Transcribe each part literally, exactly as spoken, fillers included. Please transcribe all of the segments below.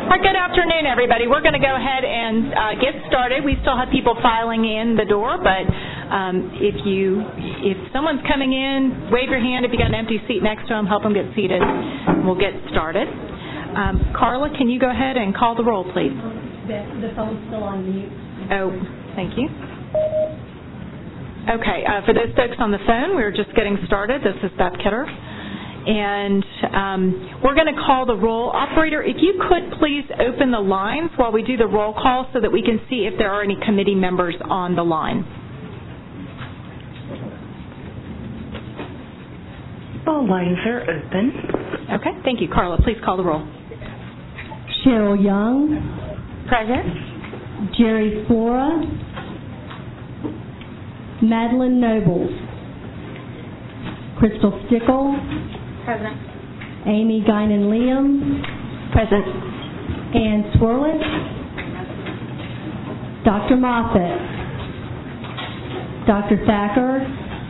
All right, good afternoon, everybody. We're going to go ahead and uh, get started. We still have people filing in the door, but um, if you, if someone's coming in, wave your hand. If you got an empty seat next to them, help them get seated. We'll get started. Um, Carla, can you go ahead and call the roll, please? The, the phone's still on mute. Oh, thank you. Okay, uh, for those folks on the phone, we're just getting started. This is Beth Kidder. And um, we're going to call the roll. Operator, if you could please open the lines while we do the roll call so that we can see if there are any committee members on the line. All lines are open. Okay, thank you. Carla, please call the roll. Cheryl Young. Present. Jerry Flora. Madeline Nobles. Crystal Stickle. Present. Amy Guinan-Liam. Present. Ann Swirlich. Doctor Moffitt. Doctor Thacker.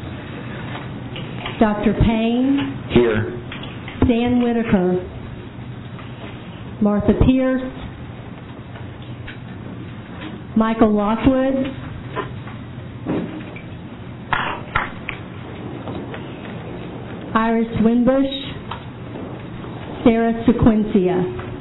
Doctor Payne. Here. Dan Whitaker. Martha Pierce. Michael Lockwood. Iris Winbush. Sarah Sequencia.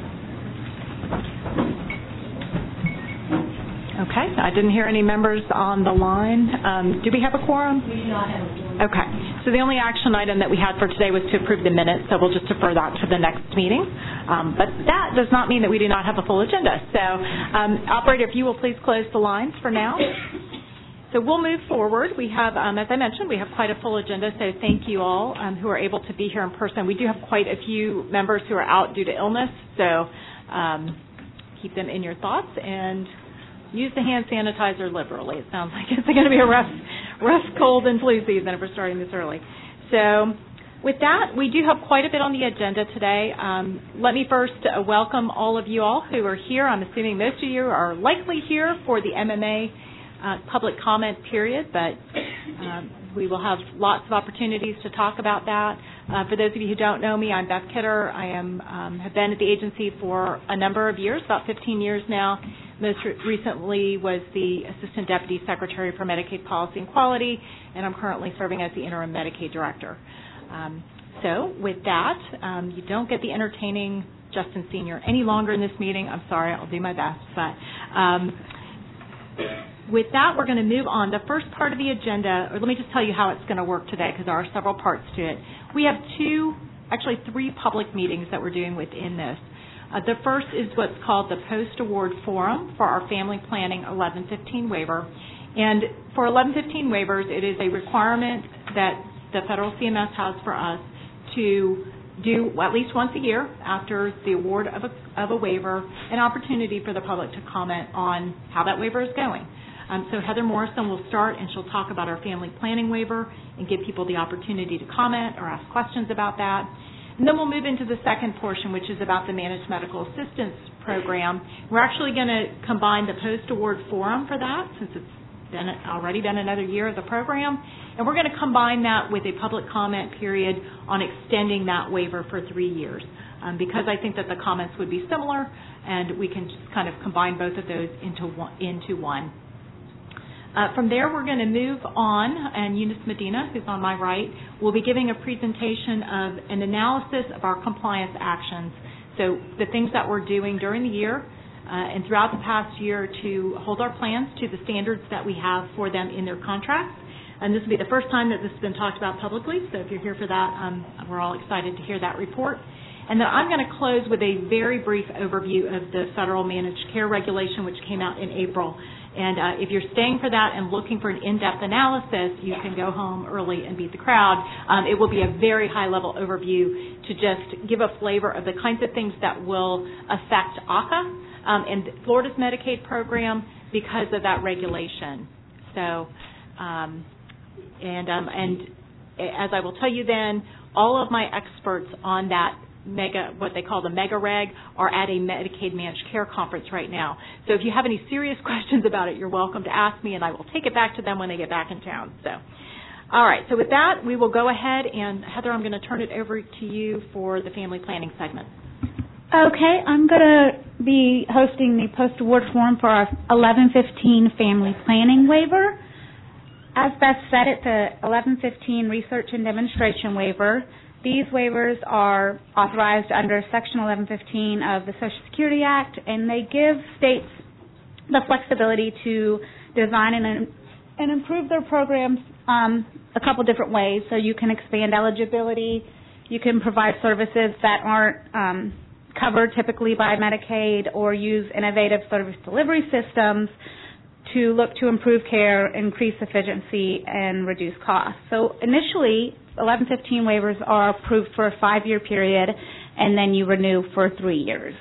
Okay, I didn't hear any members on the line. Um, do we have a quorum? We do not have a quorum. Okay, so the only action item that we had for today was to approve the minutes, so we'll just defer that to the next meeting. Um, but that does not mean that we do not have a full agenda. So, um, operator, if you will please close the lines for now. So we'll move forward. We have, um, as I mentioned, we have quite a full agenda, so thank you all um, who are able to be here in person. We do have quite a few members who are out due to illness, so um, keep them in your thoughts and use the hand sanitizer liberally. It sounds like it's going to be a rough, rough cold and flu season if we're starting this early. So with that, we do have quite a bit on the agenda today. Um, let me first uh, welcome all of you all who are here. I'm assuming most of you are likely here for the M M A Uh, public comment period, but um, we will have lots of opportunities to talk about that. Uh, for those of you who don't know me, I'm Beth Kidder. I am um, have been at the agency for a number of years, about fifteen years now. Most re- recently was the Assistant Deputy Secretary for Medicaid Policy and Quality, and I'm currently serving as the Interim Medicaid Director. Um, so with that, um, you don't get the entertaining Justin Senior any longer in this meeting. I'm sorry, I'll do my best, but um, with that, we're going to move on. The first part of the agenda, or let me just tell you how it's going to work today because there are several parts to it. We have two, actually three public meetings that we're doing within this. Uh, the first is what's called the Post-Award Forum for our Family Planning eleven fifteen waiver. And for eleven fifteen waivers, it is a requirement that the federal C M S has for us to do at least once a year after the award of a, of a waiver, an opportunity for the public to comment on how that waiver is going. Um, so Heather Morrison will start, and she'll talk about our family planning waiver and give people the opportunity to comment or ask questions about that. And then we'll move into the second portion, which is about the Managed Medical Assistance Program. We're actually going to combine the post-award forum for that, since it's been already been another year of the program. And we're going to combine that with a public comment period on extending that waiver for three years. Um, because I think that the comments would be similar, and we can just kind of combine both of those into one. Into one. Uh, from there, we're going to move on, and Eunice Medina, who's on my right, will be giving a presentation of an analysis of our compliance actions. So the things that we're doing during the year uh, and throughout the past year to hold our plans to the standards that we have for them in their contracts. And this will be the first time that this has been talked about publicly, so if you're here for that, um, we're all excited to hear that report. And then I'm going to close with a very brief overview of the Federal Managed Care Regulation, which came out in April. And uh, if you're staying for that and looking for an in-depth analysis, you can go home early and beat the crowd. Um, it will be a very high-level overview to just give a flavor of the kinds of things that will affect A C A um, and Florida's Medicaid program because of that regulation. So, um, and um, and as I will tell you then, all of my experts on that mega, what they call the mega reg, are at a Medicaid managed care conference right now. So if you have any serious questions about it, you're welcome to ask me, and I will take it back to them when they get back in town. So, all right. So with that, we will go ahead, and Heather, I'm going to turn it over to you for the family planning segment. Okay, I'm going to be hosting the post-award forum for our eleven fifteen family planning waiver. As Beth said, it's a eleven fifteen research and demonstration waiver. These waivers are authorized under Section eleven fifteen of the Social Security Act, and they give states the flexibility to design and, and improve their programs um, a couple different ways. So you can expand eligibility, you can provide services that aren't um, covered typically by Medicaid, or use innovative service delivery systems to look to improve care, increase efficiency, and reduce costs. So initially, eleven fifteen waivers are approved for a five-year period, and then you renew for three years.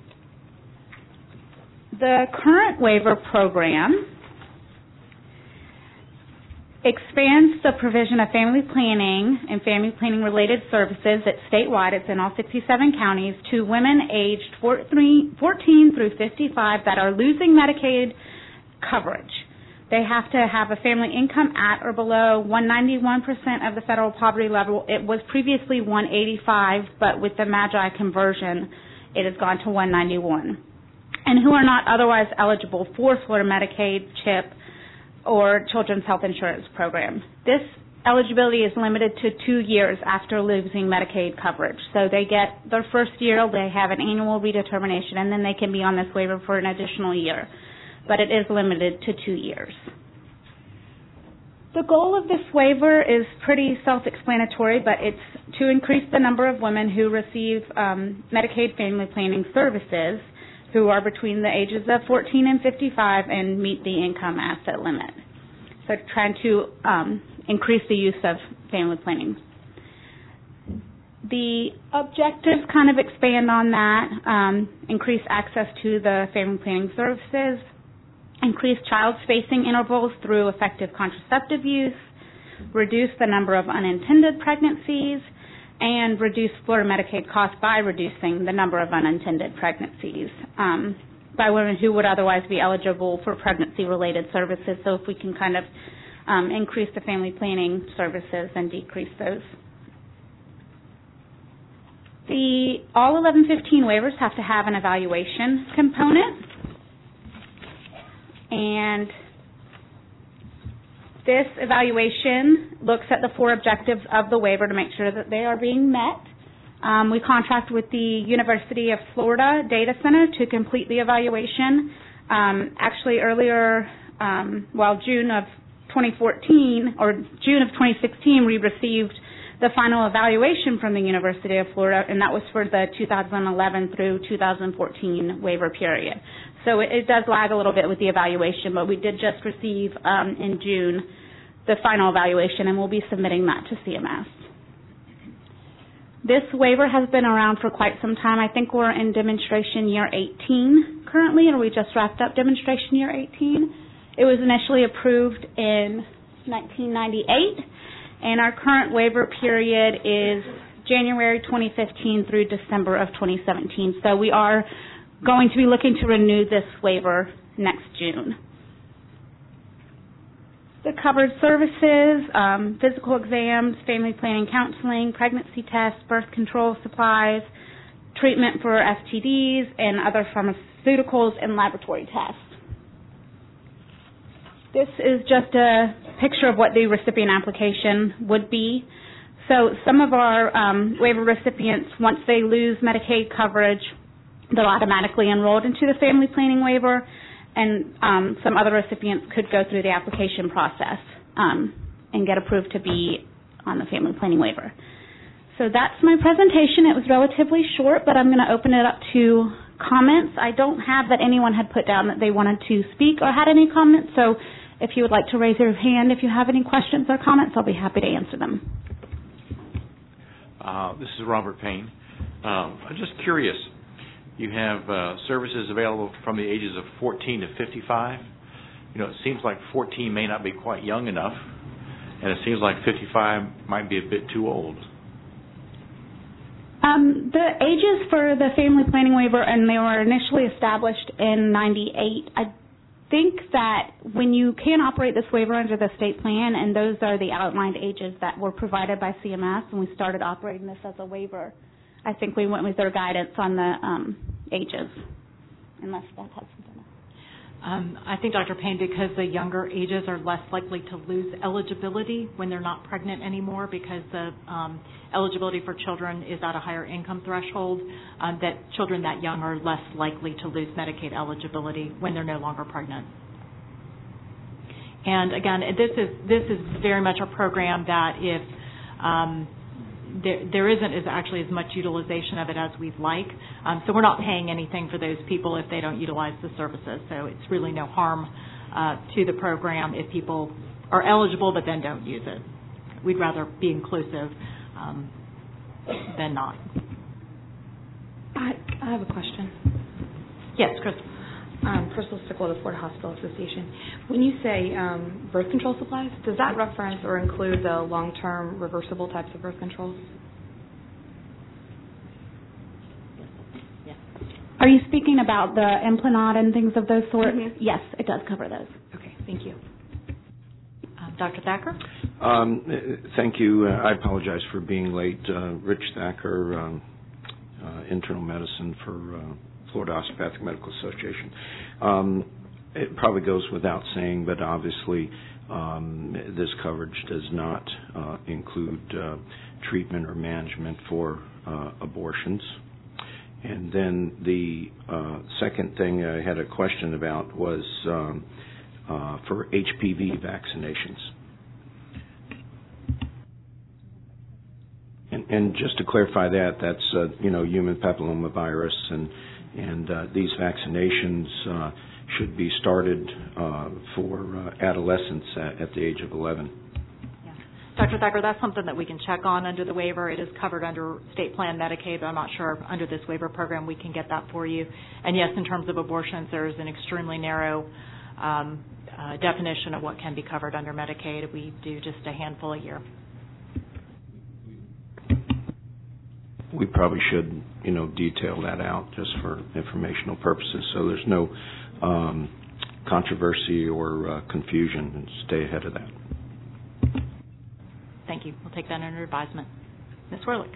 The current waiver program expands the provision of family planning and family planning related services. It's statewide. It's in all sixty-seven counties to women aged fourteen through fifty-five that are losing Medicaid coverage. They have to have a family income at or below one hundred ninety-one percent of the federal poverty level. It was previously one hundred eighty-five, but with the MAGI conversion, it has gone to one hundred ninety-one. And who are not otherwise eligible for Florida Medicaid, CHIP, or Children's Health Insurance Program. This eligibility is limited to two years after losing Medicaid coverage. So they get their first year, they have an annual redetermination, and then they can be on this waiver for an additional year. But it is limited to two years. The goal of this waiver is pretty self-explanatory, but it's to increase the number of women who receive um, Medicaid family planning services who are between the ages of fourteen and fifty-five and meet the income asset limit. So trying to um, increase the use of family planning. The objectives kind of expand on that, um, increase access to the family planning services, increase child spacing intervals through effective contraceptive use, reduce the number of unintended pregnancies, and reduce Florida Medicaid costs by reducing the number of unintended pregnancies um, by women who would otherwise be eligible for pregnancy-related services. So if we can kind of um, increase the family planning services and decrease those. The all eleven fifteen waivers have to have an evaluation component. And this evaluation looks at the four objectives of the waiver to make sure that they are being met. Um, we contract with the University of Florida Data Center to complete the evaluation. Um, actually, earlier, um, well, June of twenty fourteen or June of twenty sixteen, we received the final evaluation from the University of Florida, and that was for the two thousand eleven through two thousand fourteen waiver period. So it, it does lag a little bit with the evaluation, but we did just receive um, in June the final evaluation, and we'll be submitting that to C M S. This waiver has been around for quite some time. I think we're in demonstration year eighteen currently, or we just wrapped up demonstration year eighteen. It was initially approved in nineteen ninety-eight, and our current waiver period is January twenty fifteen through December of twenty seventeen. So we are going to be looking to renew this waiver next June. The covered services, um, physical exams, family planning counseling, pregnancy tests, birth control supplies, treatment for S T Ds, and other pharmaceuticals and laboratory tests. This is just a picture of what the recipient application would be. So some of our um, waiver recipients, once they lose Medicaid coverage, they're automatically enrolled into the family planning waiver, and um, some other recipients could go through the application process um, and get approved to be on the family planning waiver. So that's my presentation. It was relatively short, but I'm going to open it up to comments. I don't have that anyone had put down that they wanted to speak or had any comments, so if you would like to raise your hand if you have any questions or comments, I'll be happy to answer them. Uh, this is Robert Payne. Um, I'm just curious. You have uh, services available from the ages of fourteen to fifty-five. You know, it seems like fourteen may not be quite young enough, and it seems like fifty-five might be a bit too old. Um, the ages for the family planning waiver, and they were initially established in ninety-eight. I think that when you can operate this waiver under the state plan, and those are the outlined ages that were provided by C M S when we started operating this as a waiver, I think we went with their guidance on the um, ages. unless Beth has something else. Um, I think, Doctor Payne, because the younger ages are less likely to lose eligibility when they're not pregnant anymore, because the um, eligibility for children is at a higher income threshold, um, that children that young are less likely to lose Medicaid eligibility when they're no longer pregnant. And again, this is this is very much a program that if um, there, there isn't is actually as much utilization of it as we'd like. Um, so we're not paying anything for those people if they don't utilize the services. So it's really no harm uh, to the program if people are eligible but then don't use it. We'd rather be inclusive um, than not. I, I have a question. Yes, Chris. Um, Crystal Stickle of the Florida Hospital Association. When you say um, birth control supplies, does that reference or include the long-term reversible types of birth controls? Yes. Are you speaking about the Implanon and things of those sorts? Mm-hmm. Yes, it does cover those. Okay, thank you. Um, Doctor Thacker? Um, thank you. Uh, I apologize for being late. Uh, Rich Thacker, um, uh, internal medicine for uh, Florida Osteopathic Medical Association. Um, it probably goes without saying, but obviously um, this coverage does not uh, include uh, treatment or management for uh, abortions. And then the uh, second thing I had a question about was um, uh, for H P V vaccinations. And, and just to clarify that, that's uh, you know human papillomavirus, and and uh, these vaccinations uh, should be started uh, for uh, adolescents at, at the age of eleven. Yeah. Doctor Thacker, that's something that we can check on under the waiver. It is covered under state plan Medicaid, but I'm not sure under this waiver program we can get that for you. And yes, in terms of abortions, there's an extremely narrow um, uh, definition of what can be covered under Medicaid. We do just a handful a year. We probably should, you know, detail that out just for informational purposes, so there's no um, controversy or uh, confusion, and stay ahead of that. Thank you. We'll take that under advisement. Miz Werlich.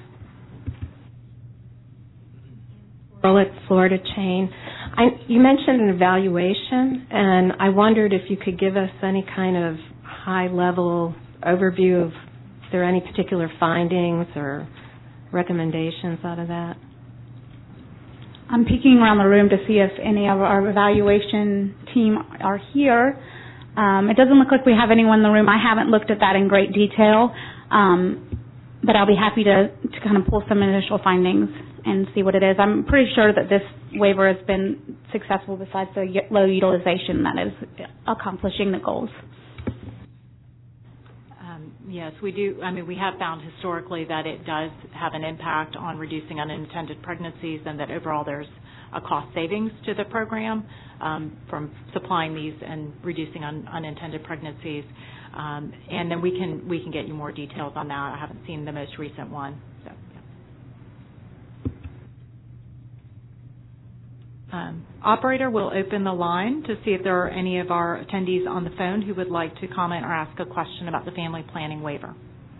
Charlotte, Florida chain. I, you mentioned an evaluation, and I wondered if you could give us any kind of high-level overview of if there are any particular findings or recommendations out of that. I'm peeking around the room to see if any of our evaluation team are here. Um, it doesn't look like we have anyone in the room. I haven't looked at that in great detail, um, but I'll be happy to, to kind of pull some initial findings and see what it is. I'm pretty sure that this waiver has been successful besides the low utilization that is accomplishing the goals. Yes, we do. I mean, we have found historically that it does have an impact on reducing unintended pregnancies, and that overall there's a cost savings to the program um, from supplying these and reducing un- unintended pregnancies. Um, and then we can we can get you more details on that. I haven't seen the most recent one. So, yeah. um, operator will open the line to see if there are any of our attendees on the phone who would like to comment or ask a question about the family planning waiver.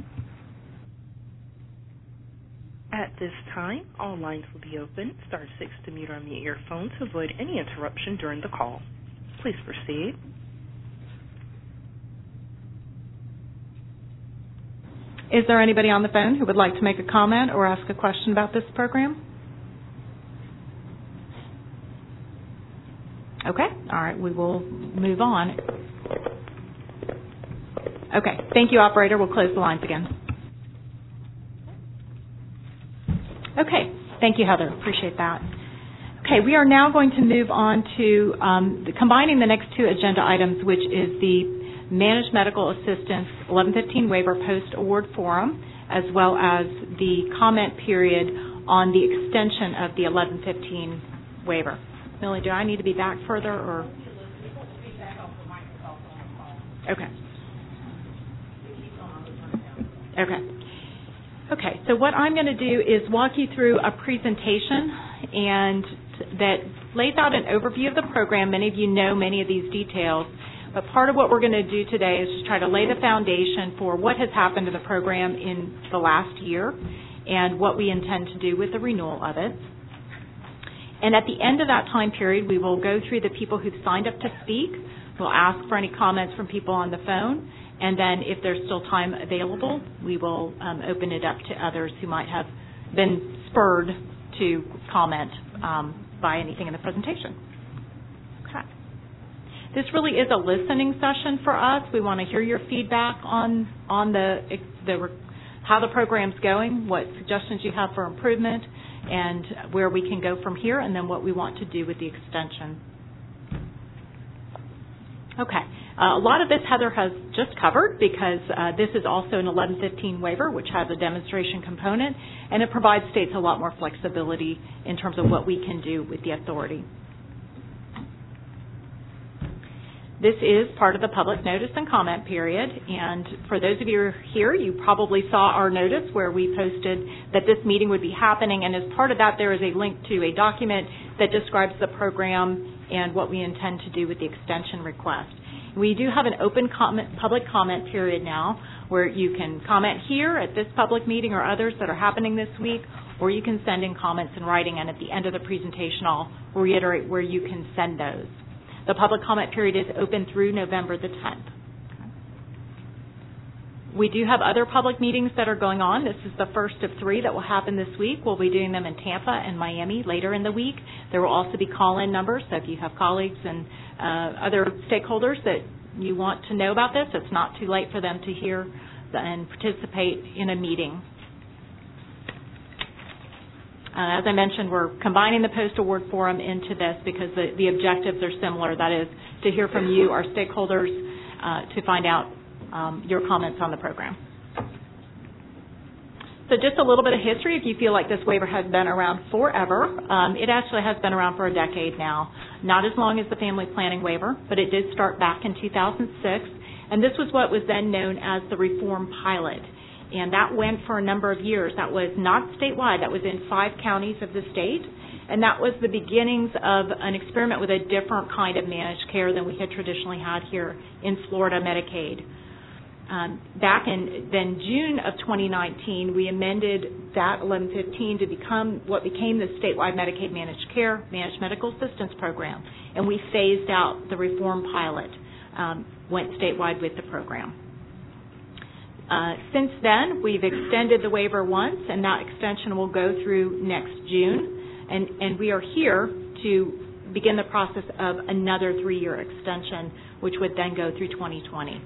At this time, all lines will be open. Star six to mute or unmute your phone to avoid any interruption during the call. Please proceed. Is there anybody on the phone who would like to make a comment or ask a question about this program? Okay. All right. We will move on. Okay. Thank you, operator. We'll close the lines again. Okay. Thank you, Heather. Appreciate that. Okay. We are now going to move on to um, the, combining the next two agenda items, which is the Managed Medical Assistance eleven fifteen Waiver Post-Award Forum, as well as the comment period on the extension of the eleven fifteen waiver. Millie, do I need to be back further, or? Okay. Okay. Okay, so what I'm going to do is walk you through a presentation and that lays out an overview of the program. Many of you know many of these details, but part of what we're going to do today is just try to lay the foundation for what has happened to the program in the last year and what we intend to do with the renewal of it. And at the end of that time period, we will go through the people who've signed up to speak. We'll ask for any comments from people on the phone. And then if there's still time available, we will um, open it up to others who might have been spurred to comment um, by anything in the presentation. Okay. This really is a listening session for us. We want to hear your feedback on on the, the how the program's going, what suggestions you have for improvement, and where we can go from here, and then what we want to do with the extension. Okay. Uh, a lot of this Heather has just covered because uh, this is also an eleven fifteen waiver, which has a demonstration component, and it provides states a lot more flexibility in terms of what we can do with the authority. This is part of the public notice and comment period, and for those of you here, you probably saw our notice where we posted that this meeting would be happening, and as part of that, there is a link to a document that describes the program and what we intend to do with the extension request. We do have an open comment, public comment period now where you can comment here at this public meeting or others that are happening this week, or you can send in comments in writing, and at the end of the presentation I'll reiterate where you can send those. The public comment period is open through November the tenth. We do have other public meetings that are going on. This is the first of three that will happen this week. We'll be doing them in Tampa and Miami later in the week. There will also be call-in numbers, so if you have colleagues and uh, other stakeholders that you want to know about this, it's not too late for them to hear and participate in a meeting. Uh, as I mentioned, we're combining the post-award forum into this because the, the objectives are similar. That is to hear from you, our stakeholders, uh, to find out um, your comments on the program. So just a little bit of history, if you feel like this waiver has been around forever. Um, it actually has been around for a decade now. Not as long as the family planning waiver, but it did start back in two thousand six. And this was what was then known as the Reform Pilot. And that went for a number of years. That was not statewide. That was in five counties of the state. And that was the beginnings of an experiment with a different kind of managed care than we had traditionally had here in Florida Medicaid. Um, back in then June of twenty nineteen, we amended that eleven fifteen to become what became the statewide Medicaid Managed Care Managed Medical Assistance Program. And we phased out the Reform Pilot, um, went statewide with the program. Uh, since then, we've extended the waiver once, and that extension will go through next June. And, and we are here to begin the process of another three-year extension, which would then go through twenty twenty.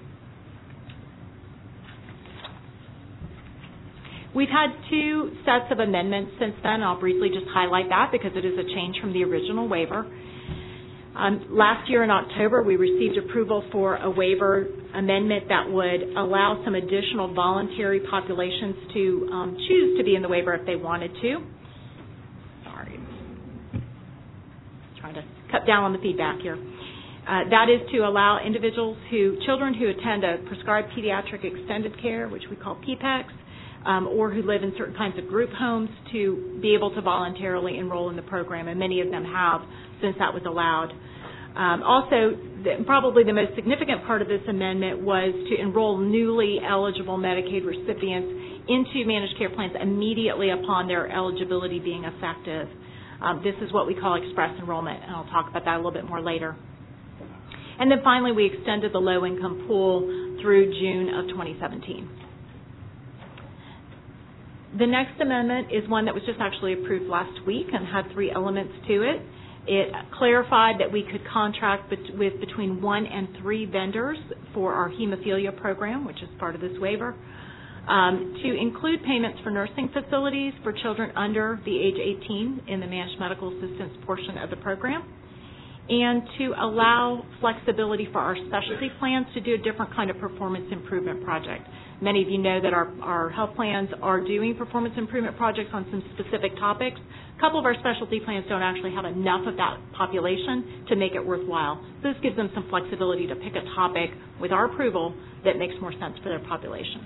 We've had two sets of amendments since then. I'll briefly just highlight that because it is a change from the original waiver. Um, last year in October, we received approval for a waiver amendment that would allow some additional voluntary populations to um, choose to be in the waiver if they wanted to. Sorry. Trying to cut down on the feedback here. Uh, that is to allow individuals who, children who attend a prescribed pediatric extended care, which we call P P E Cs, um, or who live in certain kinds of group homes to be able to voluntarily enroll in the program, and many of them have since that was allowed. Um, also, the, probably the most significant part of this amendment was to enroll newly eligible Medicaid recipients into managed care plans immediately upon their eligibility being effective. Um, this is what we call express enrollment, and I'll talk about that a little bit more later. And then finally, we extended the low-income pool through June of twenty seventeen. The next amendment is one that was just actually approved last week and had three elements to it. It clarified that we could contract bet- with between one and three vendors for our hemophilia program, which is part of this waiver, um, to include payments for nursing facilities for children under the age eighteen in the managed medical assistance portion of the program, and to allow flexibility for our specialty plans to do a different kind of performance improvement project. Many of you know that our, our health plans are doing performance improvement projects on some specific topics. A couple of our specialty plans don't actually have enough of that population to make it worthwhile. So this gives them some flexibility to pick a topic with our approval that makes more sense for their population.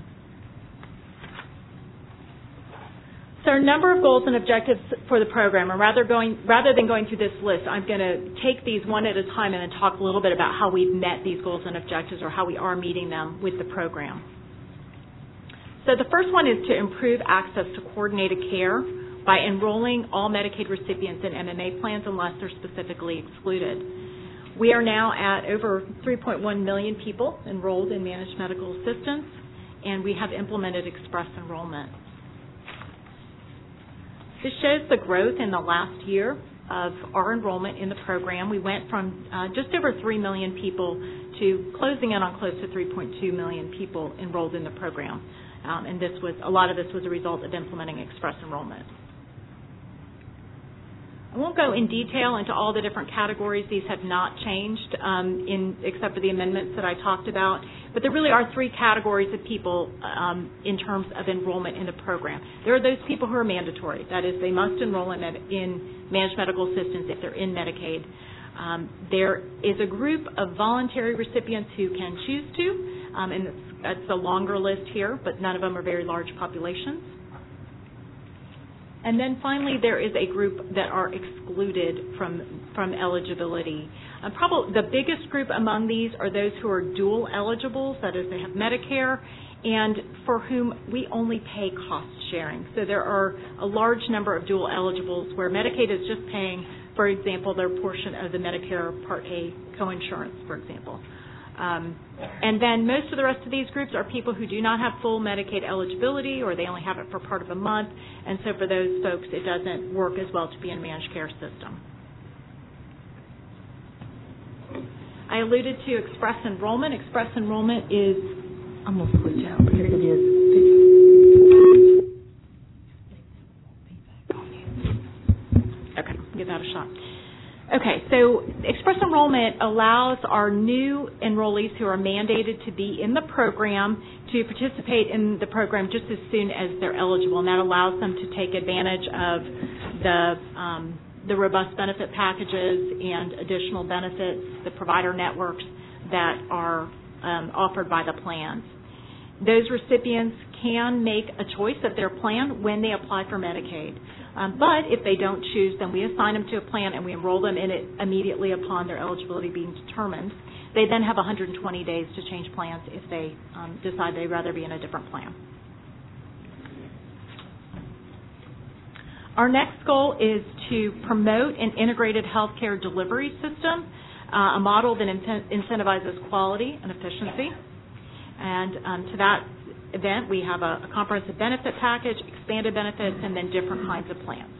So a number of goals and objectives for the program, and rather, going, rather than going through this list, I'm going to take these one at a time and then talk a little bit about how we've met these goals and objectives or how we are meeting them with the program. So the first one is to improve access to coordinated care by enrolling all Medicaid recipients in M M A plans unless they're specifically excluded. We are now at over three point one million people enrolled in managed medical assistance, and we have implemented express enrollment. This shows the growth in the last year of our enrollment in the program. We went from uh, just over three million people to closing in on close to three point two million people enrolled in the program. Um, and this was a lot of this was a result of implementing express enrollment. I won't go in detail into all the different categories. These have not changed um, in, except for the amendments that I talked about. But there really are three categories of people um, in terms of enrollment in the program. There are those people who are mandatory. That is, they must enroll in, med- in managed medical assistance if they're in Medicaid. Um, there is a group of voluntary recipients who can choose to, um, and it's, it's a longer list here, but none of them are very large populations. And then finally, there is a group that are excluded from from eligibility. Uh, probably the biggest group among these are those who are dual eligibles, that is, they have Medicare, and for whom we only pay cost sharing. So there are a large number of dual eligibles where Medicaid is just paying, for example, their portion of the Medicare Part A coinsurance, for example. Um, and then most of the rest of these groups are people who do not have full Medicaid eligibility, or they only have it for part of a month, and so for those folks it doesn't work as well to be in a managed care system. I alluded to express enrollment. Express enrollment is almost glitched out, but here it is. Okay, give that a shot. Okay, so express enrollment allows our new enrollees who are mandated to be in the program to participate in the program just as soon as they're eligible, and that allows them to take advantage of the um, the robust benefit packages and additional benefits, the provider networks that are um, offered by the plans. Those recipients can make a choice of their plan when they apply for Medicaid. Um, but if they don't choose, then we assign them to a plan and we enroll them in it immediately upon their eligibility being determined. They then have one hundred twenty days to change plans if they um, decide they'd rather be in a different plan. Our next goal is to promote an integrated healthcare delivery system, uh, a model that in- incentivizes quality and efficiency. And um, to that event, we have a, a comprehensive benefit package, expanded benefits, and then different kinds of plans.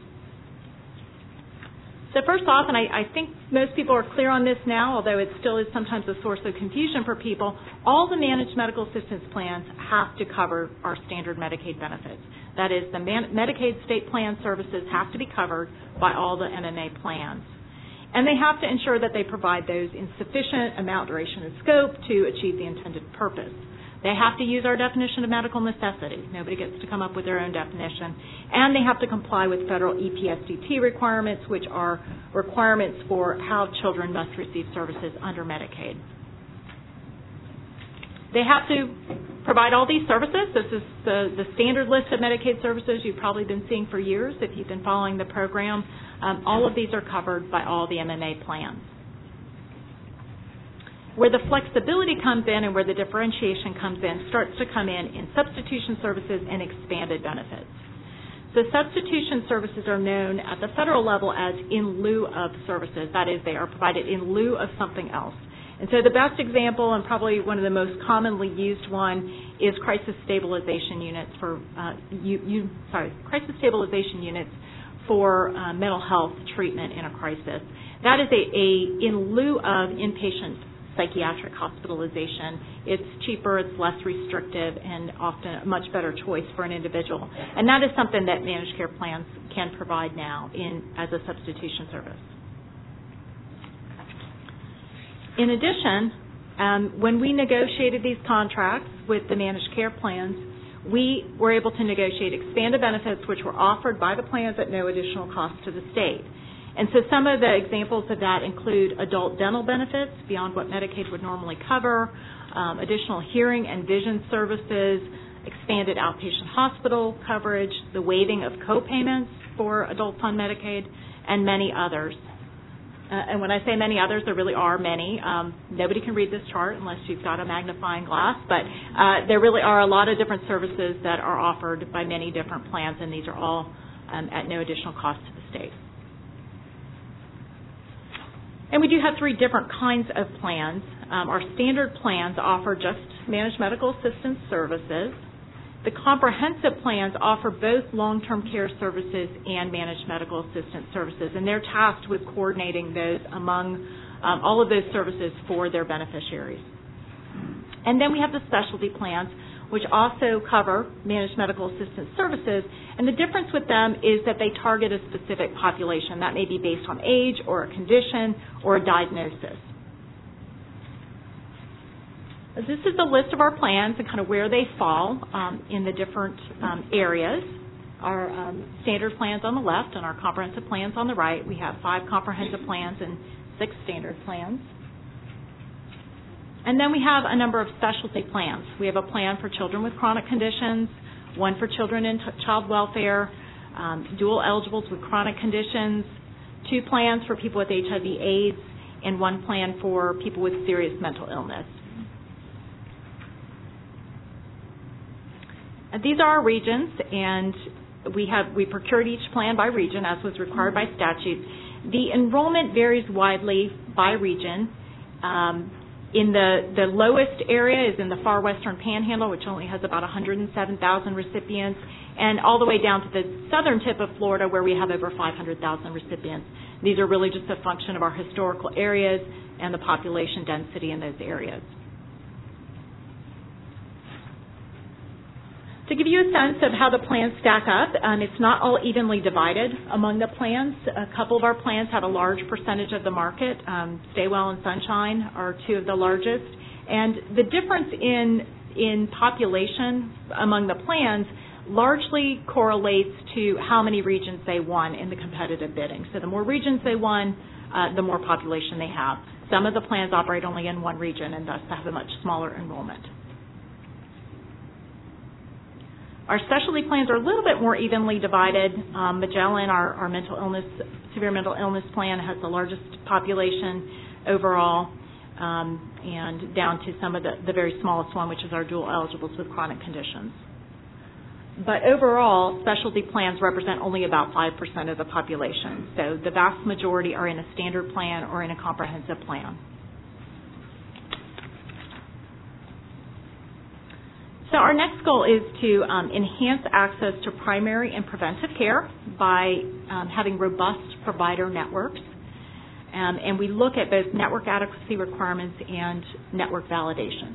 So first off, and I, I think most people are clear on this now, although it still is sometimes a source of confusion for people, all the managed medical assistance plans have to cover our standard Medicaid benefits. That is, the man, Medicaid state plan services have to be covered by all the M M A plans. And they have to ensure that they provide those in sufficient amount, duration, and scope to achieve the intended purpose. They have to use our definition of medical necessity. Nobody gets to come up with their own definition. And they have to comply with federal E P S D T requirements, which are requirements for how children must receive services under Medicaid. They have to provide all these services. This is the, the standard list of Medicaid services you've probably been seeing for years if you've been following the program. Um, all of these are covered by all the M M A plans. Where the flexibility comes in and where the differentiation comes in starts to come in in substitution services and expanded benefits. So substitution services are known at the federal level as in lieu of services. That is, they are provided in lieu of something else. And so the best example, and probably one of the most commonly used one, is crisis stabilization units for uh, you, you, sorry, crisis stabilization units for uh, mental health treatment in a crisis. That is a, a in lieu of inpatient psychiatric hospitalization. It's cheaper, it's less restrictive, and often a much better choice for an individual. And that is something that managed care plans can provide now in as a substitution service. In addition, um, when we negotiated these contracts with the managed care plans, we were able to negotiate expanded benefits which were offered by the plans at no additional cost to the state. And so some of the examples of that include adult dental benefits beyond what Medicaid would normally cover, um, additional hearing and vision services, expanded outpatient hospital coverage, the waiving of co-payments for adults on Medicaid, and many others. Uh, and when I say many others, there really are many. Um, nobody can read this chart unless you've got a magnifying glass, but uh, there really are a lot of different services that are offered by many different plans, and these are all um, at no additional cost to the state. And we do have three different kinds of plans. Um, our standard plans offer just managed medical assistance services. The comprehensive plans offer both long-term care services and managed medical assistance services, and they're tasked with coordinating those among um, all of those services for their beneficiaries. And then we have the specialty plans, which also cover managed medical assistance services, and the difference with them is that they target a specific population. That may be based on age or a condition or a diagnosis. This is a list of our plans and kind of where they fall um, in the different um, areas. Our um, standard plans on the left and our comprehensive plans on the right. We have five comprehensive plans and six standard plans. And then we have a number of specialty plans. We have a plan for children with chronic conditions, one for children in t- child welfare, um, dual eligibles with chronic conditions, two plans for people with H I V AIDS, and one plan for people with serious mental illness. And these are our regions, and we have we procured each plan by region as was required by statute. The enrollment varies widely by region. Um, in the, the lowest area is in the far western panhandle, which only has about one hundred seven thousand recipients, and all the way down to the southern tip of Florida where we have over five hundred thousand recipients. These are really just a function of our historical areas and the population density in those areas. To give you a sense of how the plans stack up, um, it's not all evenly divided among the plans. A couple of our plans have a large percentage of the market. Um, Staywell and Sunshine are two of the largest. And the difference in, in population among the plans largely correlates to how many regions they won in the competitive bidding. So the more regions they won, uh, the more population they have. Some of the plans operate only in one region and thus have a much smaller enrollment. Our specialty plans are a little bit more evenly divided. Um, Magellan, our, our mental illness, severe mental illness plan, has the largest population overall, um, and down to some of the, the very smallest one, which is our dual eligibles with chronic conditions. But overall, specialty plans represent only about five percent of the population. So the vast majority are in a standard plan or in a comprehensive plan. So our next goal is to um, enhance access to primary and preventive care by um, having robust provider networks. Um, and we look at both network adequacy requirements and network validation.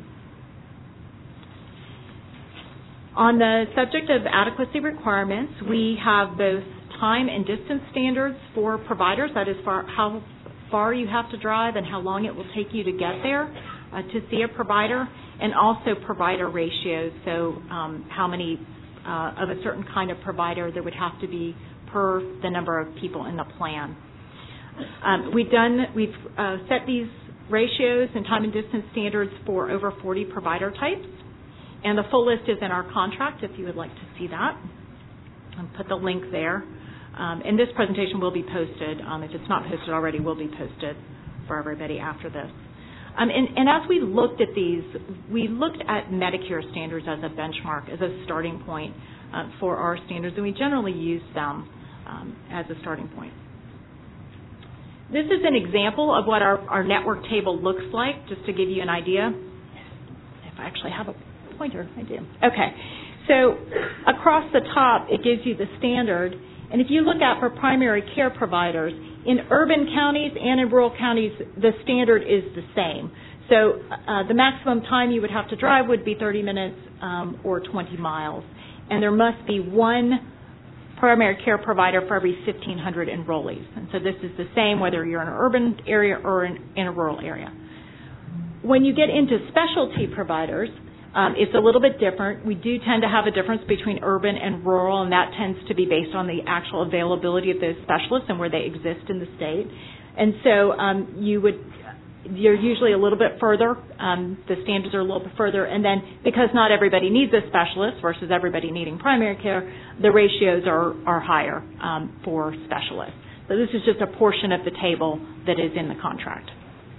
On the subject of adequacy requirements, we have both time and distance standards for providers, that is far, how far you have to drive and how long it will take you to get there uh, to see a provider, and also provider ratios, so um, how many uh, of a certain kind of provider there would have to be per the number of people in the plan. Um, we've done, we've uh, set these ratios and time and distance standards for over forty provider types, and the full list is in our contract if you would like to see that. I'll put the link there. Um, and this presentation will be posted. Um, if it's not posted already, will be posted for everybody after this. Um, and, and as we looked at these, we looked at Medicare standards as a benchmark, as a starting point uh, for our standards, and we generally use them um, as a starting point. This is an example of what our, our network table looks like, just to give you an idea. If I actually have a pointer, I do. Okay, so across the top, it gives you the standard. And if you look at for primary care providers, in urban counties and in rural counties, the standard is the same. So uh, the maximum time you would have to drive would be thirty minutes um, or twenty miles. And there must be one primary care provider for every fifteen hundred enrollees. And so this is the same whether you're in an urban area or in, in a rural area. When you get into specialty providers, Um, it's a little bit different. We do tend to have a difference between urban and rural, and that tends to be based on the actual availability of those specialists and where they exist in the state. And so um, you would, you're usually a little bit further. Um, the standards are a little bit further. And then because not everybody needs a specialist versus everybody needing primary care, the ratios are, are higher um, for specialists. So this is just a portion of the table that is in the contract.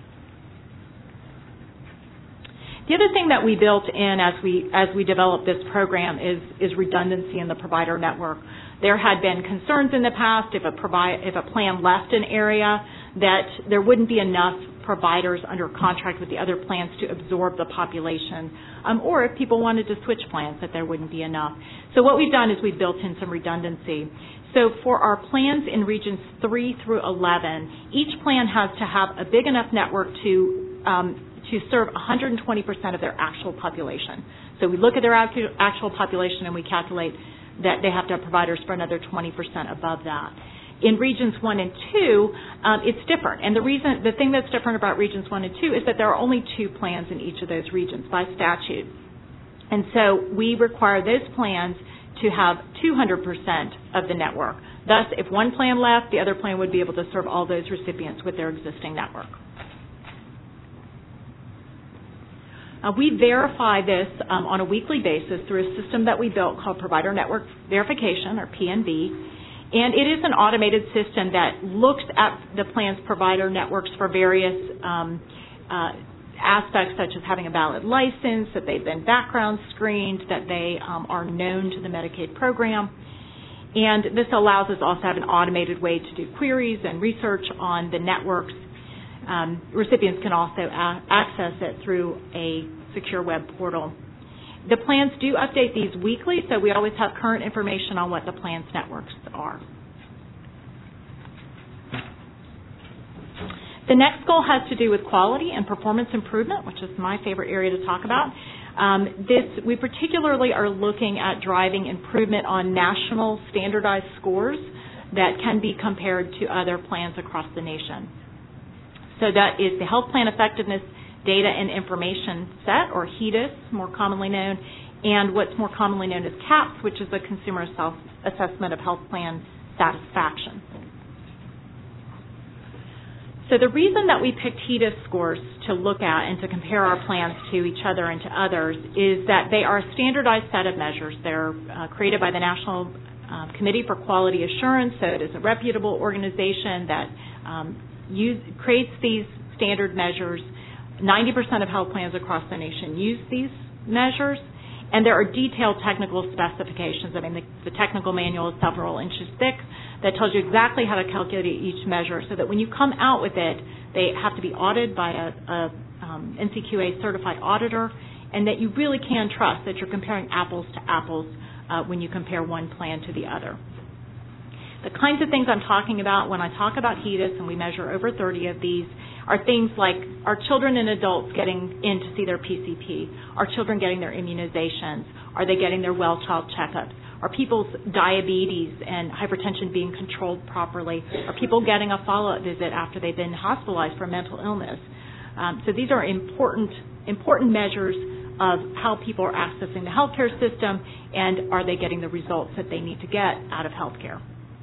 The other thing that we built in as we as we developed this program is is redundancy in the provider network. There had been concerns in the past if a, provi- if a plan left an area that there wouldn't be enough providers under contract with the other plans to absorb the population, um, or if people wanted to switch plans, that there wouldn't be enough. So what we've done is we've built in some redundancy. So for our plans in regions three through eleven, each plan has to have a big enough network to um, to serve one hundred twenty percent of their actual population. So we look at their actual population and we calculate that they have to have providers for another twenty percent above that. In regions one and two, um, it's different. And the reason, the thing that's different about regions one and two is that there are only two plans in each of those regions by statute. And so we require those plans to have two hundred percent of the network. Thus, if one plan left, the other plan would be able to serve all those recipients with their existing network. Uh, we verify this um, on a weekly basis through a system that we built called Provider Network Verification, or P N V. And it is an automated system that looks at the plan's provider networks for various um, uh, aspects, such as having a valid license, that they've been background screened, that they um, are known to the Medicaid program. And this allows us also to have an automated way to do queries and research on the networks. Um, recipients can also a- access it through a secure web portal. The plans do update these weekly, so we always have current information on what the plan's networks are. The next goal has to do with quality and performance improvement, which is my favorite area to talk about. Um, this, we particularly are looking at driving improvement on national standardized scores that can be compared to other plans across the nation. So that is the Health Plan Effectiveness Data and Information Set, or HEDIS, more commonly known, and what's more commonly known as CAHPS, which is the Consumer Assessment of Health Plan Satisfaction. So the reason that we picked HEDIS scores to look at and to compare our plans to each other and to others is that they are a standardized set of measures. They're uh, created by the National uh, Committee for Quality Assurance, so it is a reputable organization that um, use, creates these standard measures. ninety percent of health plans across the nation use these measures, and there are detailed technical specifications. I mean, the, the technical manual is several inches thick that tells you exactly how to calculate each measure so that when you come out with it, they have to be audited by a, a um, N C Q A certified auditor, and that you really can trust that you're comparing apples to apples uh, when you compare one plan to the other. The kinds of things I'm talking about when I talk about HEDIS, and we measure over thirty of these, are things like, are children and adults getting in to see their P C P? Are children getting their immunizations? Are they getting their well child checkups? Are people's diabetes and hypertension being controlled properly? Are people getting a follow-up visit after they've been hospitalized for mental illness? Um, so these are important, important measures of how people are accessing the healthcare system, and are they getting the results that they need to get out of healthcare?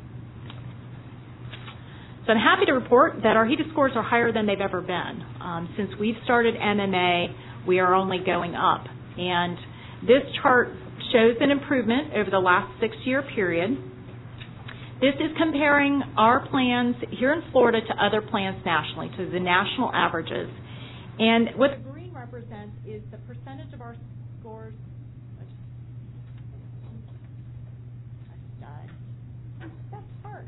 So I'm happy to report that our HEDIS scores are higher than they've ever been. Um, since we've started M M A, we are only going up. And this chart shows an improvement over the last six-year period. This is comparing our plans here in Florida to other plans nationally, to the national averages. And what the green represents is the percentage of our scores. That's hard.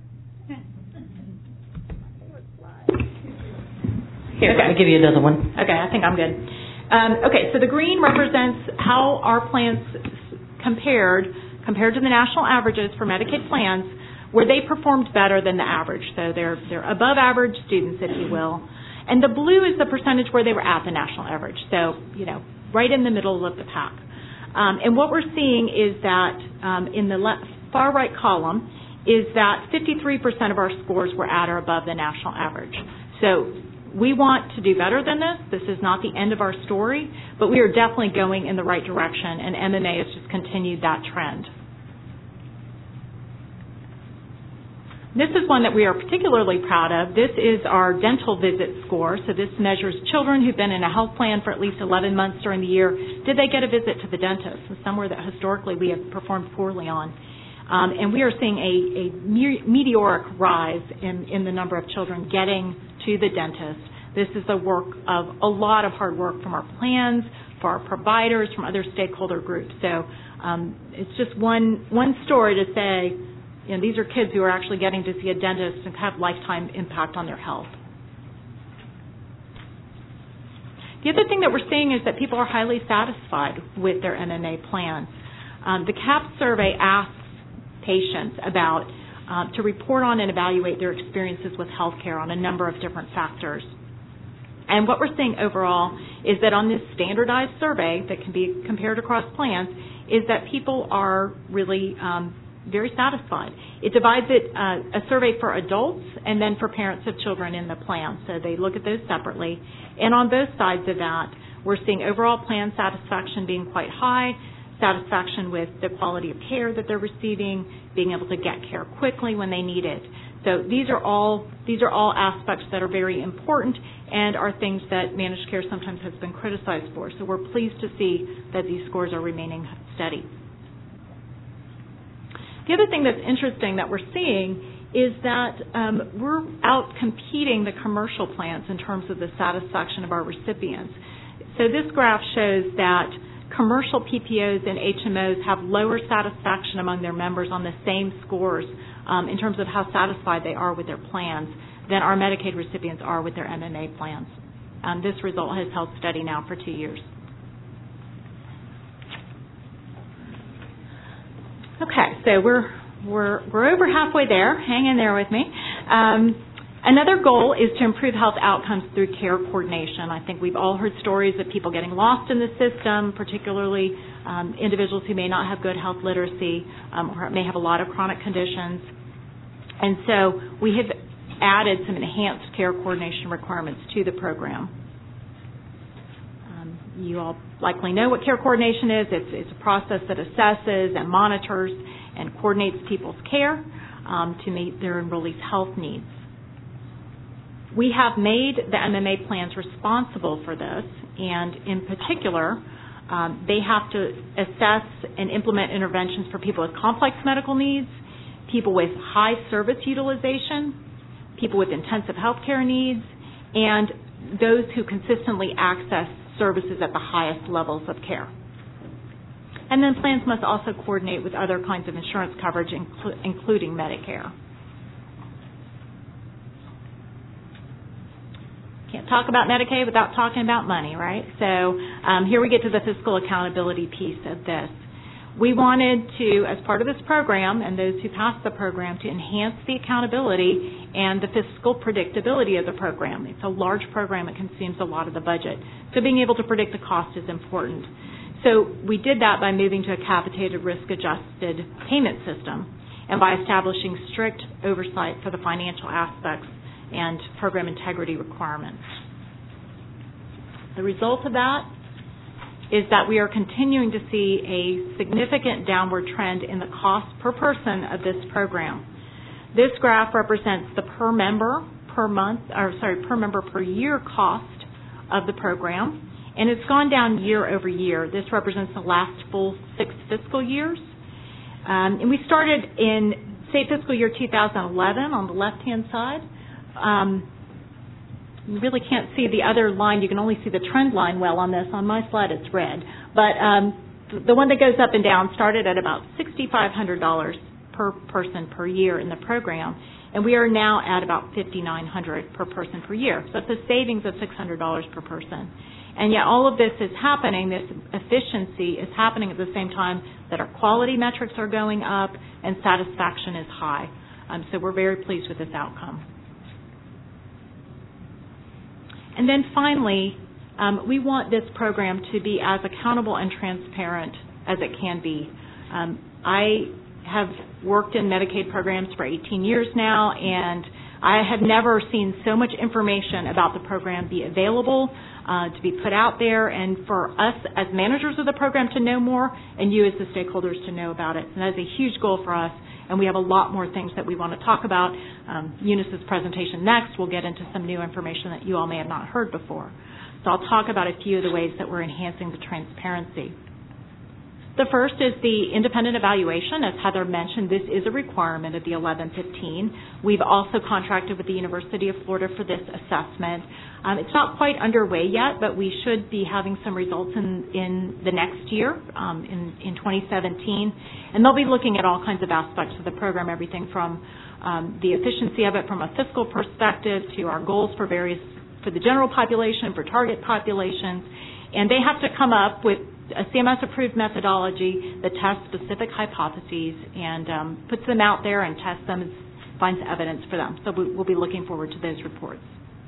Here, okay. I'll give you another one. Okay, I think I'm good. Um, okay, so the green represents how our plans compared, compared to the national averages for Medicaid plans, where they performed better than the average. So they're, they're above average students, if you will. And the blue is the percentage where they were at the national average. So, you know, right in the middle of the pack. Um, and what we're seeing is that um, in the left, far right column is that fifty-three percent of our scores were at or above the national average. So we want to do better than this. This is not the end of our story, but we are definitely going in the right direction, and M M A has just continued that trend. This is one that we are particularly proud of. This is our dental visit score. So this measures children who've been in a health plan for at least eleven months during the year. Did they get a visit to the dentist? And somewhere that historically we have performed poorly on. Um, and we are seeing a, a me- meteoric rise in, in the number of children getting to the dentist. This is the work of a lot of hard work from our plans, for our providers, from other stakeholder groups. So um, it's just one one story to say, you know, these are kids who are actually getting to see a dentist and have lifetime impact on their health. The other thing that we're seeing is that people are highly satisfied with their M M A plans. Um, the CAHPS survey asks patients about uh, to report on and evaluate their experiences with health care on a number of different factors. And what we're seeing overall is that on this standardized survey that can be compared across plans is that people are really um, very satisfied. It divides it, uh, a survey for adults and then for parents of children in the plan. So they look at those separately. And on both sides of that, we're seeing overall plan satisfaction being quite high, satisfaction with the quality of care that they're receiving, being able to get care quickly when they need it. So these are all these are all aspects that are very important and are things that managed care sometimes has been criticized for. So we're pleased to see that these scores are remaining steady. The other thing that's interesting that we're seeing is that um, we're out competing the commercial plans in terms of the satisfaction of our recipients. So this graph shows that commercial P P Os and H M Os have lower satisfaction among their members on the same scores um, in terms of how satisfied they are with their plans than our Medicaid recipients are with their M M A plans. Um, this result has held steady now for two years. Okay, so we're we're we're over halfway there. Hang in there with me. Um, another goal is to improve health outcomes through care coordination. I think we've all heard stories of people getting lost in the system, particularly um, individuals who may not have good health literacy um, or may have a lot of chronic conditions. And so we have added some enhanced care coordination requirements to the program. Um, you all likely know what care coordination is. It's, it's a process that assesses and monitors and coordinates people's care um, to meet their enrollees' health needs. We have made the M M A plans responsible for this, and in particular, um, they have to assess and implement interventions for people with complex medical needs, people with high service utilization, people with intensive health care needs, and those who consistently access services at the highest levels of care. And then plans must also coordinate with other kinds of insurance coverage, inclu- including Medicare. Can't talk about Medicaid without talking about money, right? So um, here we get to the fiscal accountability piece of this. We wanted to, as part of this program, and those who passed the program, to enhance the accountability and the fiscal predictability of the program. It's a large program. It consumes a lot of the budget. So being able to predict the cost is important. So we did that by moving to a capitated risk-adjusted payment system and by establishing strict oversight for the financial aspects and program integrity requirements. The result of that is that we are continuing to see a significant downward trend in the cost per person of this program. This graph represents the per member per month, or sorry, per member per year cost of the program, and it's gone down year over year. This represents the last full six fiscal years. Um, and we started in, say, fiscal year two thousand eleven on the left-hand side. Um, you really can't see the other line. You can only see the trend line well on this. On my slide, it's red. But um, the one that goes up and down started at about six thousand five hundred dollars per person per year in the program, and we are now at about five thousand nine hundred dollars per person per year. So it's a savings of six hundred dollars per person. And yet all of this is happening, this efficiency is happening at the same time that our quality metrics are going up and satisfaction is high. Um, so we're very pleased with this outcome. And then finally, um, we want this program to be as accountable and transparent as it can be. Um, I have worked in Medicaid programs for eighteen years now, and I have never seen so much information about the program be available, uh, to be put out there, and for us as managers of the program to know more, and you as the stakeholders to know about it. And that is a huge goal for us, and we have a lot more things that we want to talk about. Um, Eunice's presentation next will get into some new information that you all may have not heard before. So I'll talk about a few of the ways that we're enhancing the transparency. The first is the independent evaluation. As Heather mentioned, this is a requirement of the eleven fifteen. We've also contracted with the University of Florida for this assessment. Um, it's not quite underway yet, but we should be having some results in, in the next year, um, in, in twenty seventeen. And they'll be looking at all kinds of aspects of the program, everything from um, the efficiency of it from a fiscal perspective to our goals for various, for the general population, for target populations. And they have to come up with a C M S-approved methodology that tests specific hypotheses and um, puts them out there and tests them and finds evidence for them. So we, we'll be looking forward to those reports.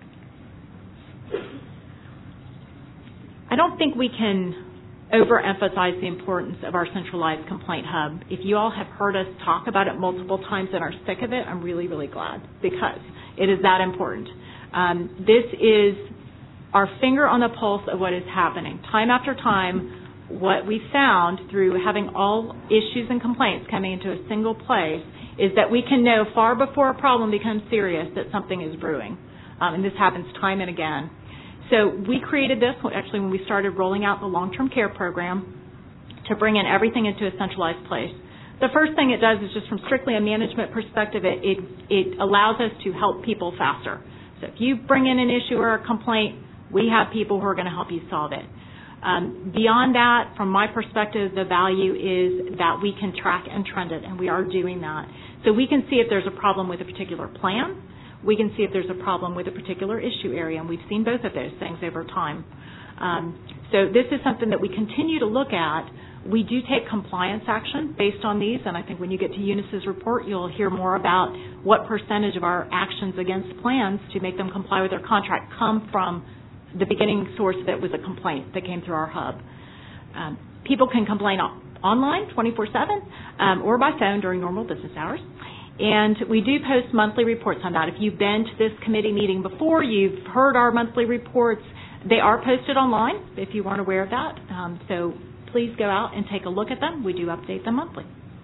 I don't think we can overemphasize the importance of our centralized complaint hub. If you all have heard us talk about it multiple times and are sick of it, I'm really, really glad because it is that important. Um, this is our finger on the pulse of what is happening. Time after time, what we found through having all issues and complaints coming into a single place is that we can know far before a problem becomes serious that something is brewing. Um, and this happens time and again. So we created this actually when we started rolling out the long-term care program to bring in everything into a centralized place. The first thing it does is just from strictly a management perspective, it, it, it allows us to help people faster. So if you bring in an issue or a complaint, we have people who are going to help you solve it. Um, beyond that, from my perspective, the value is that we can track and trend it, and we are doing that. So we can see if there's a problem with a particular plan. We can see if there's a problem with a particular issue area, and we've seen both of those things over time. Um, so this is something that we continue to look at. We do take compliance action based on these, and I think when you get to Eunice's report, you'll hear more about what percentage of our actions against plans to make them comply with their contract come from the beginning source that was a complaint that came through our hub. Um, people can complain online twenty-four seven um, or by phone during normal business hours. And we do post monthly reports on that. If you've been to this committee meeting before, you've heard our monthly reports. They are posted online if you weren't aware of that. Um, so please go out and take a look at them. We do update them monthly.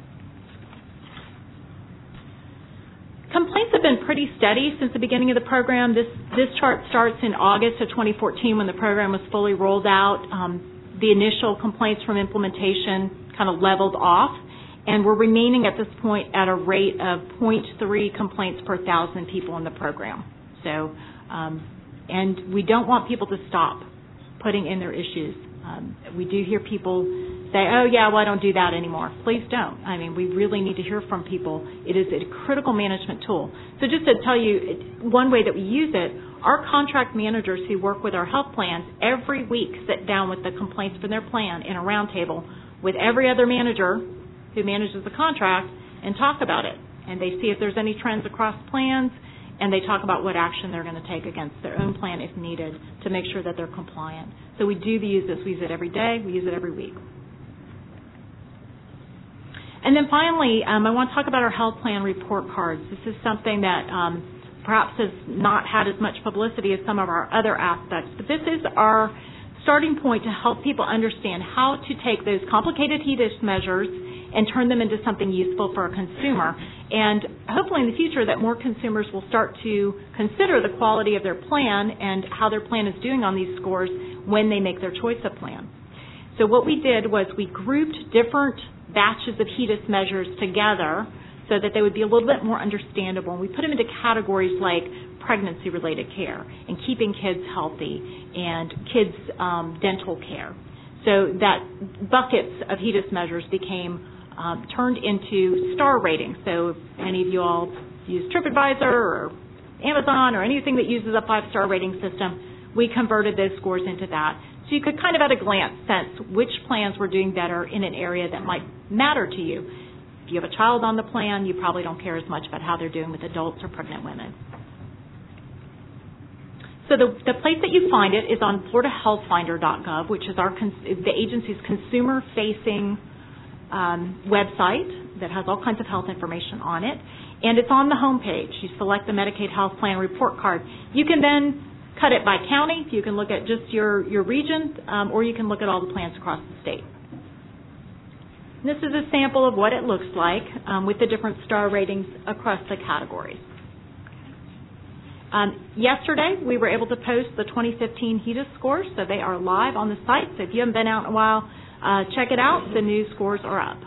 Complaints have been pretty steady since the beginning of the program. This this chart starts in August of twenty fourteen when the program was fully rolled out. Um, the initial complaints from implementation kind of leveled off, and we're remaining at this point at a rate of zero point three complaints per thousand people in the program. So, um, and we don't want people to stop putting in their issues. Um, we do hear people say, oh, yeah, well, I don't do that anymore. Please don't. I mean, we really need to hear from people. It is a critical management tool. So just to tell you one way that we use it, our contract managers who work with our health plans every week sit down with the complaints from their plan in a roundtable with every other manager who manages the contract and talk about it. And they see if there's any trends across plans, and they talk about what action they're going to take against their own plan if needed to make sure that they're compliant. So we do use this. We use it every day. We use it every week. And then finally, um, I want to talk about our health plan report cards. This is something that um, perhaps has not had as much publicity as some of our other aspects, but this is our starting point to help people understand how to take those complicated HEDIS measures and turn them into something useful for a consumer. And hopefully in the future that more consumers will start to consider the quality of their plan and how their plan is doing on these scores when they make their choice of plan. So what we did was we grouped different batches of HEDIS measures together so that they would be a little bit more understandable. And we put them into categories like pregnancy-related care and keeping kids healthy and kids' um, dental care. So that buckets of HEDIS measures became um, turned into star ratings. So if any of you all use TripAdvisor or Amazon or anything that uses a five-star rating system, we converted those scores into that. So you could kind of at a glance sense which plans were doing better in an area that might matter to you. If you have a child on the plan, you probably don't care as much about how they're doing with adults or pregnant women. So the, the place that you find it is on Florida Health Finder dot gov, which is our the agency's consumer-facing um, website that has all kinds of health information on it. And it's on the home page. You select the Medicaid Health Plan Report Card. You can then cut it by county. You can look at just your, your region, um, or you can look at all the plans across the state. And this is a sample of what it looks like um, with the different star ratings across the categories. Um, yesterday, we were able to post the twenty fifteen HEDIS scores, so they are live on the site. So if you haven't been out in a while, uh, check it out. The new scores are up.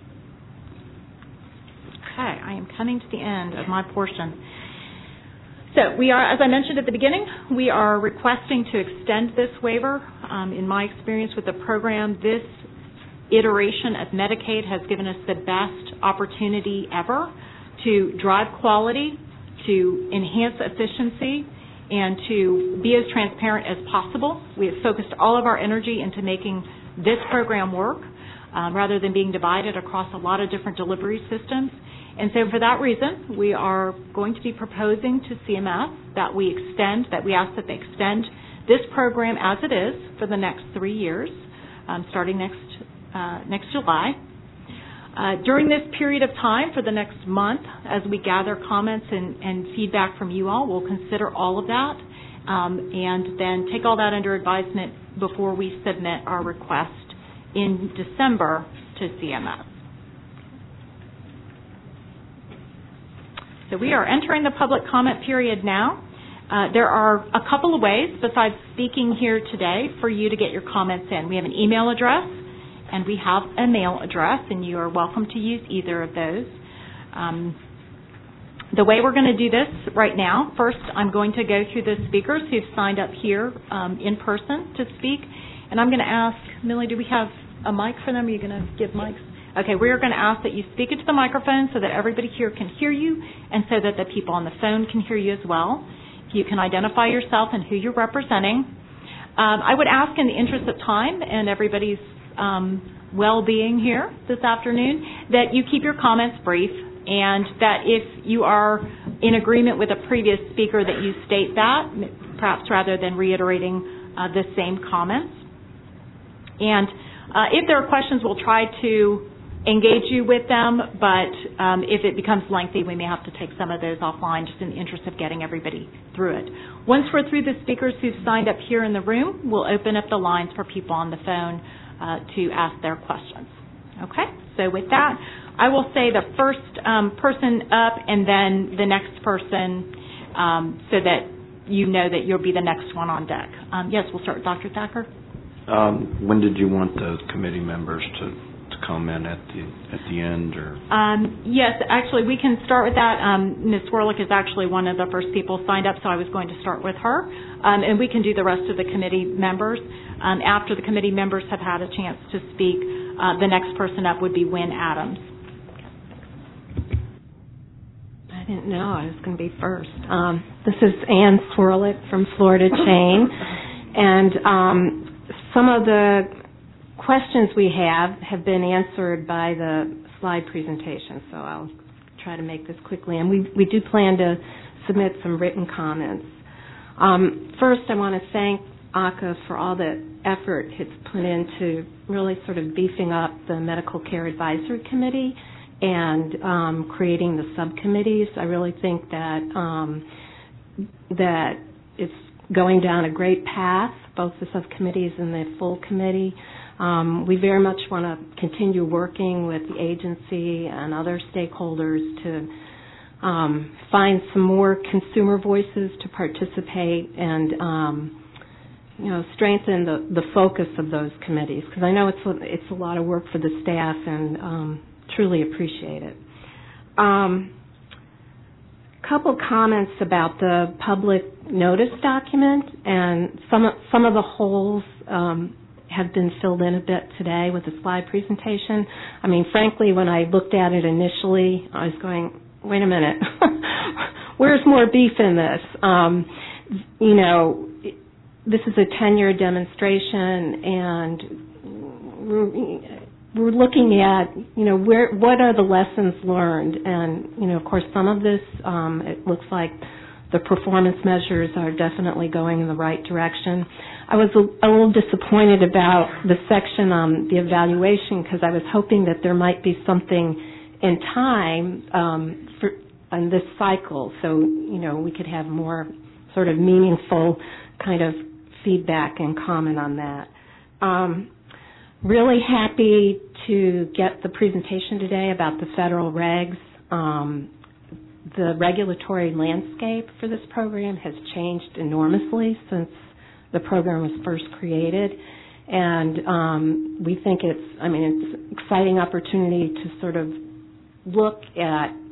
Okay, I am coming to the end of my portion. So we are, as I mentioned at the beginning, we are requesting to extend this waiver. Um, in my experience with the program, this iteration of Medicaid has given us the best opportunity ever to drive quality, to enhance efficiency, and to be as transparent as possible. We have focused all of our energy into making this program work um, rather than being divided across a lot of different delivery systems. And so for that reason, we are going to be proposing to C M S that we extend, that we ask that they extend this program as it is for the next three years, um, starting next uh, next July. Uh, during this period of time, for the next month, as we gather comments and, and feedback from you all, we'll consider all of that um, and then take all that under advisement before we submit our request in December to C M S. So we are entering the public comment period now. Uh, there are a couple of ways, besides speaking here today, for you to get your comments in. We have an email address, and we have a mail address, and you are welcome to use either of those. Um, the way we're going to do this right now, first I'm going to go through the speakers who've signed up here um, in person to speak, and I'm going to ask, Millie, do we have a mic for them? Are you going to give mics? Okay, we are going to ask that you speak into the microphone so that everybody here can hear you and so that the people on the phone can hear you as well. If you can identify yourself and who you're representing. Um, I would ask, in the interest of time and everybody's um, well-being here this afternoon, that you keep your comments brief, and that if you are in agreement with a previous speaker, that you state that, perhaps rather than reiterating uh, the same comments. And uh, if there are questions, we'll try to engage you with them, but um, if it becomes lengthy, we may have to take some of those offline just in the interest of getting everybody through it. Once we're through the speakers who've signed up here in the room, we'll open up the lines for people on the phone uh, to ask their questions. Okay? So with that, I will say the first um, person up and then the next person um, so that you know that you'll be the next one on deck. Um, yes, we'll start with Doctor Thacker. Um, when did you want the committee members to comment at the at the end, or? Um, yes, actually, we can start with that. Um, Miz Swirlick is actually one of the first people signed up, so I was going to start with her, um, and we can do the rest of the committee members. Um, after the committee members have had a chance to speak, uh, the next person up would be Wynn Adams. I didn't know I was going to be first. Um, this is Ann Swirlick from Florida Chain, and um, some of the questions we have have been answered by the slide presentation, so I'll try to make this quickly. And we, we do plan to submit some written comments. Um, first, I want to thank A C A for all the effort it's put into really sort of beefing up the Medical Care Advisory Committee and um, creating the subcommittees. I really think that um, that it's going down a great path, both the subcommittees and the full committee. Um, we very much want to continue working with the agency and other stakeholders to um, find some more consumer voices to participate and um, you know strengthen the, the focus of those committees, because I know it's a, it's a lot of work for the staff, and um, truly appreciate it. Um, couple comments about the public notice document, and some of, some of the holes um, have been filled in a bit today with the slide presentation. I mean, frankly, when I looked at it initially, I was going, wait a minute, where's more beef in this? Um, you know, this is a ten-year demonstration, and we're, we're looking at, you know, where what are the lessons learned? And, you know, of course, some of this, um, it looks like the performance measures are definitely going in the right direction. I was a, a little disappointed about the section on the evaluation, because I was hoping that there might be something in time um, for on this cycle, so you know we could have more sort of meaningful kind of feedback and comment on that. Um, really happy to get the presentation today about the federal regs. Um, the regulatory landscape for this program has changed enormously since the program was first created, and um, we think it's, I mean, it's an exciting opportunity to sort of look at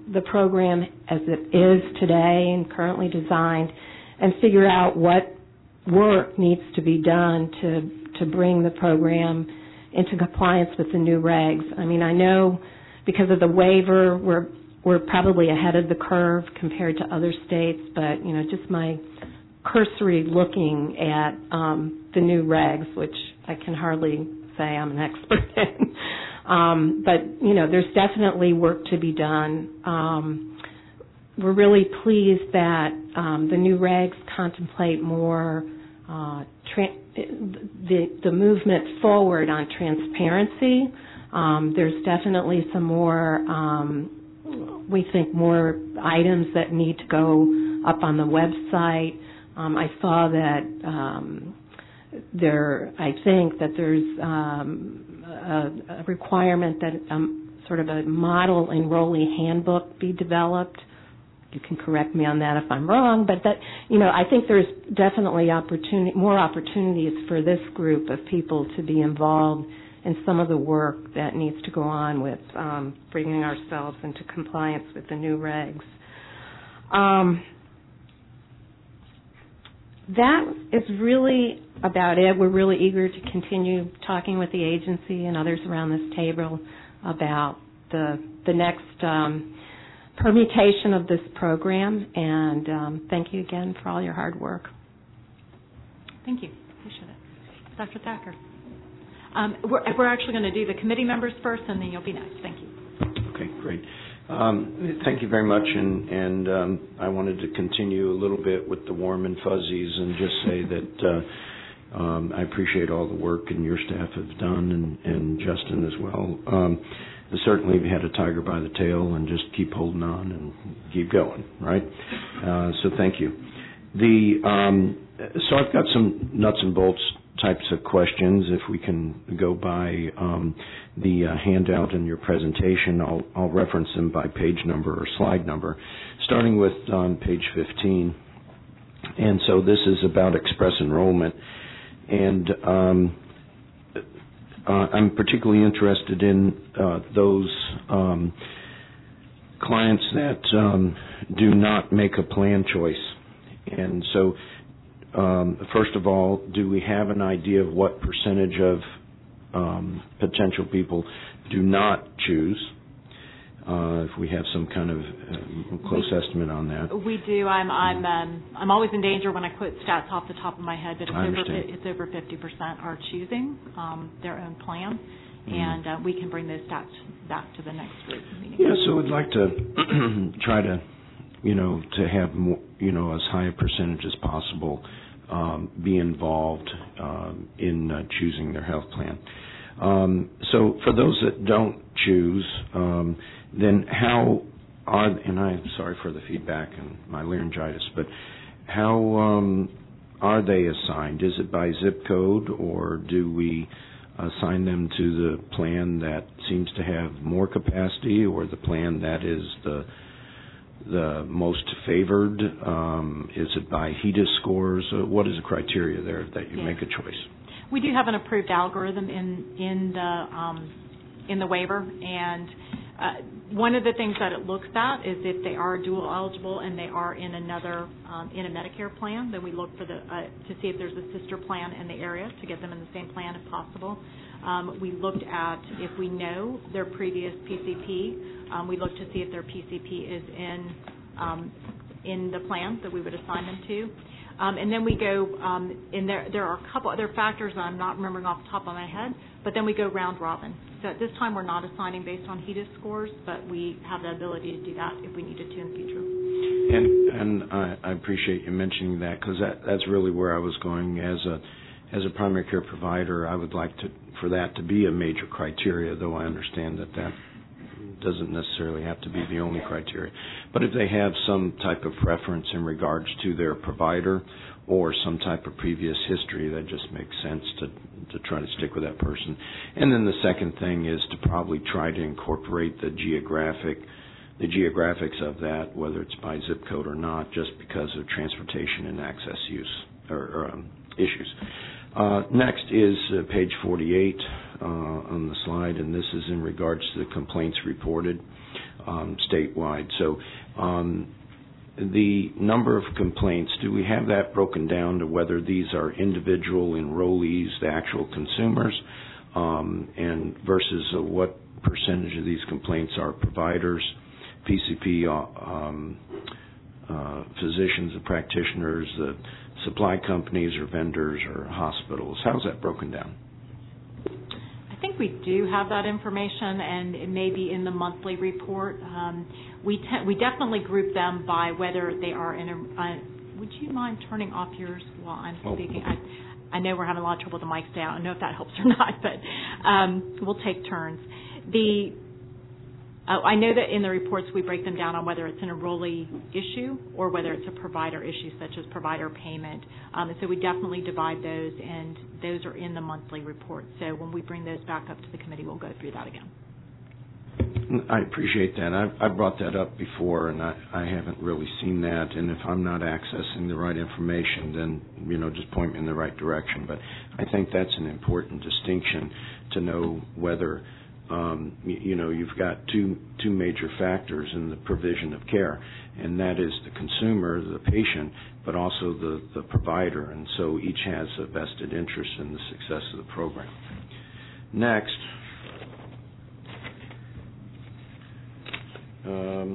the program as it is today and currently designed and figure out what work needs to be done to, to bring the program into compliance with the new regs. I mean, I know because of the waiver, we're we're probably ahead of the curve compared to other states, but, you know, just my cursory looking at um, the new regs, which I can hardly say I'm an expert in. um, but, you know, there's definitely work to be done. Um, we're really pleased that um, the new regs contemplate more uh, tra- the, the movement forward on transparency. Um, there's definitely some more, um, we think, more items that need to go up on the website. Um, I saw that um, there, I think that there's um, a, a requirement that um, sort of a model enrollee handbook be developed. You can correct me on that if I'm wrong, but that, you know, I think there's definitely opportunity, more opportunities for this group of people to be involved in some of the work that needs to go on with um, bringing ourselves into compliance with the new regs. Um, that is really about it. We're really eager to continue talking with the agency and others around this table about the the next um, permutation of this program, and um, thank you again for all your hard work. Thank you. Appreciate it. Doctor Thacker. Um, we're, we're actually going to do the committee members first, and then you'll be next. Thank you. Okay, great. Um, thank you very much, and, and um, I wanted to continue a little bit with the warm and fuzzies and just say that uh, um, I appreciate all the work and your staff have done, and, and Justin as well. Um, certainly we had a tiger by the tail, and just keep holding on and keep going, right? Uh, so thank you. The um, so I've got some nuts and bolts types of questions. If we can go by um, the uh, handout in your presentation, I'll, I'll reference them by page number or slide number, starting with um, page fifteen. And so this is about express enrollment. And um, uh, I'm particularly interested in uh, those um, clients that um, do not make a plan choice. And so Um, first of all, do we have an idea of what percentage of um, potential people do not choose? Uh, if we have some kind of uh, close we, estimate on that. We do. I'm I'm um, I'm always in danger when I quote stats off the top of my head, but it's I over understand. it's over fifty percent are choosing um, their own plan, mm-hmm. and uh, we can bring those stats back to the next group meeting. Yeah, so we'd like to try to, you know, to have more, you know, as high a percentage as possible um, be involved um, in uh, choosing their health plan. Um, so for those that don't choose, um, then how are, and I'm sorry for the feedback and my laryngitis, but how um, are they assigned? Is it by zip code, or do we assign them to the plan that seems to have more capacity, or the plan that is the the most favored? Um, is it by HEDIS scores? Uh, what is the criteria there that you yes. make a choice? We do have an approved algorithm in in the um, in the waiver, and uh, one of the things that it looks at is if they are dual eligible and they are in another um, in a Medicare plan, then we look for the uh, to see if there's a sister plan in the area to get them in the same plan if possible. Um, we looked at if we know their previous P C P. Um, we look to see if their P C P is in um, in the plan that we would assign them to. Um, and then we go, um, and there there are a couple other factors that I'm not remembering off the top of my head, but then we go round robin. So at this time we're not assigning based on HEDIS scores, but we have the ability to do that if we needed to in the future. And and I, I appreciate you mentioning that, because that, that's really where I was going. As a as a primary care provider, I would like to for that to be a major criteria, though I understand that that doesn't necessarily have to be the only criteria. But if they have some type of preference in regards to their provider or some type of previous history, that just makes sense to to try to stick with that person. And then the second thing is to probably try to incorporate the geographic the geographics of that, whether it's by zip code or not, just because of transportation and access use or, or um, issues. Uh, next is uh, page forty-eight uh, on the slide, and this is in regards to the complaints reported. um, statewide. So um, the number of complaints, do we have that broken down to whether these are individual enrollees, the actual consumers, um, and versus uh, what percentage of these complaints are providers, P C P, uh, um, uh, physicians and practitioners, the supply companies or vendors or hospitals? How's that broken down? I think we do have that information, and it may be in the monthly report. Um, we te- we definitely group them by whether they are in a. Uh, would you mind turning off yours while I'm speaking? Oh. I, I know we're having a lot of trouble with the mics down. I don't know if that helps or not, but um, we'll take turns. The uh, I know that in the reports we break them down on whether it's an enrollee issue or whether it's a provider issue, such as provider payment. Um, and so we definitely divide those, and those are in the monthly report. So when we bring those back up to the committee, we'll go through that again. I appreciate that. I, I brought that up before, and I, I haven't really seen that. And if I'm not accessing the right information, then, you know, just point me in the right direction. But I think that's an important distinction to know whether Um, you, you know, you've got two two major factors in the provision of care, and that is the consumer, the patient, but also the, the provider, and so each has a vested interest in the success of the program. Next, um,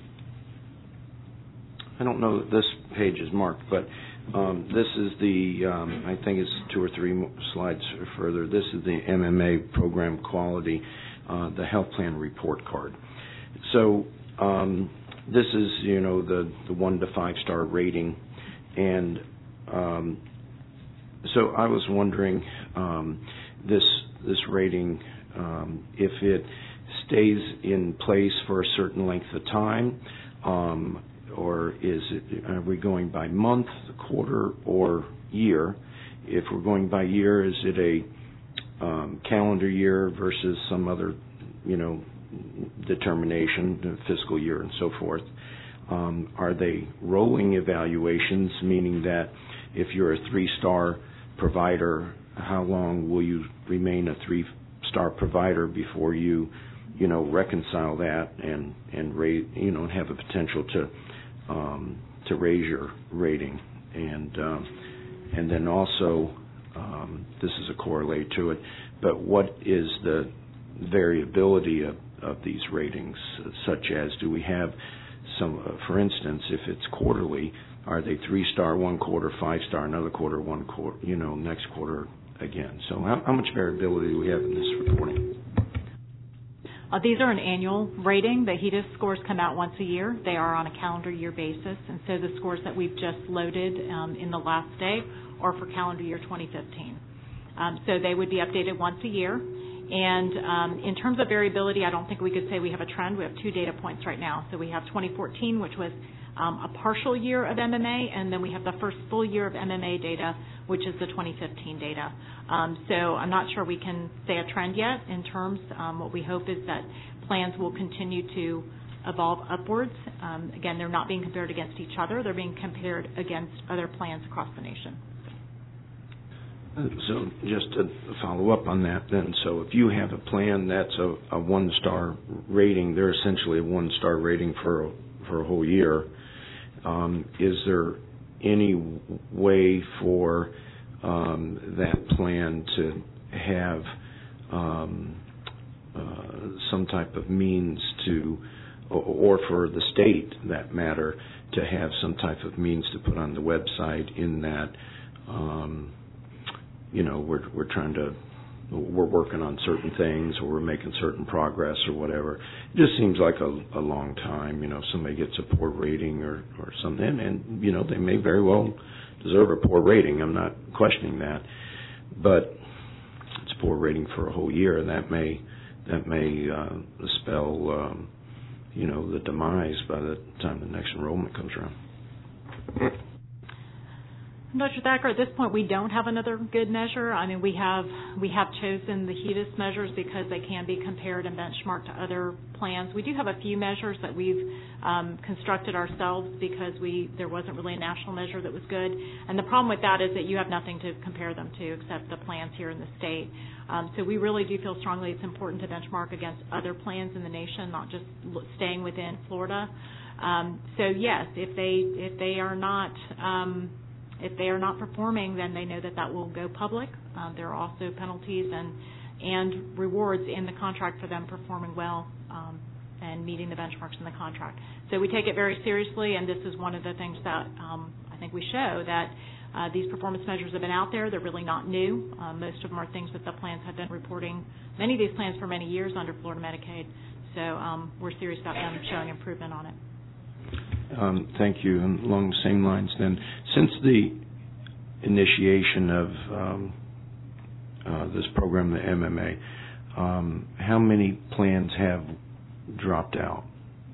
I don't know that this page is marked, but Um, this is the, um, I think it's two or three slides further, this is the M M A program quality, uh, the health plan report card. So um, this is, you know, the, the one to five star rating. And um, so I was wondering, um, this, this rating, um, if it stays in place for a certain length of time, um, or is it, are we going by month, quarter, or year? If we're going by year, is it a um, calendar year versus some other, you know, determination, fiscal year and so forth? Um, are they rolling evaluations, meaning that if you're a three-star provider, how long will you remain a three-star provider before you, you know, reconcile that and, and raise, you know, have a potential to Um, to raise your rating? And um, and then also, um, this is a correlate to it, but what is the variability of, of these ratings, such as do we have some, uh, for instance, if it's quarterly, are they three-star one quarter, five-star another quarter, one quarter, you know, next quarter again? So how, how much variability do we have in this reporting? Uh, these are an annual rating. The HEDIS scores come out once a year. They are on a calendar year basis, and so the scores that we've just loaded um, in the last day are for calendar year twenty fifteen. Um, so they would be updated once a year. And um, in terms of variability, I don't think we could say we have a trend. We have two data points right now. So we have twenty fourteen, which was um, a partial year of M M A, and then we have the first full year of M M A data, which is the twenty fifteen data. Um, so I'm not sure we can say a trend yet in terms. Um, what we hope is that plans will continue to evolve upwards. Um, again, they're not being compared against each other. They're being compared against other plans across the nation. So just to follow up on that then, so if you have a plan that's a, a one-star rating, they're essentially a one-star rating for a, for a whole year. Um, is there any way for um, that plan to have um, uh, some type of means to, or for the state, that matter, to have some type of means to put on the website in that, um, you know, we're we're trying to, we're working on certain things, or we're making certain progress or whatever. It just seems like a, a long time, you know, if somebody gets a poor rating or, or something, and, and, you know, they may very well deserve a poor rating. I'm not questioning that. But it's a poor rating for a whole year, and that may, that may uh, spell, um, you know, the demise by the time the next enrollment comes around. Doctor Thacker, at this point, we don't have another good measure. I mean, we have we have chosen the HEDIS measures because they can be compared and benchmarked to other plans. We do have a few measures that we've um, constructed ourselves because we there wasn't really a national measure that was good. And the problem with that is that you have nothing to compare them to except the plans here in the state. Um, so we really do feel strongly it's important to benchmark against other plans in the nation, not just staying within Florida. Um, so yes, if they if they are not um, If they are not performing, then they know that that will go public. Um, there are also penalties and and rewards in the contract for them performing well um, and meeting the benchmarks in the contract. So we take it very seriously, and this is one of the things that um, I think we show that uh, these performance measures have been out there. They're really not new. Uh, most of them are things that the plans have been reporting, many of these plans for many years under Florida Medicaid. So um, we're serious about them showing improvement on it. Um, thank you. And along the same lines then, since the initiation of um, uh, this program, the M M A, um, how many plans have dropped out?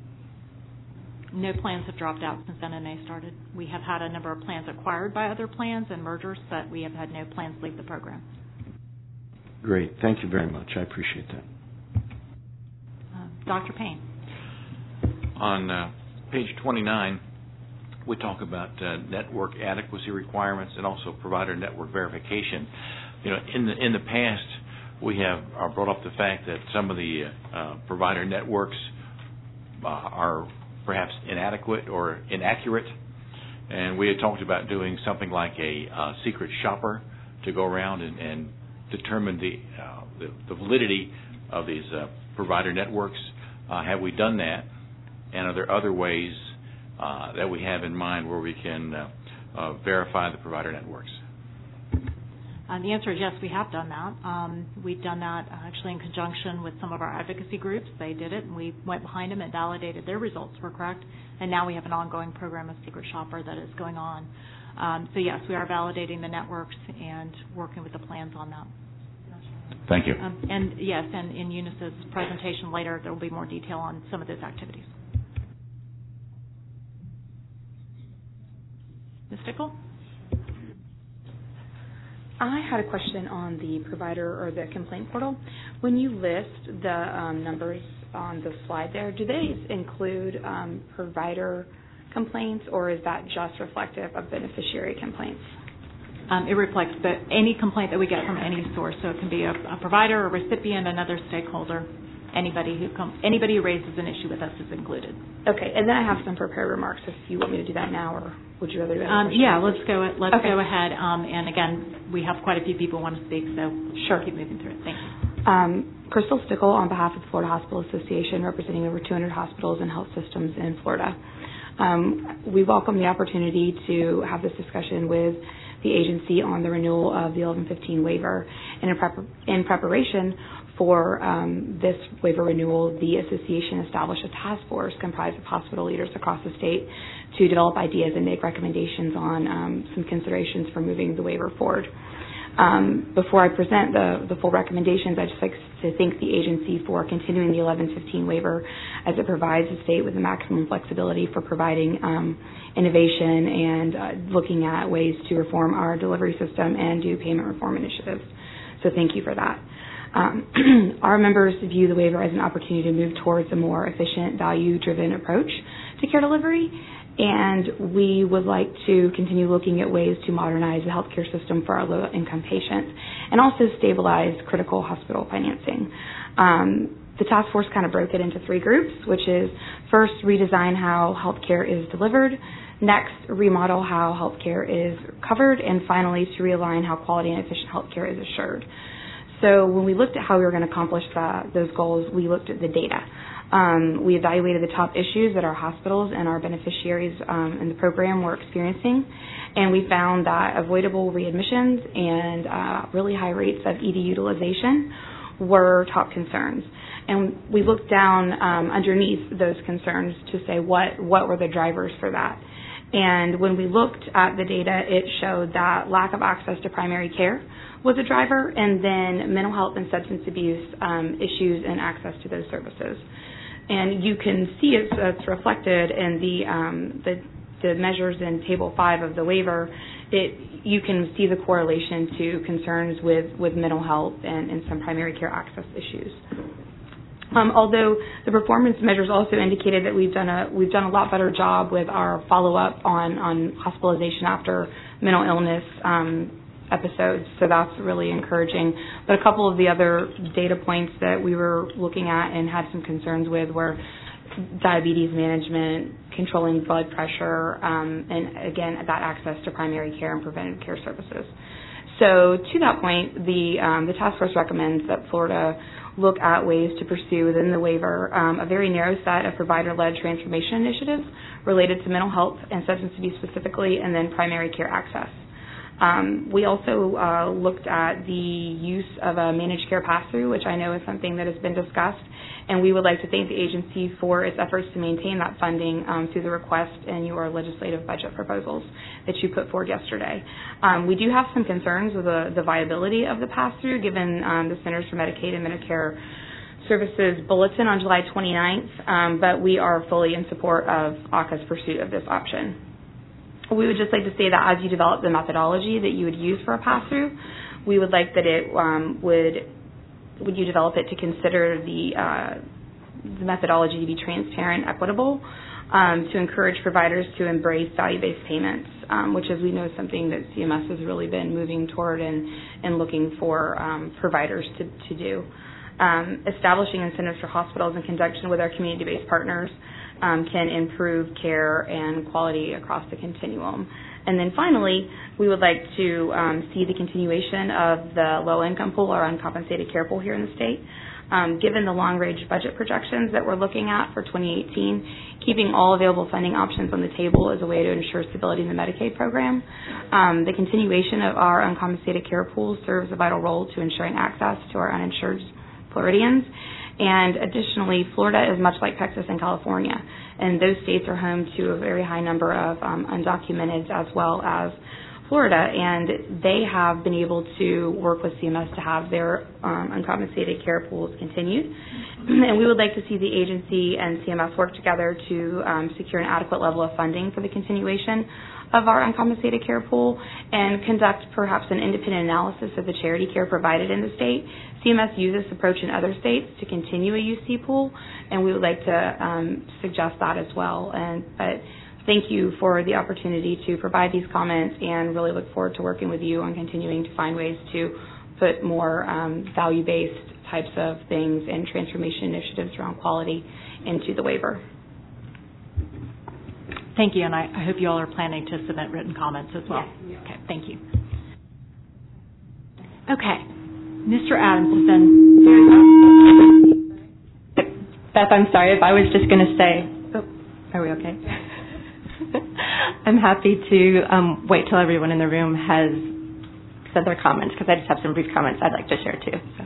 No plans have dropped out since M M A started. We have had a number of plans acquired by other plans and mergers, but we have had no plans leave the program. Great. Thank you very much. I appreciate that. Uh, Doctor Payne. On uh, page twenty-nine, we talk about uh, network adequacy requirements and also provider network verification. You know, in the in the past, we have uh, brought up the fact that some of the uh, provider networks uh, are perhaps inadequate or inaccurate, and we had talked about doing something like a uh, secret shopper to go around and, and determine the, uh, the the validity of these uh, provider networks. Uh, have we done that? And are there other ways uh, that we have in mind where we can uh, uh, verify the provider networks? Uh, the answer is yes, we have done that. Um, we've done that uh, actually in conjunction with some of our advocacy groups. They did it, and we went behind them and validated their results were correct. And now we have an ongoing program of Secret Shopper that is going on. Um, so yes, we are validating the networks and working with the plans on that. Thank you. Um, and yes, and in Eunice's presentation later, there will be more detail on some of those activities. Miz Stickle? I had a question on the provider or the complaint portal. When you list the um, numbers on the slide there, do they include um, provider complaints, or is that just reflective of beneficiary complaints? Um, it reflects the, any complaint that we get from any source. So it can be a, a provider, a recipient, another stakeholder. Anybody who comes, anybody who raises an issue with us is included. Okay, and then I have some prepared remarks if you want me to do that now, or would you rather do that? Um, yeah, let's go. Let's okay. go ahead. Um, and again, we have quite a few people who want to speak, so sure, keep moving through it. Thank you. Um, Crystal Stickle on behalf of the Florida Hospital Association, representing over two hundred hospitals and health systems in Florida. Um, we welcome the opportunity to have this discussion with the agency on the renewal of the eleven fifteen waiver, and in, prep- in preparation for um, this waiver renewal, the association established a task force comprised of hospital leaders across the state to develop ideas and make recommendations on um, some considerations for moving the waiver forward. Um, before I present the, the full recommendations, I'd just like to thank the agency for continuing the eleven fifteen waiver, as it provides the state with the maximum flexibility for providing um, innovation and uh, looking at ways to reform our delivery system and do payment reform initiatives. So thank you for that. Um, our members view the waiver as an opportunity to move towards a more efficient, value-driven approach to care delivery, and we would like to continue looking at ways to modernize the healthcare system for our low-income patients and also stabilize critical hospital financing. Um, the task force kind of broke it into three groups, which is first, redesign how healthcare is delivered, next, remodel how healthcare is covered, and finally, to realign how quality and efficient healthcare is assured. So when we looked at how we were going to accomplish that, those goals, we looked at the data. Um, we evaluated the top issues that our hospitals and our beneficiaries um, in the program were experiencing, and we found that avoidable readmissions and uh, really high rates of E D utilization were top concerns. And we looked down um, underneath those concerns to say what, what were the drivers for that. And when we looked at the data, it showed that lack of access to primary care was a driver, and then mental health and substance abuse um, issues and access to those services. And you can see it's, it's reflected in the, um, the the measures in Table five of the waiver, it you can see the correlation to concerns with, with mental health and, and some primary care access issues. Um, although the performance measures also indicated that we've done a we've done a lot better job with our follow up on, on hospitalization after mental illness um, episodes, so that's really encouraging. But a couple of the other data points that we were looking at and had some concerns with were diabetes management, controlling blood pressure, um, and again that access to primary care and preventative care services. So to that point, the um, the task force recommends that Florida look at ways to pursue within the waiver um, a very narrow set of provider-led transformation initiatives related to mental health and substance abuse specifically, and then primary care access. Um, we also uh, looked at the use of a managed care pass-through, which I know is something that has been discussed, and we would like to thank the agency for its efforts to maintain that funding um, through the request in your legislative budget proposals that you put forward yesterday. Um, we do have some concerns with the, the viability of the pass-through, given um, the Centers for Medicaid and Medicare Services bulletin on July twenty-ninth, um, but we are fully in support of A C A's pursuit of this option. We would just like to say that as you develop the methodology that you would use for a pass-through, we would like that it um, would, would you develop it to consider the, uh, the methodology to be transparent, equitable, um, to encourage providers to embrace value-based payments, um, which as we know is something that C M S has really been moving toward and, and looking for um, providers to, to do. Um, establishing incentives for hospitals in conjunction with our community-based partners Um, can improve care and quality across the continuum. And then finally, we would like to um, see the continuation of the low-income pool or uncompensated care pool here in the state. Um, given the long-range budget projections that we're looking at for twenty eighteen, keeping all available funding options on the table is a way to ensure stability in the Medicaid program. Um, the continuation of our uncompensated care pool serves a vital role to ensuring access to our uninsured Floridians. And additionally, Florida is much like Texas and California, and those states are home to a very high number of um, undocumented as well as Florida, and they have been able to work with C M S to have their um, uncompensated care pools continued. And we would like to see the agency and C M S work together to um, secure an adequate level of funding for the continuation of our uncompensated care pool and conduct perhaps an independent analysis of the charity care provided in the state. C M S uses this approach in other states to continue a U C pool, and we would like to um, suggest that as well. And but thank you for the opportunity to provide these comments, and really look forward to working with you on continuing to find ways to put more um, value-based types of things and transformation initiatives around quality into the waiver. Thank you, and I, I hope you all are planning to submit written comments as well. Yes. Okay, thank you. Okay, Mister Adams has been very Beth, I'm sorry if I was just going to say, oh, are we okay? I'm happy to um, wait till everyone in the room has said their comments, because I just have some brief comments I'd like to share too. So.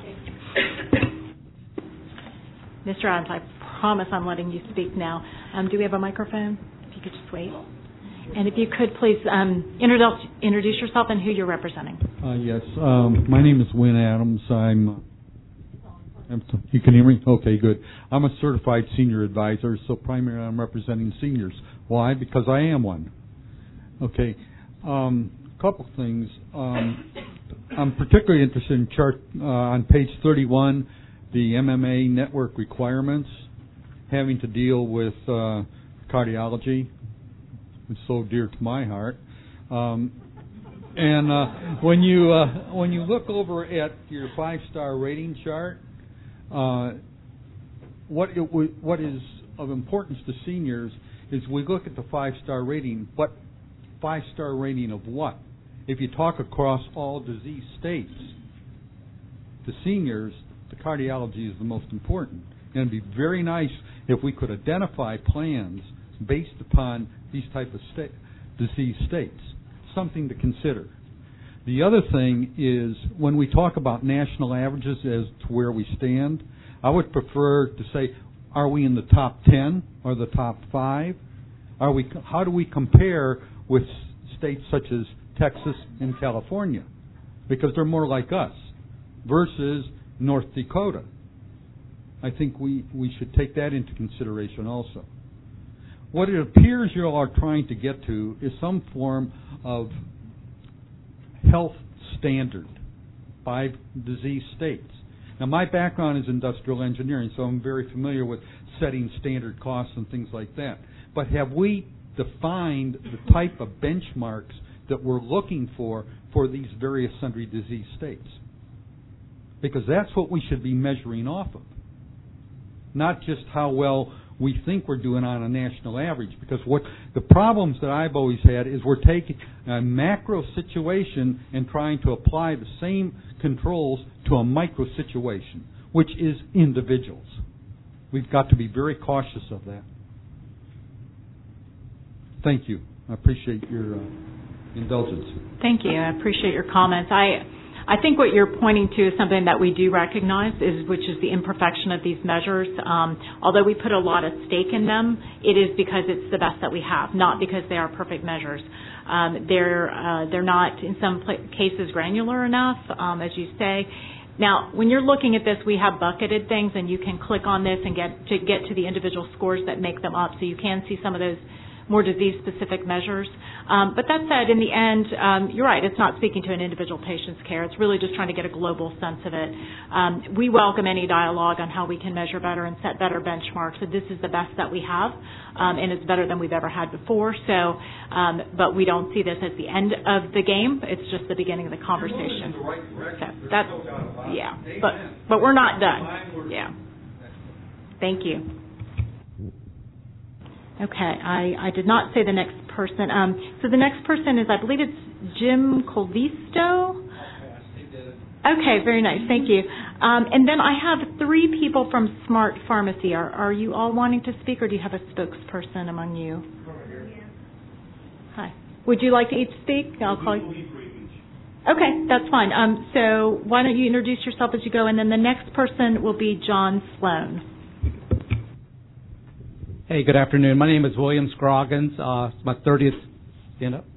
Mister Adams, I promise I'm letting you speak now. Um, do we have a microphone? If you could just wait. And if you could please um, introduce, introduce yourself and who you're representing. Uh, yes, um, my name is Wynn Adams. I'm, I'm, you can hear me? Okay, good. I'm a certified senior advisor, so primarily I'm representing seniors. Why? Because I am one. Okay, um, a couple things. Um, I'm particularly interested in chart uh, on page thirty-one, the M M A network requirements having to deal with uh, cardiology. It's so dear to my heart. Um, and uh, when you uh, when you look over at your five-star rating chart, uh, what it w- what is of importance to seniors is we look at the five-star rating, but five-star rating of what? If you talk across all disease states, to seniors, the cardiology is the most important. And it'd be very nice if we could identify plans based upon these type of sta- disease states, something to consider. The other thing is when we talk about national averages as to where we stand, I would prefer to say, are we in the top ten or the top five? Are we? How do we compare with states such as Texas and California? Because they're more like us versus North Dakota. I think we, we should take that into consideration also. What it appears you all are trying to get to is some form of health standard, five disease states. Now, my background is industrial engineering, so I'm very familiar with setting standard costs and things like that. But have we defined the type of benchmarks that we're looking for for these various sundry disease states? Because that's what we should be measuring off of, not just how well we think we're doing on a national average. Because what the problems that I've always had is we're taking a macro situation and trying to apply the same controls to a micro situation, which is individuals. We've got to be very cautious of that. Thank you. I appreciate your uh, indulgence. Thank you. I appreciate your comments. I I think what you're pointing to is something that we do recognize, is which is the imperfection of these measures. Um, although we put a lot of stake in them, it is because it's the best that we have, not because they are perfect measures. Um, they're uh, they're not in some pl- cases granular enough, um, as you say. Now, when you're looking at this, we have bucketed things, and you can click on this and get to get to the individual scores that make them up, so you can see some of those more disease-specific measures. Um, but that said, in the end, um, you're right, it's not speaking to an individual patient's care. It's really just trying to get a global sense of it. Um, we welcome any dialogue on how we can measure better and set better benchmarks. So this is the best that we have, um, and it's better than we've ever had before. So, um, but we don't see this as the end of the game. It's just the beginning of the conversation. So that's, yeah, but, but we're not done. Yeah. Thank you. Okay, I, I did not say the next person. Um, so the next person is, I believe it's Jim Colvisto. Okay, very nice. Thank you. Um, and then I have three people from Smart Pharmacy. Are, are you all wanting to speak, or do you have a spokesperson among you? Hi. Would you like to each speak? I'll call you. Okay, that's fine. Um, so why don't you introduce yourself as you go, and then the next person will be John Sloan. Hey, good afternoon. My name is William Scroggins. Uh, it's my thirtieth. Stand up.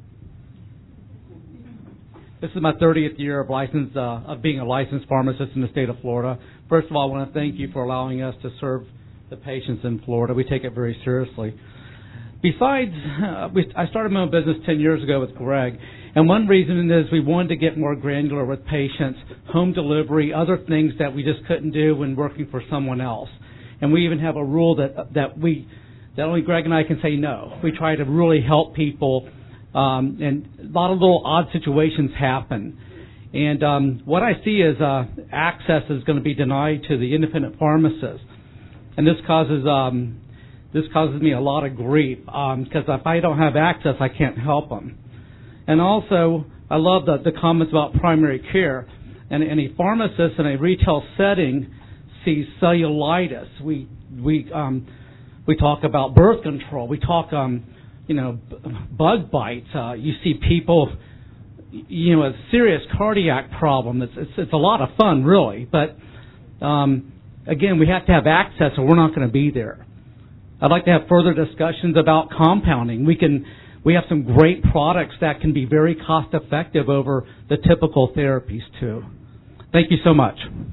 This is my thirtieth year of license uh, of being a licensed pharmacist in the state of Florida. First of all, I want to thank you for allowing us to serve the patients in Florida. We take it very seriously. Besides, uh, we, I started my own business ten years ago with Greg, and one reason is we wanted to get more granular with patients, home delivery, other things that we just couldn't do when working for someone else. And we even have a rule that that we that only Greg and I can say no. We try to really help people, um, and a lot of little odd situations happen. And um, what I see is uh, access is going to be denied to the independent pharmacists, and this causes um, this causes me a lot of grief because um, if I don't have access, I can't help them. And also, I love the, the comments about primary care. And, and a pharmacist in a retail setting sees cellulitis. We we um, we talk about birth control. We talk um, you know b- bug bites. Uh, you see people, you know, a serious cardiac problem. It's it's, it's a lot of fun, really. But um, again, we have to have access, or we're not going to be there. I'd like to have further discussions about compounding. We can we have some great products that can be very cost effective over the typical therapies too. Thank you so much.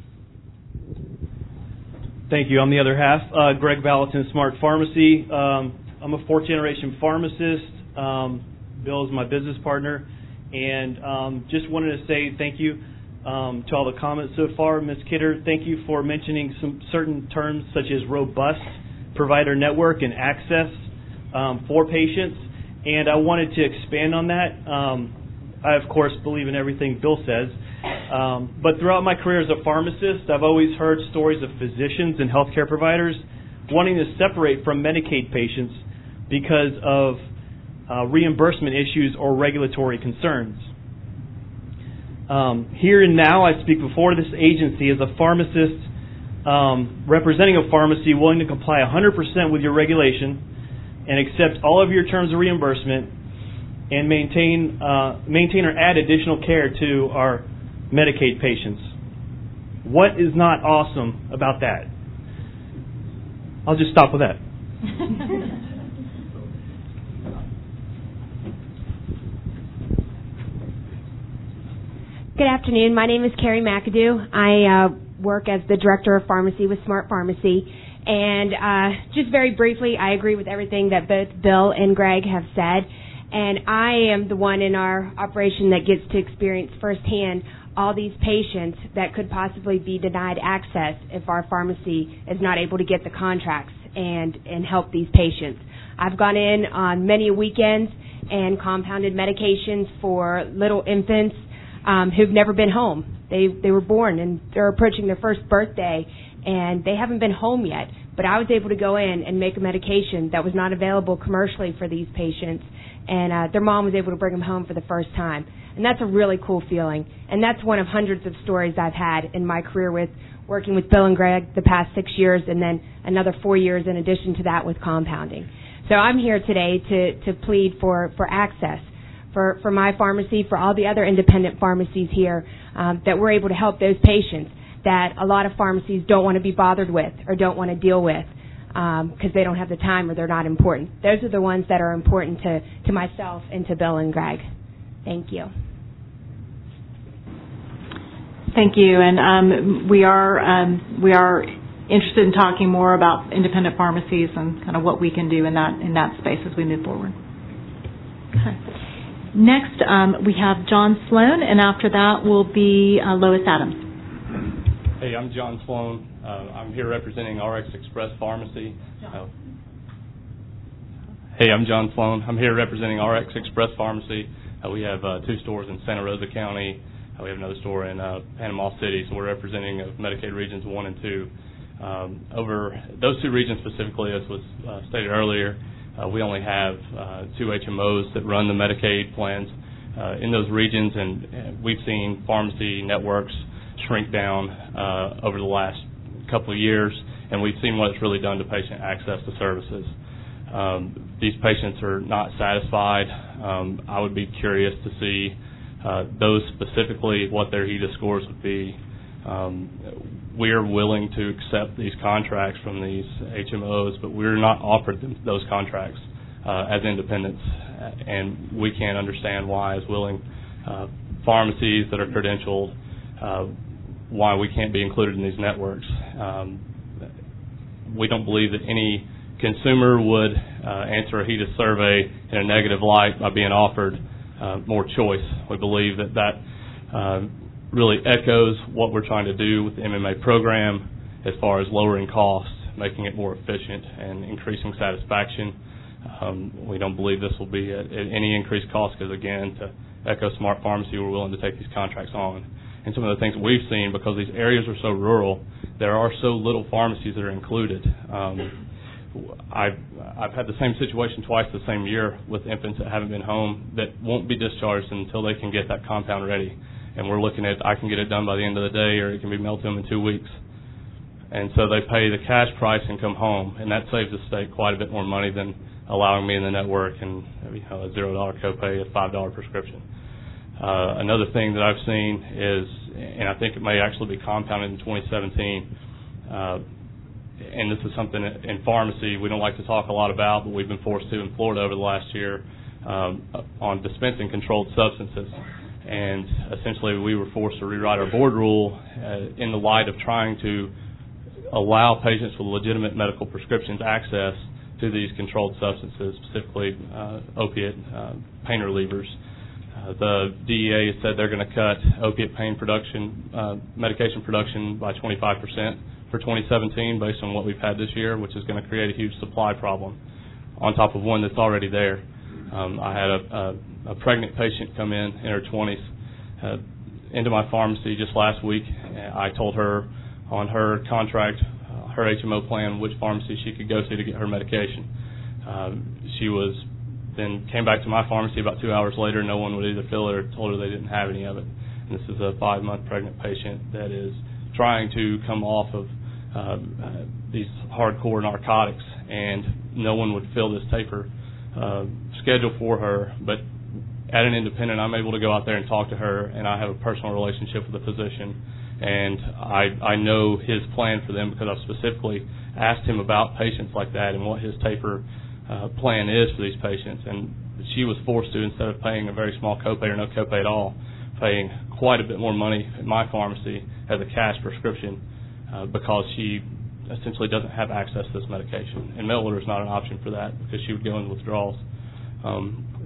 Thank you. I'm the other half, uh, Greg Valentin, Smart Pharmacy. Um, I'm a fourth-generation pharmacist. Um, Bill is my business partner. And um, just wanted to say thank you um, to all the comments so far. Miz Kidder, thank you for mentioning some certain terms such as robust provider network and access um, for patients. And I wanted to expand on that. Um, I, of course, believe in everything Bill says. Um, but throughout my career as a pharmacist, I've always heard stories of physicians and healthcare providers wanting to separate from Medicaid patients because of uh, reimbursement issues or regulatory concerns. Um, here and now, I speak before this agency as a pharmacist um, representing a pharmacy willing to comply one hundred percent with your regulation and accept all of your terms of reimbursement and maintain uh, maintain or add additional care to our Medicaid patients. What is not awesome about that? I'll just stop with that. Good afternoon. My name is Carrie McAdoo. I uh, work as the Director of Pharmacy with Smart Pharmacy. And uh, just very briefly, I agree with everything that both Bill and Greg have said. And I am the one in our operation that gets to experience firsthand all these patients that could possibly be denied access if our pharmacy is not able to get the contracts and, and help these patients. I've gone in on many weekends and compounded medications for little infants um, who've never been home. They they were born and they're approaching their first birthday and they haven't been home yet. But I was able to go in and make a medication that was not available commercially for these patients, and uh, their mom was able to bring them home for the first time. And that's a really cool feeling. And that's one of hundreds of stories I've had in my career with working with Bill and Greg the past six years and then another four years in addition to that with compounding. So I'm here today to, to plead for, for access for, for my pharmacy, for all the other independent pharmacies here, um, that we're able to help those patients that a lot of pharmacies don't want to be bothered with or don't want to deal with because um, they don't have the time or they're not important. Those are the ones that are important to, to myself and to Bill and Greg. Thank you. Thank you. And um, we are um, we are interested in talking more about independent pharmacies and kind of what we can do in that in that space as we move forward. Okay. Next, um, we have John Sloan, and after that will be uh, Lois Adams. Hey, I'm John Sloan. Uh, I'm here representing R X Express Pharmacy. Uh, hey, I'm John Sloan. I'm here representing R X Express Pharmacy. Uh, we have uh, two stores in Santa Rosa County. Uh, we have another store in uh, Panama City, so we're representing uh, Medicaid regions one and two. Um, over those two regions specifically, as was uh, stated earlier, uh, we only have uh, two H M Os that run the Medicaid plans uh, in those regions, and uh, we've seen pharmacy networks shrink down uh, over the last couple of years, and we've seen what it's really done to patient access to services. Um, these patients are not satisfied. Um, I would be curious to see uh, those specifically, what their HEDIS scores would be. Um, we're willing to accept these contracts from these H M Os, but we're not offered them, those contracts uh, as independents, and we can't understand why, as willing uh, pharmacies that are credentialed, uh, why we can't be included in these networks. Um, we don't believe that any consumer would uh, answer a HEDIS survey in a negative light by being offered uh, more choice. We believe that that uh, really echoes what we're trying to do with the M M A program as far as lowering costs, making it more efficient, and increasing satisfaction. Um, we don't believe this will be at, at any increased cost because, again, to echo Smart Pharmacy, we're willing to take these contracts on. And some of the things that we've seen, because these areas are so rural, there are so little pharmacies that are included. Um, I've, I've had the same situation twice the same year with infants that haven't been home that won't be discharged until they can get that compound ready. And we're looking at, I can get it done by the end of the day, or it can be mailed to them in two weeks. And so they pay the cash price and come home, and that saves the state quite a bit more money than allowing me in the network and, you know, a zero dollar copay, a five dollar prescription. Uh, another thing that I've seen is, and I think it may actually be compounded in twenty seventeen, uh, and this is something in pharmacy we don't like to talk a lot about, but we've been forced to in Florida over the last year, um, on dispensing controlled substances. And essentially we were forced to rewrite our board rule uh, in the light of trying to allow patients with legitimate medical prescriptions access to these controlled substances, specifically uh, opiate uh, pain relievers. Uh, the D E A has said they're going to cut opiate pain production, uh, medication production by twenty-five percent for twenty seventeen based on what we've had this year, which is going to create a huge supply problem on top of one that's already there. Um, I had a, a, a pregnant patient come in in her twenties uh, into my pharmacy just last week. I told her on her contract, uh, her H M O plan, which pharmacy she could go to to get her medication. Uh, she was then came back to my pharmacy about two hours later. No one would either fill it or told her they didn't have any of it. And this is a five-month pregnant patient that is trying to come off of uh, uh, these hardcore narcotics, and no one would fill this taper uh, schedule for her. But at an independent, I'm able to go out there and talk to her, and I have a personal relationship with the physician. And I, I know his plan for them because I've specifically asked him about patients like that and what his taper uh, plan is for these patients. And she was forced to, instead of paying a very small copay or no copay at all, paying quite a bit more money at my pharmacy as a cash prescription uh, because she essentially doesn't have access to this medication. And mail order is not an option for that because she would go into withdrawals. Um,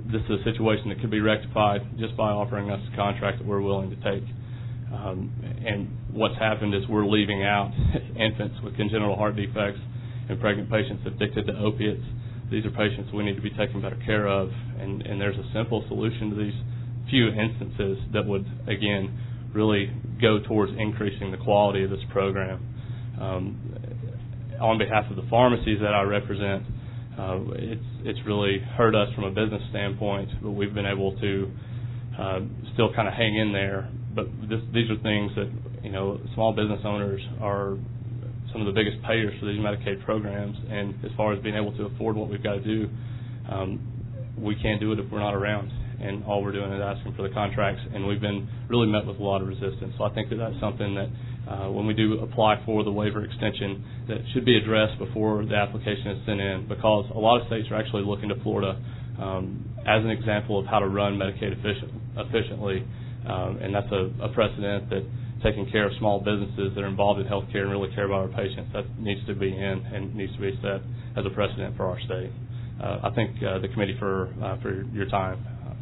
this is a situation that could be rectified just by offering us a contract that we're willing to take. Um, and what's happened is we're leaving out infants with congenital heart defects and pregnant patients addicted to opiates. These are patients we need to be taken better care of, and, and there's a simple solution to these few instances that would, again, really go towards increasing the quality of this program. Um, on behalf of the pharmacies that I represent, uh, it's, it's really hurt us from a business standpoint, but we've been able to uh, still kind of hang in there. But this, these are things that, you know, small business owners are some of the biggest payers for these Medicaid programs, and as far as being able to afford what we've got to do, um, we can't do it if we're not around, and all we're doing is asking for the contracts, and we've been really met with a lot of resistance. So I think that that's something that uh, when we do apply for the waiver extension, that should be addressed before the application is sent in, because a lot of states are actually looking to Florida um, as an example of how to run Medicaid efficient, efficiently, um, and that's a, a precedent that taking care of small businesses that are involved in healthcare and really care about our patients, that needs to be in and needs to be set as a precedent for our state. Uh, I thank uh, the committee for uh, for your time.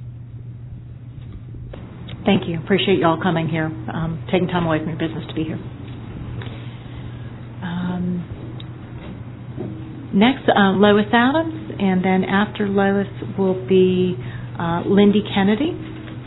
Thank you. Appreciate you all coming here, um, taking time away from your business to be here. Um, next, uh, Lois Adams, and then after Lois will be uh, Lindy Kennedy.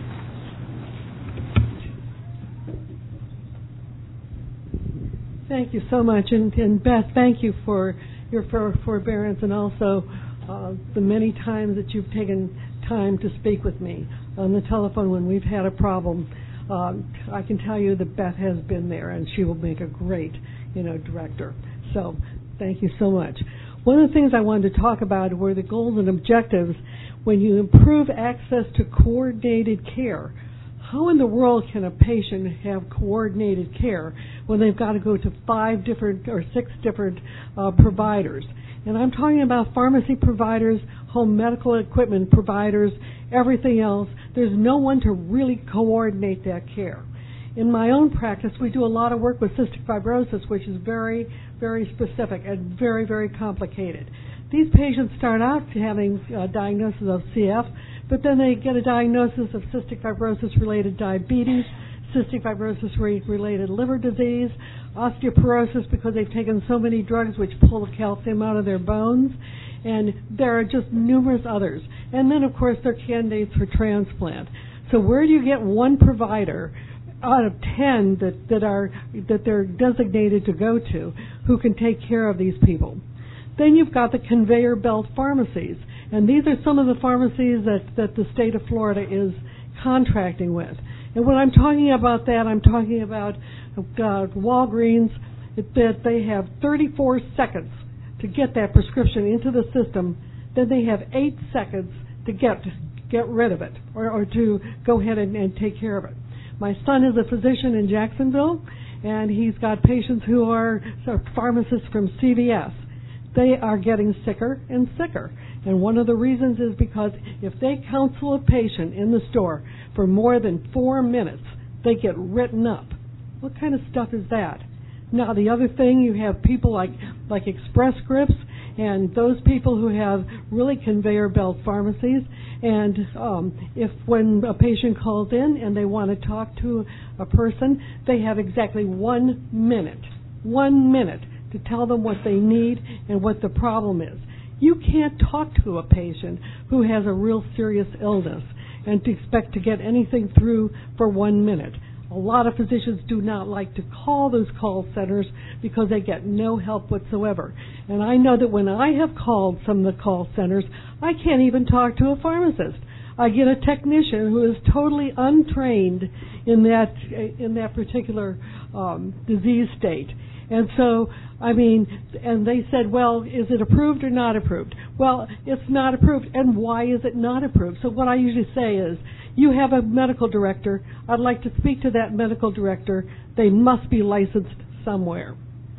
Thank you so much, and, and Beth, thank you for your for, forbearance and also uh, the many times that you've taken time to speak with me on the telephone when we've had a problem. Um, I can tell you that Beth has been there, and she will make a great, you know, director. So, thank you so much. One of the things I wanted to talk about were the goals and objectives when you improve access to coordinated care. How in the world can a patient have coordinated care when they've got to go to five different or six different uh, providers? And I'm talking about pharmacy providers, home medical equipment providers, everything else. There's no one to really coordinate that care. In my own practice, we do a lot of work with cystic fibrosis, which is very, very specific and very, very complicated. These patients start out having a diagnosis of C F, but then they get a diagnosis of cystic fibrosis-related diabetes, cystic fibrosis-related liver disease, osteoporosis because they've taken so many drugs which pull the calcium out of their bones, and there are just numerous others. And then, of course, they're candidates for transplant. So where do you get one provider out of ten that, that are that they're designated to go to who can take care of these people? Then you've got the conveyor belt pharmacies. And these are some of the pharmacies that, that the state of Florida is contracting with. And when I'm talking about that, I'm talking about uh, Walgreens, that they have thirty-four seconds to get that prescription into the system. Then they have eight seconds to get get rid of it or, or to go ahead and, and take care of it. My son is a physician in Jacksonville, and he's got patients who are so pharmacists from C V S. They are getting sicker and sicker. And one of the reasons is because if they counsel a patient in the store for more than four minutes, they get written up. What kind of stuff is that? Now, the other thing, you have people like, like Express Scripts and those people who have really conveyor belt pharmacies. And um, if when a patient calls in and they want to talk to a person, they have exactly one minute, one minute to tell them what they need and what the problem is. You can't talk to a patient who has a real serious illness and to expect to get anything through for one minute. A lot of physicians do not like to call those call centers because they get no help whatsoever. And I know that when I have called some of the call centers, I can't even talk to a pharmacist. I get a technician who is totally untrained in that in that particular um, disease state. And so, I mean, and they said, well, is it approved or not approved? Well, it's not approved. And why is it not approved? So what I usually say is, you have a medical director. I'd like to speak to that medical director. They must be licensed somewhere.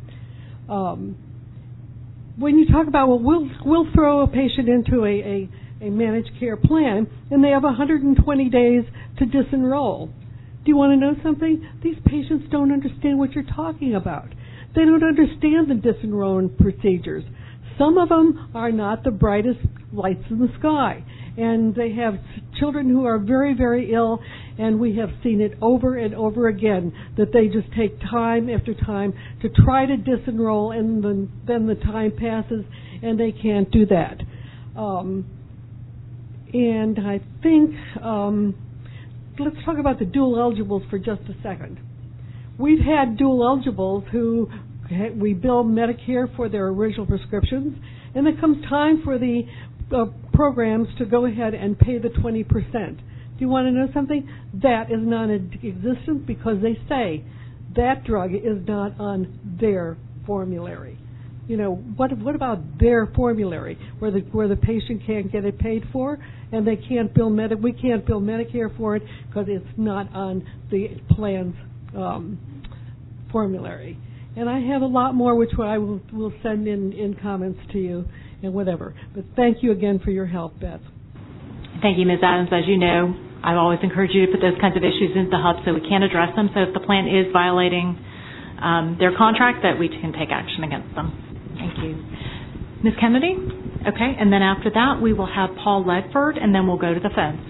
Um, when you talk about, well, we'll, we'll throw a patient into a, a, a managed care plan, and they have one hundred twenty days to disenroll. Do you want to know something? These patients don't understand what you're talking about. They don't understand the disenrolling procedures. Some of them are not the brightest lights in the sky. and they have children who are very, very ill, and we have seen it over and over again that they just take time after time to try to disenroll, and then, then the time passes and they can't do that. Um, and I think, um, let's talk about the dual eligibles for just a second. We've had dual eligibles who we bill Medicare for their original prescriptions, and it comes time for the uh, programs to go ahead and pay the twenty percent. Do you want to know something? That is non-existent because they say that drug is not on their formulary. You know, what what about their formulary where the where the patient can't get it paid for, and they can't bill Medi- we can't bill Medicare for it because it's not on the plan's um, formulary. And I have a lot more which I will, will send in, in comments to you and whatever. But thank you again for your help, Beth. Thank you, Miz Adams. As you know, I've always encouraged you to put those kinds of issues into the hub so we can address them. So if the plan is violating um, their contract, that we can take action against them. Thank you. Miz Kennedy? Okay, and then after that, we will have Paul Ledford, and then we'll go to the phones.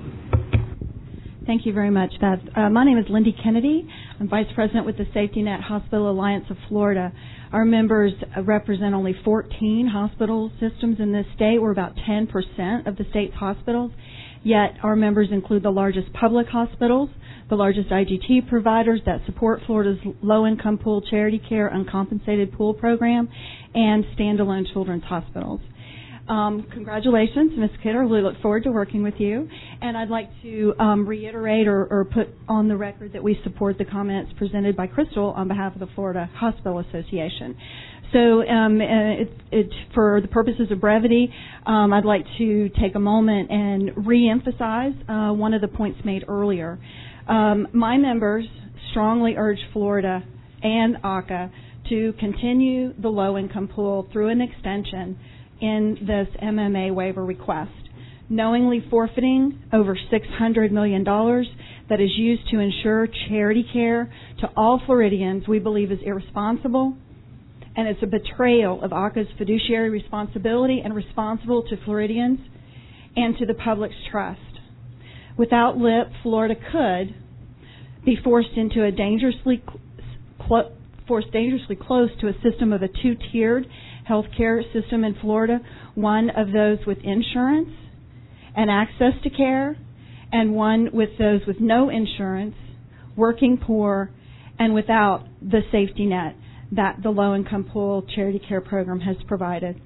Thank you very much, Beth. Uh, my name is Lindy Kennedy. I'm Vice President with the Safety Net Hospital Alliance of Florida. Our members represent only fourteen hospital systems in this state. We're about ten percent of the state's hospitals, yet our members include the largest public hospitals, the largest I G T providers that support Florida's low-income pool charity care uncompensated pool program, and standalone children's hospitals. Um, congratulations, Miz Kidder. We look forward to working with you. And I'd like to um, reiterate or, or put on the record that we support the comments presented by Crystal on behalf of the Florida Hospital Association. So um, it, it, for the purposes of brevity, um, I'd like to take a moment and reemphasize uh, one of the points made earlier. Um, my members strongly urge Florida and A C A to continue the low-income pool through an extension in this M M A waiver request, knowingly forfeiting over six hundred million dollars that is used to ensure charity care to all Floridians we believe is irresponsible, and it's a betrayal of A C A's fiduciary responsibility and responsible to Floridians and to the public's trust. Without L I P, Florida could be forced into a dangerously cl- forced dangerously close to a system of a two-tiered healthcare system in Florida, one of those with insurance and access to care, and one with those with no insurance, working poor, and without the safety net that the low-income pool charity care program has provided.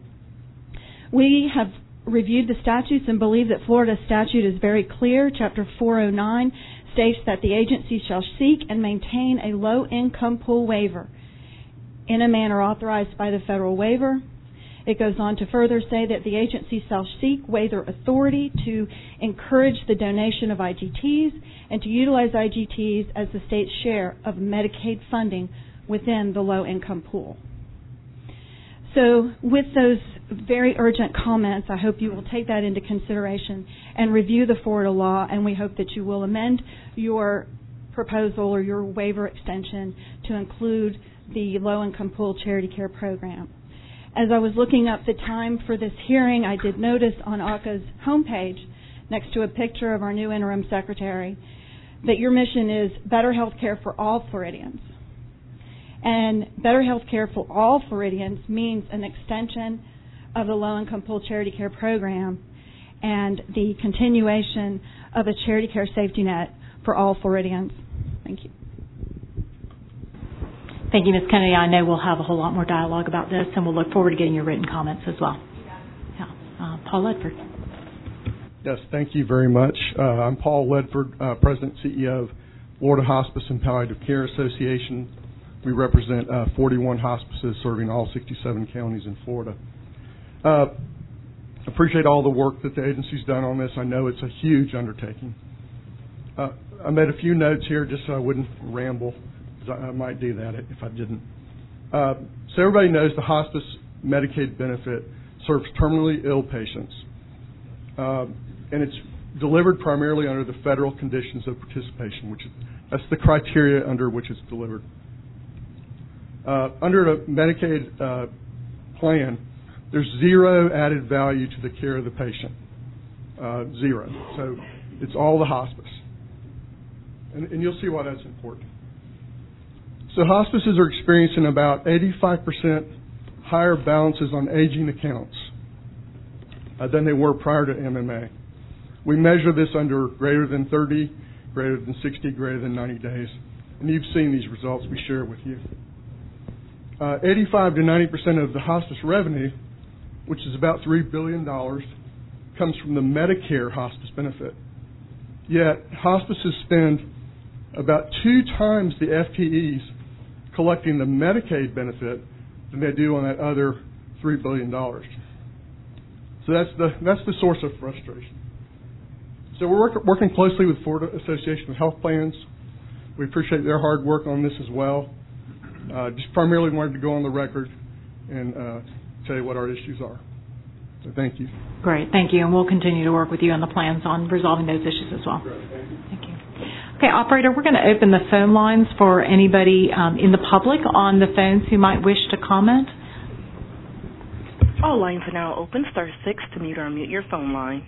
We have reviewed the statutes and believe that Florida statute is very clear. Chapter four oh nine states that the agency shall seek and maintain a low-income pool waiver in a manner authorized by the federal waiver. It goes on to further say that the agency shall seek waiver authority to encourage the donation of I G Ts and to utilize I G Ts as the state's share of Medicaid funding within the low-income pool. So with those very urgent comments, I hope you will take that into consideration and review the Florida law, and we hope that you will amend your proposal or your waiver extension to include the low-income pool charity care program. As I was looking up the time for this hearing, I did notice on A C A's homepage, next to a picture of our new interim secretary, that your mission is better health care for all Floridians. And better health care for all Floridians means an extension of the low-income pool charity care program and the continuation of a charity care safety net for all Floridians. Thank you. Thank you, Miz Kennedy. I know we'll have a whole lot more dialogue about this, and we'll look forward to getting your written comments as well. Yeah. Uh, Paul Ledford. Yes, thank you very much. Uh, I'm Paul Ledford, uh, President and C E O of Florida Hospice and Palliative Care Association. We represent uh, forty-one hospices serving all sixty-seven counties in Florida. Uh, appreciate all the work that the agency's done on this. I know it's a huge undertaking. Uh, I made a few notes here just so I wouldn't ramble. I might do that if I didn't. Uh, so everybody knows the hospice Medicaid benefit serves terminally ill patients, uh, and it's delivered primarily under the federal conditions of participation, which is, that's the criteria under which it's delivered. Uh, under a Medicaid uh, plan, there's zero added value to the care of the patient. uh, zero. So it's all the hospice. And, and you'll see why that's important. So hospices are experiencing about eighty-five percent higher balances on aging accounts uh, than they were prior to M M A. We measure this under greater than thirty, greater than sixty, greater than ninety days. And you've seen these results. We share with you. Uh, eighty-five to ninety percent of the hospice revenue, which is about three billion dollars, comes from the Medicare hospice benefit. Yet, hospices spend about two times the F T Es collecting the Medicaid benefit than they do on that other three billion dollars. So that's the, that's the source of frustration. So we're work, working closely with Florida Association of Health Plans. We appreciate their hard work on this as well. Uh, just primarily wanted to go on the record and uh, tell you what our issues are. So thank you. Great, thank you. And we'll continue to work with you on the plans on resolving those issues as well. Great, thank you. Thank you. Okay, operator, we're going to open the phone lines for anybody um, in the public on the phones who might wish to comment. All lines are now open. Star six to mute or unmute your phone line.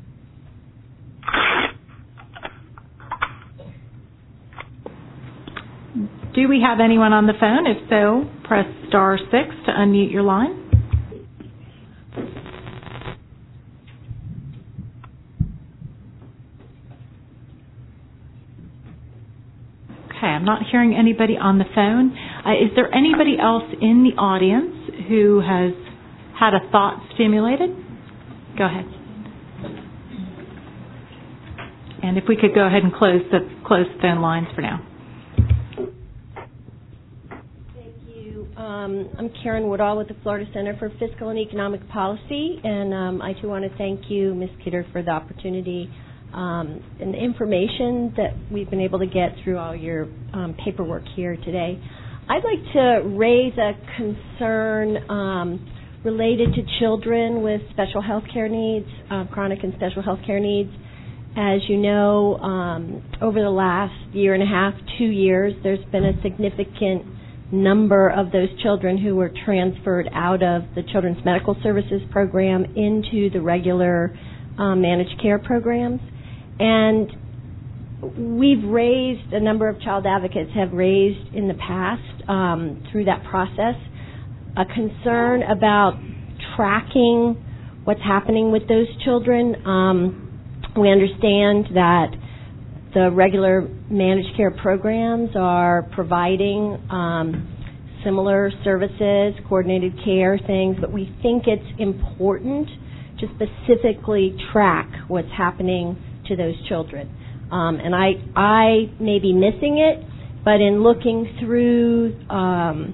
Do we have anyone on the phone? If so, press star six to unmute your line. Okay, I'm not hearing anybody on the phone. Uh, is there anybody else in the audience who has had a thought stimulated? Go ahead. And if we could go ahead and close the close the phone lines for now. Um, I'm Karen Woodall with the Florida Center for Fiscal and Economic Policy, and um, I too want to thank you, Miz Kidder, for the opportunity um, and the information that we've been able to get through all your um, paperwork here today. I'd like to raise a concern um, related to children with special health care needs, uh, chronic and special health care needs. As you know, um, over the last year and a half, two years, there's been a significant number of those children who were transferred out of the Children's Medical Services Program into the regular um, managed care programs. And we've raised, a number of child advocates have raised in the past um, through that process a concern about tracking what's happening with those children. Um, we understand that the regular managed care programs are providing um, similar services, coordinated care things, but we think it's important to specifically track what's happening to those children. Um, and I, I may be missing it, but in looking through um,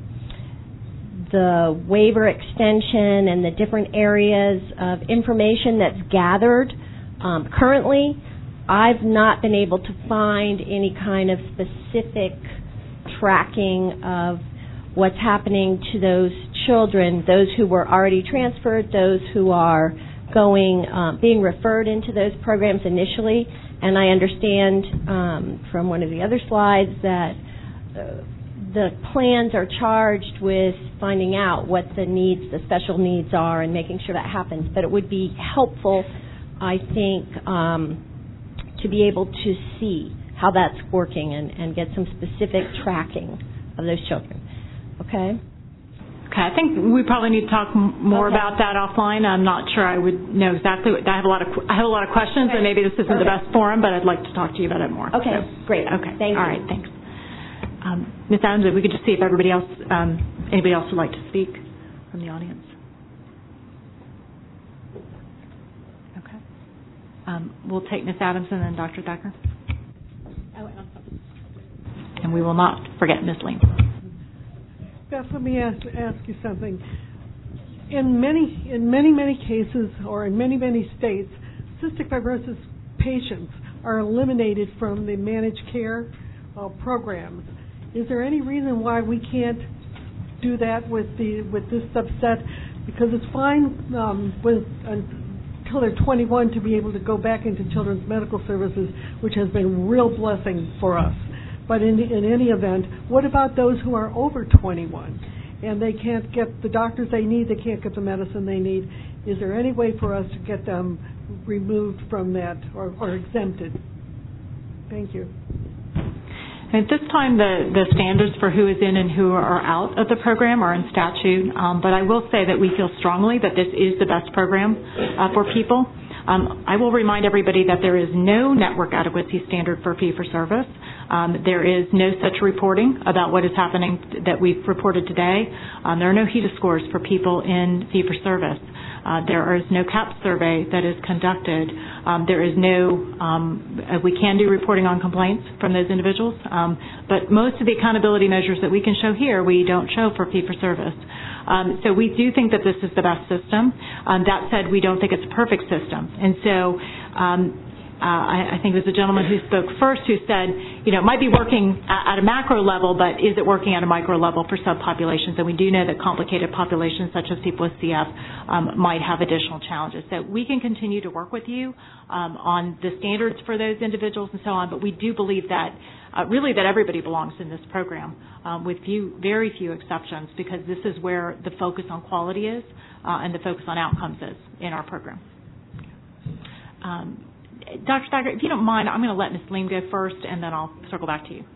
the waiver extension and the different areas of information that's gathered um, currently, I've not been able to find any kind of specific tracking of what's happening to those children, those who were already transferred, those who are going, um, being referred into those programs initially. And I understand um, from one of the other slides that uh, the plans are charged with finding out what the needs, the special needs are, and making sure that happens. But it would be helpful, I think, um, to be able to see how that's working and, and get some specific tracking of those children. Okay? Okay, I think we probably need to talk m- more okay. about that offline. I'm not sure I would know exactly what, I have a lot of I have a lot of questions, okay. and maybe this isn't okay. the best forum, but I'd like to talk to you about it more. Okay, so, great. Okay, thank all you. right, thanks. Um, Miz Adams, if we could just see if everybody else, um, anybody else would like to speak from the audience. Okay. Um, we'll take Miz Adams and then Doctor Thacker. Oh, and we will not forget Miz Lean. Beth, let me ask, ask you something. In many, in many, many cases, or in many, many states, cystic fibrosis patients are eliminated from the managed care uh, programs. Is there any reason why we can't do that with the with this subset? Because it's fine um, with until they're twenty-one to be able to go back into Children's Medical Services, which has been a real blessing for us. But in, in any event, what about those who are over twenty-one and they can't get the doctors they need, they can't get the medicine they need? Is there any way for us to get them removed from that or, or exempted. Thank you. At this time, the, the standards for who is in and who are out of the program are in statute, um, but I will say that we feel strongly that this is the best program uh, for people. Um, I will remind everybody that there is no network adequacy standard for fee-for-service. Um, there is no such reporting about what is happening that we've reported today. Um, there are no HEDIS scores for people in fee-for-service. Uh, there is no CAHPS survey that is conducted. Um, there is no, um, we can do reporting on complaints from those individuals, um, but most of the accountability measures that we can show here, we don't show for fee-for-service. Um, so we do think that this is the best system. Um, that said, we don't think it's a perfect system. And so um, uh, I, I think it was the gentleman who spoke first who said, you know, it might be working at, at a macro level, but is it working at a micro level for subpopulations? And we do know that complicated populations such as people with C F um, might have additional challenges. So we can continue to work with you um, on the standards for those individuals and so on, but we do believe that Uh, really that everybody belongs in this program um, with few, very few exceptions, because this is where the focus on quality is uh, and the focus on outcomes is in our program. Um, Doctor Thacker, if you don't mind, I'm going to let Miz Leem go first, and then I'll circle back to you.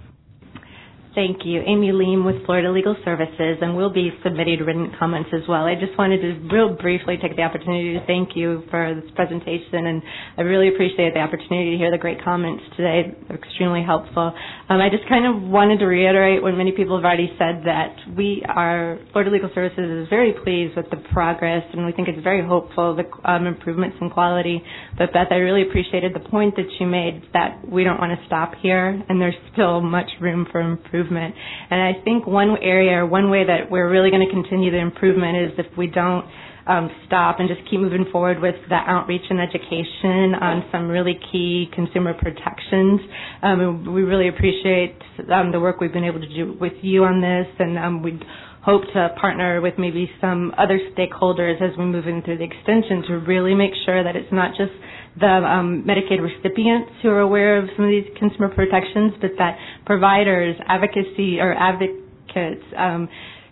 Thank you. Amy Leem with Florida Legal Services, and we'll be submitting written comments as well. I just wanted to real briefly take the opportunity to thank you for this presentation, and I really appreciate the opportunity to hear the great comments today. They're extremely helpful. Um, I just kind of wanted to reiterate what many people have already said, that we are, Florida Legal Services is very pleased with the progress, and we think it's very hopeful, the um, improvements in quality. But Beth, I really appreciated the point that you made that we don't want to stop here, and there's still much room for improvement. And I think one area, or one way that we're really going to continue the improvement is if we don't um, stop and just keep moving forward with the outreach and education on some really key consumer protections. Um, we really appreciate um, the work we've been able to do with you on this, and um, we'd hope to partner with maybe some other stakeholders as we move in through the extension to really make sure that it's not just the um, Medicaid recipients who are aware of some of these consumer protections, but that providers, advocacy or advocates, um,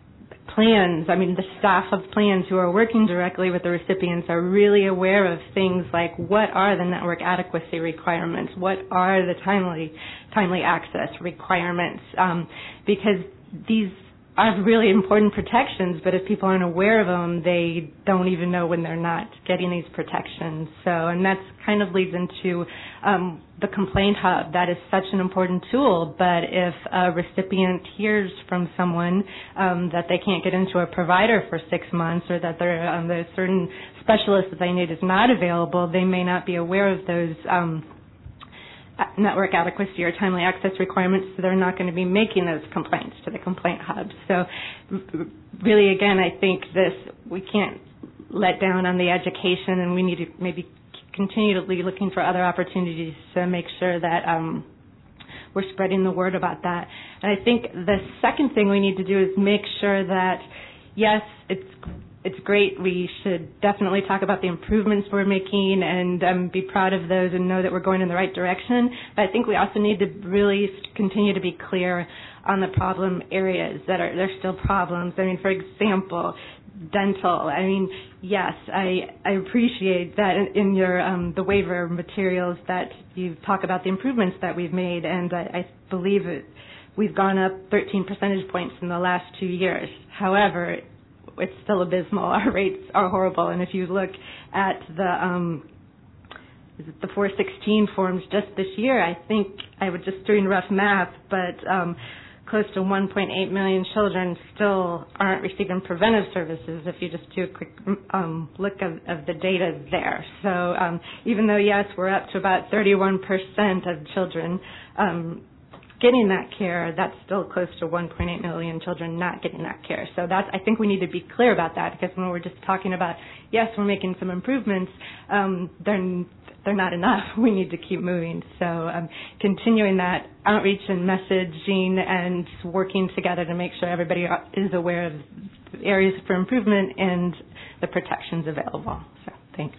plans, I mean the staff of plans who are working directly with the recipients are really aware of things like what are the network adequacy requirements, what are the timely timely access requirements, um, because these are really important protections, but if people aren't aware of them, they don't even know when they're not getting these protections. So, and that's kind of leads into um, the complaint hub. That is such an important tool, but if a recipient hears from someone um, that they can't get into a provider for six months or that there um, there's certain specialist that they need is not available, they may not be aware of those um network adequacy or timely access requirements, so they're not going to be making those complaints to the complaint hub. So really, again, I think this, we can't let down on the education, and we need to maybe continue to be looking for other opportunities to make sure that um, we're spreading the word about that. And I think the second thing we need to do is make sure that, yes, it's It's great. We should definitely talk about the improvements we're making and um, be proud of those and know that we're going in the right direction. But I think we also need to really continue to be clear on the problem areas that are, there's still problems. I mean, for example, dental. I mean, yes, I, I appreciate that in, in your um, the waiver materials that you talk about the improvements that we've made, and I, I believe it, we've gone up thirteen percentage points in the last two years. However, it's still abysmal. Our rates are horrible. And if you look at the um, is it the four sixteen forms just this year, I think I was just doing rough math, but um, close to one point eight million children still aren't receiving preventive services if you just do a quick um, look of, of the data there. So um, even though, yes, we're up to about thirty-one percent of children um, getting that care, that's still close to one point eight million children not getting that care. So that's, I think we need to be clear about that, because when we're just talking about, yes, we're making some improvements, um, they're, they're not enough. We need to keep moving. So um, continuing that outreach and messaging and working together to make sure everybody is aware of areas for improvement and the protections available. So thanks.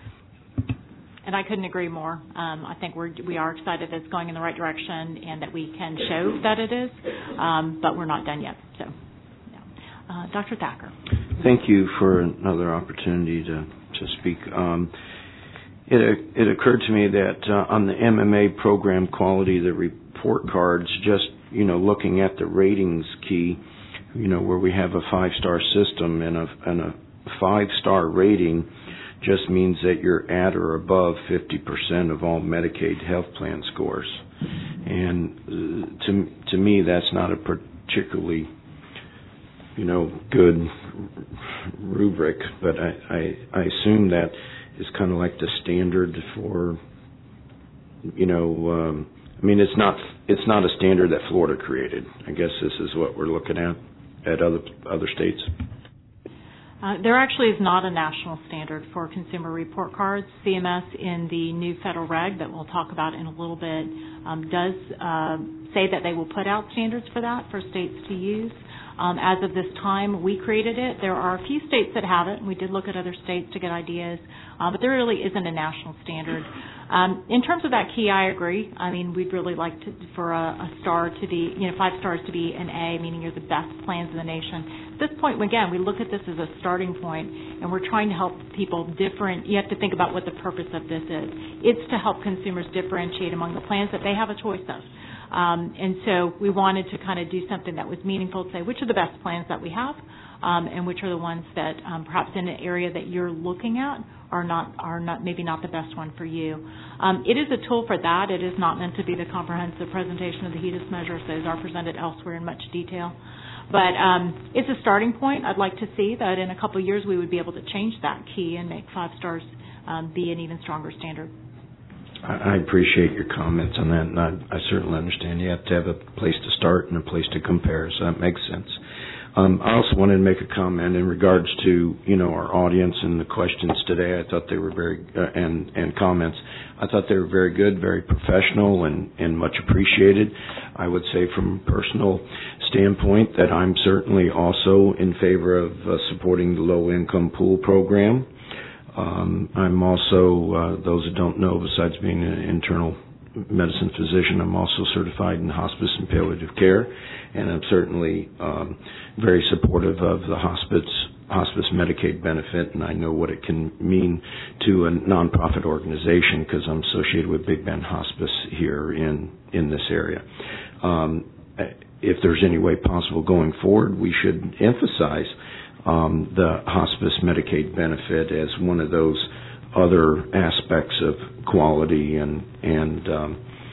And I couldn't agree more. Um, I think we're, we are excited that it's going in the right direction and that we can show that it is, um, but we're not done yet. So, yeah. uh, Doctor Thacker. Thank you for another opportunity to, to speak. Um, it it occurred to me that uh, on the M M A program quality, the report cards, just, you know, looking at the ratings key, you know, where we have a five-star system and a, and a five-star rating just means that you're at or above fifty percent of all Medicaid health plan scores. And uh, to to me, that's not a particularly, you know, good rubric, but I, I, I assume that is kind of like the standard for, you know, um, I mean, it's not it's not a standard that Florida created. I guess this is what we're looking at at other other states. Uh, there actually is not a national standard for consumer report cards. C M S in the new federal reg that we'll talk about in a little bit um, does uh, say that they will put out standards for that for states to use. Um, as of this time, we created it. There are a few states that have it, and we did look at other states to get ideas, uh, but there really isn't a national standard. Um, in terms of that key, I agree. I mean, we'd really like to, for a, a star to be, you know, five stars to be an A, meaning you're the best plans in the nation. At this point, again, we look at this as a starting point, and we're trying to help people different. You have to think about what the purpose of this is. It's to help consumers differentiate among the plans that they have a choice of. Um, and so we wanted to kind of do something that was meaningful to say which are the best plans that we have um, and which are the ones that um, perhaps in an area that you're looking at are not are not maybe not the best one for you. Um, it is a tool for that. It is not meant to be the comprehensive presentation of the HEDIS measures. Those are presented elsewhere in much detail. But um, it's a starting point. I'd like to see that in a couple of years we would be able to change that key and make five stars um, be an even stronger standard. I appreciate your comments on that, and I, I certainly understand you have to have a place to start and a place to compare, so that makes sense. Um, I also wanted to make a comment in regards to, you know, our audience and the questions today. I thought they were very, uh, and, and comments, I thought they were very good, very professional, and, and much appreciated. I would say from a personal standpoint that I'm certainly also in favor of uh, supporting the low-income pool program. Um, I'm also, uh, those who don't know, besides being an internal medicine physician, I'm also certified in hospice and palliative care, and I'm certainly um, very supportive of the hospice hospice Medicaid benefit, and I know what it can mean to a nonprofit organization because I'm associated with Big Bend Hospice here in, in this area. Um, if there's any way possible going forward, we should emphasize Um, the hospice Medicaid benefit as one of those other aspects of quality and and um,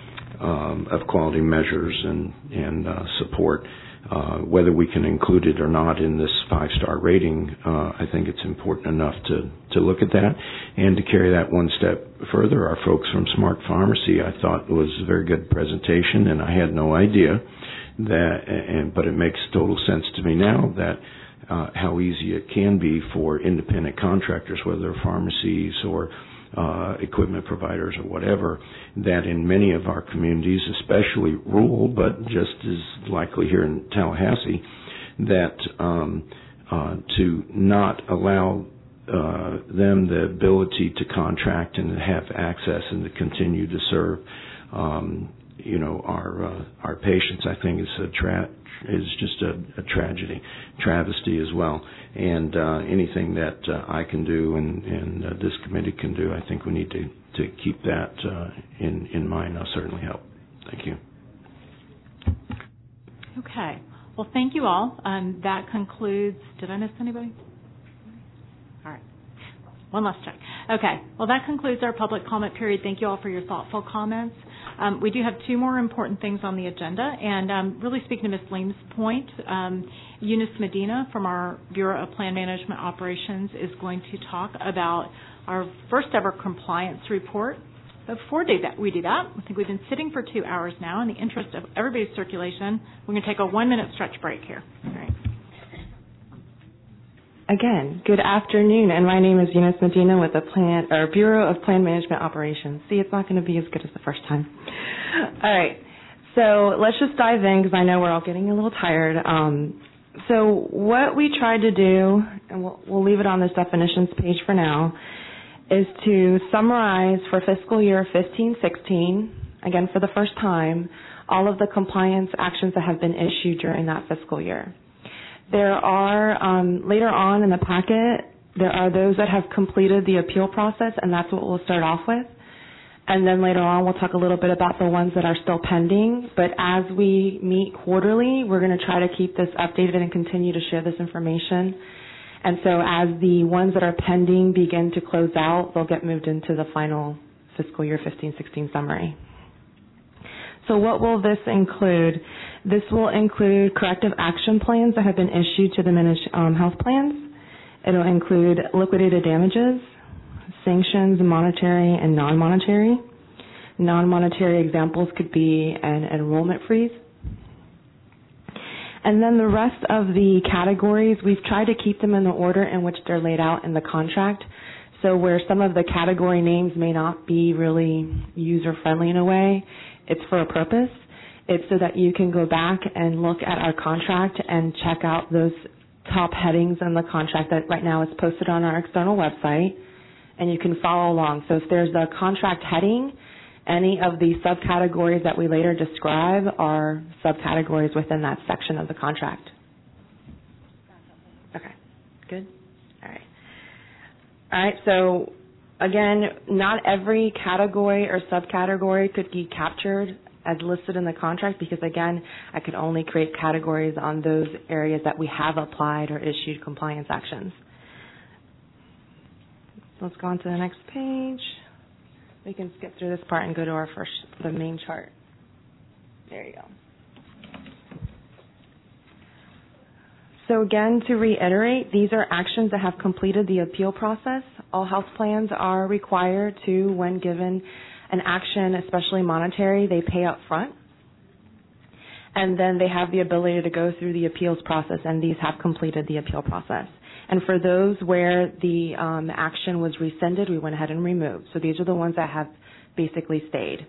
um, of quality measures and and uh, support. Uh, whether we can include it or not in this five-star rating, uh, I think it's important enough to to look at that and to carry that one step further. Our folks from Smart Pharmacy, I thought, was a very good presentation, and I had no idea that. And but it makes total sense to me now that. Uh, how easy it can be for independent contractors, whether they're pharmacies or uh, equipment providers or whatever, that in many of our communities, especially rural, but just as likely here in Tallahassee, that um, uh, to not allow uh, them the ability to contract and to have access and to continue to serve, um, you know, our uh, our patients, I think is a tra- is just a, a tragedy, travesty as well. And uh, anything that uh, I can do and, and uh, this committee can do, I think we need to, to keep that uh, in, in mind. I'll certainly help. Thank you. Okay. Well, thank you all. Um, that concludes, did I miss anybody? All right. One last check. Okay. Well, that concludes our public comment period. Thank you all for your thoughtful comments. Um, we do have two more important things on the agenda, and um, really speaking to Miz Leem's point, um, Eunice Medina from our Bureau of Plan Management Operations is going to talk about our first ever compliance report. But before we do that, I think we've been sitting for two hours now. In the interest of everybody's circulation, we're going to take a one-minute stretch break here. All right. Again, good afternoon, and my name is Eunice Medina with the Plan or Bureau of Plan Management Operations. See, it's not going to be as good as the first time. All right, so let's just dive in because I know we're all getting a little tired. Um, so what we tried to do, and we'll, we'll leave it on this definitions page for now, is to summarize for fiscal year fifteen sixteen, again for the first time, all of the compliance actions that have been issued during that fiscal year. There are, um, later on in the packet, There are those that have completed the appeal process, and that's what we'll start off with. And then later on, we'll talk a little bit about the ones that are still pending. But as we meet quarterly, we're going to try to keep this updated and continue to share this information. And so as the ones that are pending begin to close out, they'll get moved into the final fiscal year fifteen sixteen summary. So what will this include? This will include corrective action plans that have been issued to the managed um, health plans. It'll include liquidated damages, sanctions, monetary and non-monetary. Non-monetary examples could be an enrollment freeze. And then the rest of the categories, we've tried to keep them in the order in which they're laid out in the contract. So where some of the category names may not be really user-friendly in a way, it's for a purpose. It's so that you can go back and look at our contract and check out those top headings in the contract that right now is posted on our external website, and you can follow along. So if there's a contract heading, any of the subcategories that we later describe are subcategories within that section of the contract. Okay, good. All right. All right, so again, not every category or subcategory could be captured as listed in the contract because, again, I could only create categories on those areas that we have applied or issued compliance actions. Let's go on to the next page. We can skip through this part and go to our first, the main chart. There you go. So again, to reiterate, these are actions that have completed the appeal process. All health plans are required to, when given an action, especially monetary, they pay up front. And then they have the ability to go through the appeals process, and these have completed the appeal process. And for those where the um, action was rescinded, we went ahead and removed. So these are the ones that have basically stayed.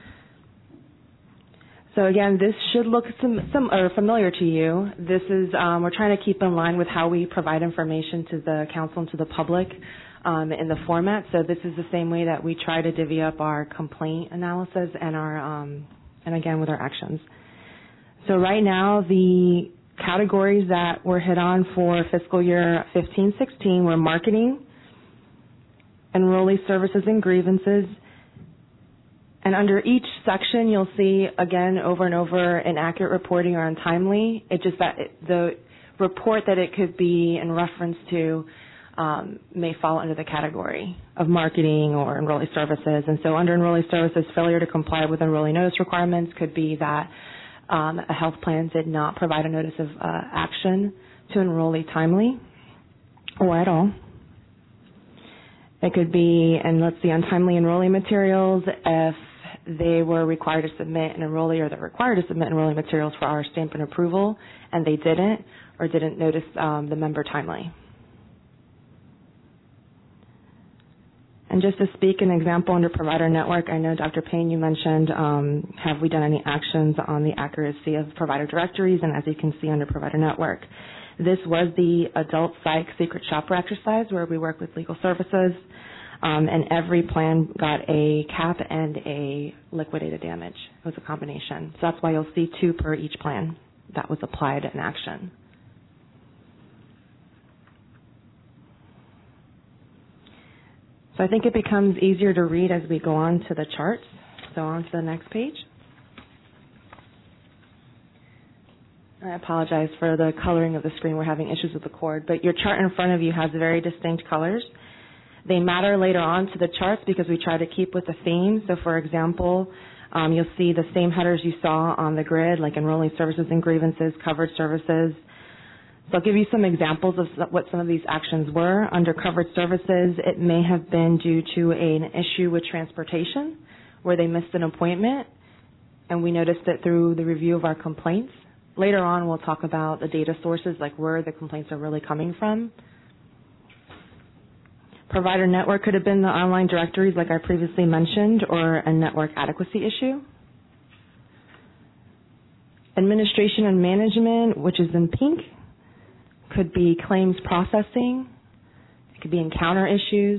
So again, this should look some, some or familiar to you. This is um, we're trying to keep in line with how we provide information to the council and to the public um, in the format. So this is the same way that we try to divvy up our complaint analysis and our um, and again with our actions. So right now, the categories that were hit on for fiscal year fifteen sixteen were marketing, enrollee services and grievances. And under each section, you'll see, again, over and over, inaccurate reporting or untimely. It's just that it, the report that it could be in reference to um, may fall under the category of marketing or enrollee services. And so under enrollee services, failure to comply with enrollee notice requirements could be that um, a health plan did not provide a notice of uh, action to enrollee timely or at all. It could be, and let's see, untimely enrollee materials if they were required to submit an enrollee or they're required to submit enrollee materials for our stamp and approval, and they didn't or didn't notice um, the member timely. And just to speak an example under provider network, I know Doctor Payne, you mentioned, um, have we done any actions on the accuracy of provider directories? And as you can see under provider network, this was the adult psych secret shopper exercise where we work with legal services. Um, and every plan got a cap and a liquidated damage. It was a combination. So that's why you'll see two per each plan that was applied in action. So I think it becomes easier to read as we go on to the charts. So on to the next page. I apologize for the coloring of the screen. We're having issues with the cord. But your chart in front of you has very distinct colors. They matter later on to the charts because we try to keep with the theme. So, for example, um, you'll see the same headers you saw on the grid, like enrolling services and grievances, covered services. So I'll give you some examples of what some of these actions were. Under covered services, it may have been due to an issue with transportation where they missed an appointment, and we noticed it through the review of our complaints. Later on, we'll talk about the data sources, like where the complaints are really coming from. Provider network could have been the online directories like I previously mentioned, or a network adequacy issue. Administration and management, which is in pink, could be claims processing. It could be encounter issues.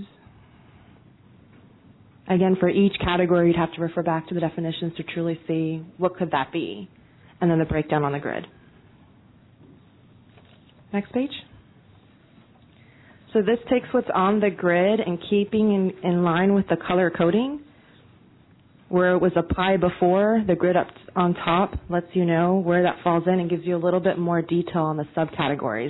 Again, for each category, you'd have to refer back to the definitions to truly see what could that be, and then the breakdown on the grid. Next page. So this takes what's on the grid and keeping in, in line with the color coding. Where it was applied before, the grid up on top lets you know where that falls in and gives you a little bit more detail on the subcategories.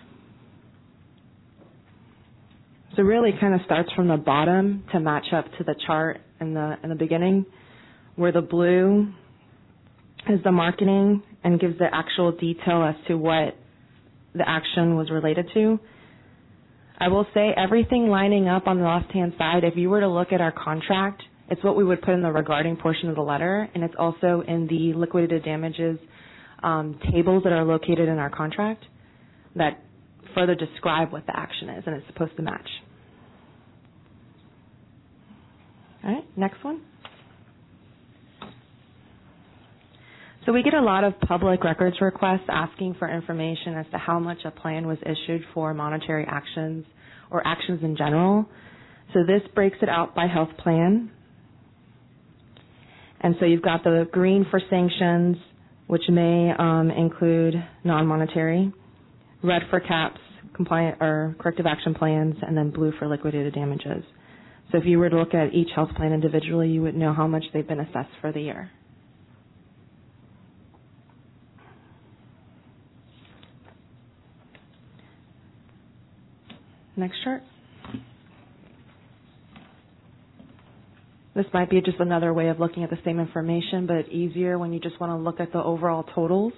So it really kind of starts from the bottom to match up to the chart in the in the beginning, where the blue is the marketing and gives the actual detail as to what the action was related to. I will say everything lining up on the left-hand side, if you were to look at our contract, it's what we would put in the regarding portion of the letter, and it's also in the liquidated damages um, tables that are located in our contract that further describe what the action is, and it's supposed to match. All right, next one. So we get a lot of public records requests asking for information as to how much a plan was issued for monetary actions or actions in general. So this breaks it out by health plan. And so you've got the green for sanctions, which may um, include non-monetary, red for caps, compliant or corrective action plans, and then blue for liquidated damages. So if you were to look at each health plan individually, you would know how much they've been assessed for the year. Next chart. This might be just another way of looking at the same information, but easier when you just want to look at the overall totals.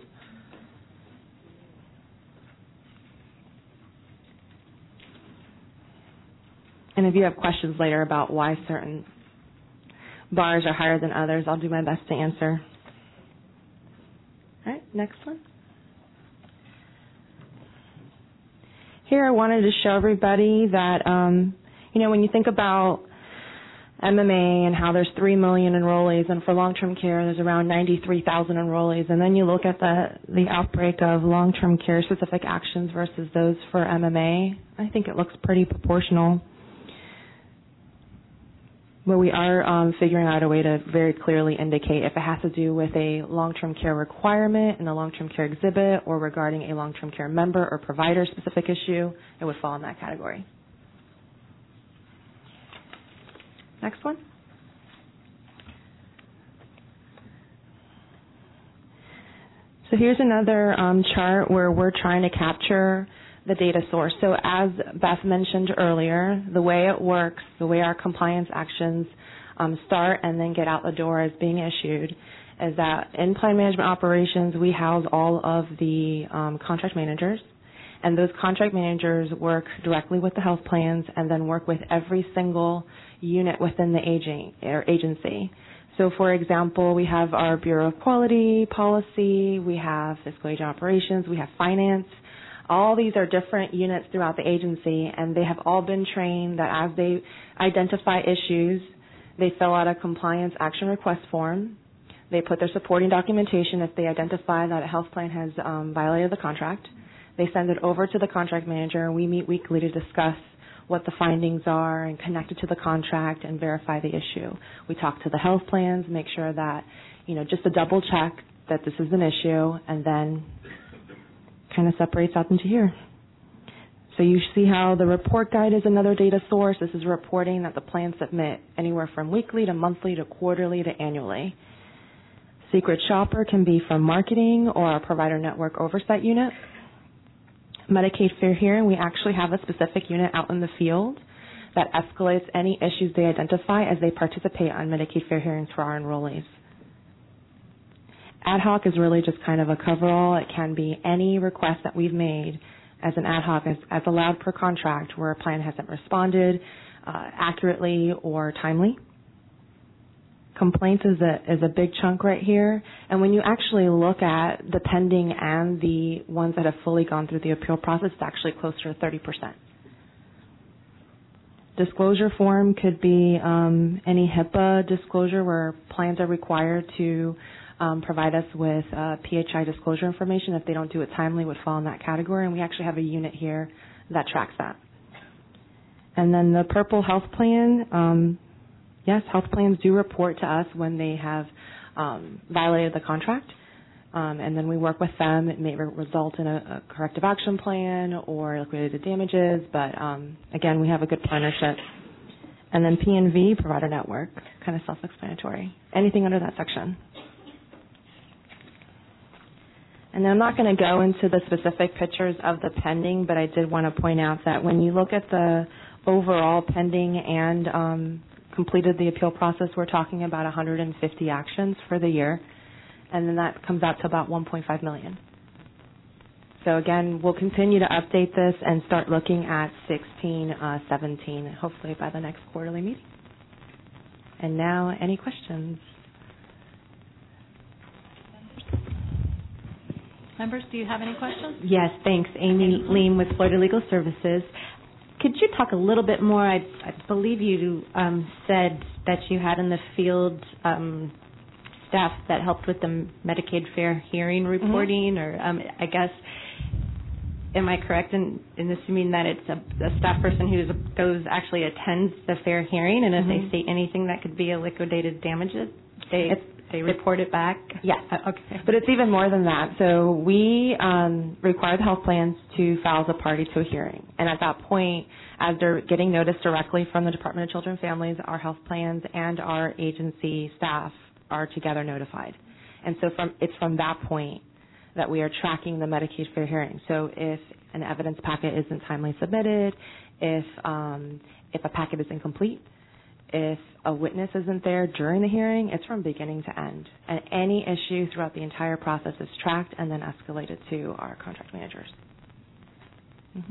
And if you have questions later about why certain bars are higher than others, I'll do my best to answer. All right, next one. Here I wanted to show everybody that, um, you know, when you think about M M A and how there's three million enrollees, and for long-term care there's around ninety-three thousand enrollees, and then you look at the, the outbreak of long-term care specific actions versus those for M M A, I think it looks pretty proportional. But we are um, figuring out a way to very clearly indicate if it has to do with a long-term care requirement in a long-term care exhibit or regarding a long-term care member or provider specific issue, it would fall in that category. Next one. So here's another um, chart where we're trying to capture the data source. So as Beth mentioned earlier, the way it works, the way our compliance actions um, start and then get out the door as being issued, is that in plan management operations, we house all of the um, contract managers, and those contract managers work directly with the health plans and then work with every single unit within the aging, or agency. So, for example, we have our Bureau of Quality, Policy, we have Fiscal Agent Operations, we have Finance. All these are different units throughout the agency, and they have all been trained that as they identify issues, they fill out a compliance action request form. They put their supporting documentation if they identify that a health plan has um, violated the contract. They send it over to the contract manager, and we meet weekly to discuss what the findings are and connect it to the contract and verify the issue. We talk to the health plans, make sure that, you know, just to double check that this is an issue, and then kind of separates out into here. So you see how the report guide is another data source. This is reporting that the plans submit anywhere from weekly to monthly to quarterly to annually. Secret Shopper can be from marketing or our provider network oversight unit. Medicaid Fair Hearing, we actually have a specific unit out in the field that escalates any issues they identify as they participate on Medicaid Fair Hearings for our enrollees. Ad hoc is really just kind of a coverall. It can be any request that we've made as an ad hoc as, as allowed per contract where a plan hasn't responded uh, accurately or timely. Complaints is a is a big chunk right here, and when you actually look at the pending and the ones that have fully gone through the appeal process, it's actually closer to thirty percent. Disclosure form could be um, any HIPAA disclosure where plans are required to um, provide us with uh, P H I disclosure information. If they don't do it timely, it would fall in that category, and we actually have a unit here that tracks that. And then the Purple Health Plan. Um, Yes, health plans do report to us when they have um, violated the contract. Um, and then we work with them. It may re- result in a, a corrective action plan or liquidated damages, but um, again, we have a good partnership. And then P and V, provider network, kind of self-explanatory. Anything under that section? And then I'm not going to go into the specific pictures of the pending, but I did want to point out that when you look at the overall pending and um, completed the appeal process, we're talking about one hundred fifty actions for the year. And then that comes out to about one point five million. So again, we'll continue to update this and start looking at sixteen, uh, seventeen, hopefully by the next quarterly meeting. And now, any questions? Members, do you have any questions? Yes, thanks. Amy Lean with Florida Legal Services. Could you talk a little bit more? I, I believe you um, said that you had in the field um, staff that helped with the Medicaid fair hearing reporting, mm-hmm. or um, I guess, am I correct in, in assuming that it's a, a staff person who goes actually attends the fair hearing, and if mm-hmm. they say anything that could be a liquidated damages, they it's, they report it back? Yeah. Uh, okay. But it's even more than that. So we um, require the health plans to file as a party to a hearing, and at that point, as they're getting notice directly from the Department of Children and Families, our health plans and our agency staff are together notified. And so from it's from that point that we are tracking the Medicaid fair hearing. So if an evidence packet isn't timely submitted, if um, if a packet is incomplete, if a witness isn't there during the hearing, it's from beginning to end. And any issue throughout the entire process is tracked and then escalated to our contract managers. Mm-hmm.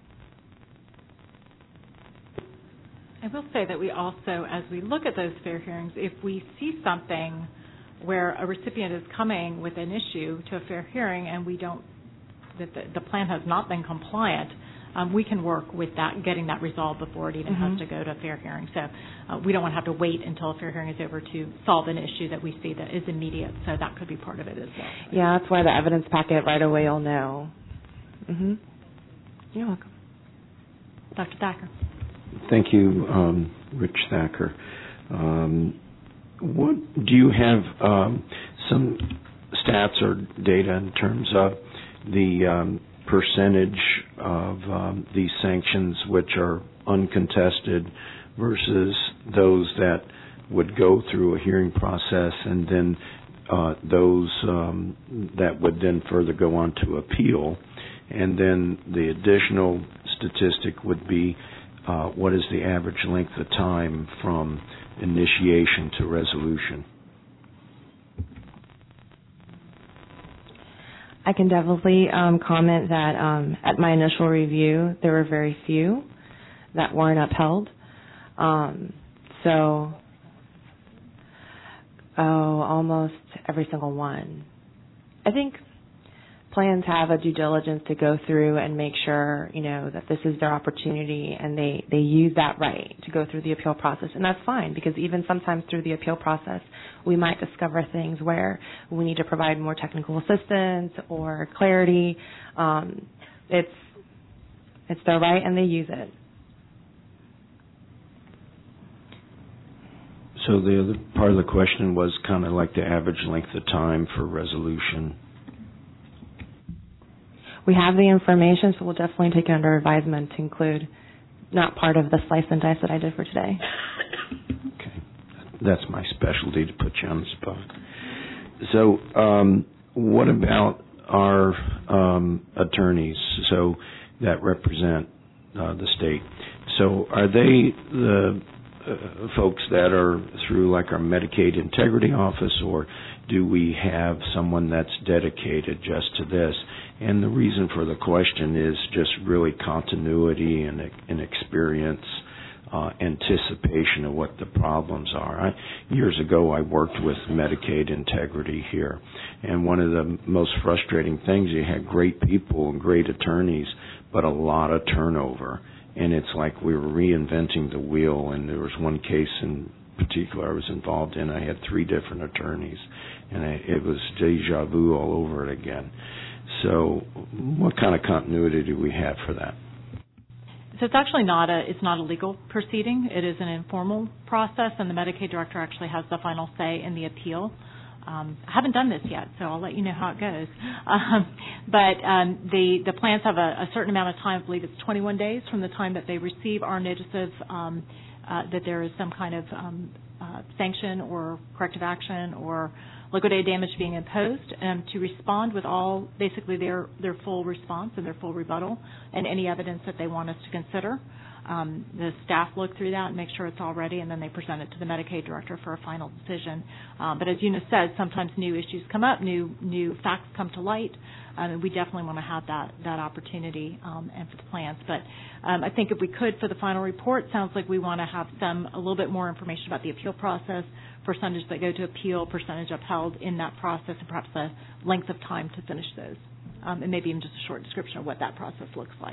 I will say that we also, as we look at those fair hearings, if we see something where a recipient is coming with an issue to a fair hearing and we don't, that the, the plan has not been compliant, um, we can work with that, getting that resolved before it even mm-hmm. has to go to a fair hearing. So uh, we don't want to have to wait until a fair hearing is over to solve an issue that we see that is immediate. So that could be part of it as well. Yeah, that's why the evidence packet right away you'll know. Mm-hmm. You're welcome. Doctor Thacker. Thank you, um, Rich Thacker. Um, what do you have um, some stats or data in terms of the um, percentage of um, these sanctions which are uncontested versus those that would go through a hearing process, and then uh, those um, that would then further go on to appeal? And then the additional statistic would be Uh, what is the average length of time from initiation to resolution? I can definitely um, comment that um, at my initial review, there were very few that weren't upheld. Um, so, oh, almost every single one. I think plans have a due diligence to go through and make sure, you know, that this is their opportunity, and they, they use that right to go through the appeal process. And that's fine, because even sometimes through the appeal process, we might discover things where we need to provide more technical assistance or clarity. Um, it's, it's their right, and they use it. So the other part of the question was kind of like the average length of time for resolution. We have the information, so we'll definitely take it under advisement to include, not part of the slice and dice that I did for today. Okay. That's my specialty, to put you on the spot. So um, what about our um, attorneys so that represent uh, the state? So are they the uh, folks that are through like our Medicaid Integrity Office, or do we have someone that's dedicated just to this? And the reason for the question is just really continuity and, and experience, uh, anticipation of what the problems are. I, years ago, I worked with Medicaid Integrity here, and one of the most frustrating things, you had great people and great attorneys, but a lot of turnover. And it's like we were reinventing the wheel, and there was one case in particular I was involved in. I had three different attorneys, and I, it was deja vu all over it again. So what kind of continuity do we have for that? So it's actually not a it's not a legal proceeding. It is an informal process, and the Medicaid director actually has the final say in the appeal. Um, I haven't done this yet, so I'll let you know how it goes. Um, but um, the the plans have a, a certain amount of time. I believe it's twenty-one days from the time that they receive our notice of um, uh, that there is some kind of um, uh, sanction or corrective action or liquidated damage being imposed, um, to respond with all basically their their full response and their full rebuttal and any evidence that they want us to consider. Um, the staff look through that and make sure it's all ready, and then they present it to the Medicaid director for a final decision. Um, but as Eunice said, sometimes new issues come up, new new facts come to light, um, and we definitely want to have that that opportunity um, and for the plans. But um, I think if we could, for the final report, sounds like we want to have some a little bit more information about the appeal process, percentage that go to appeal, percentage upheld in that process, and perhaps the length of time to finish those, um, and maybe even just a short description of what that process looks like.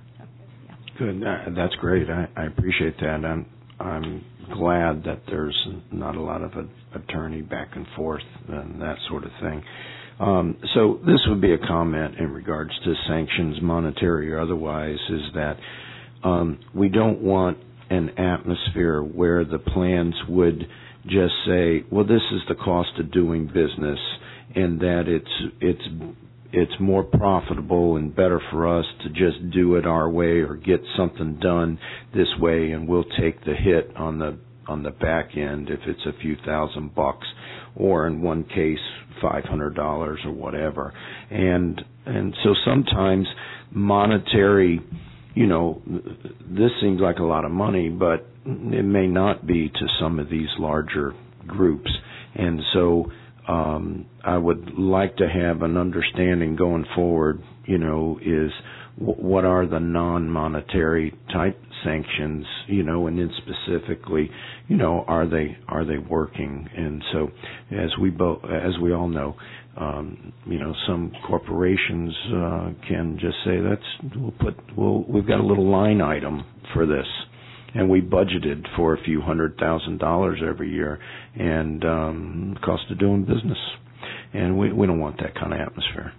Good. Uh, that's great. I, I appreciate that. I'm, I'm glad that there's not a lot of a, attorney back and forth and that sort of thing. Um, so this would be a comment in regards to sanctions, monetary or otherwise, is that um, we don't want an atmosphere where the plans would just say, well, this is the cost of doing business, and that it's it's it's more profitable and better for us to just do it our way or get something done this way, and we'll take the hit on the on the back end if it's a few thousand bucks, or in one case five hundred dollars or whatever. And and so sometimes monetary, you know, this seems like a lot of money, but it may not be to some of these larger groups. And so Um, I would like to have an understanding going forward, you know, is w- what are the non-monetary type sanctions, you know, and then specifically, you know, are they are they working? And so, as we both, as we all know, um, you know, some corporations uh, can just say that's we'll put we'll we've got a little line item for this. And we budgeted for a few hundred thousand dollars every year, and um, cost of doing business. And we, we don't want that kind of atmosphere.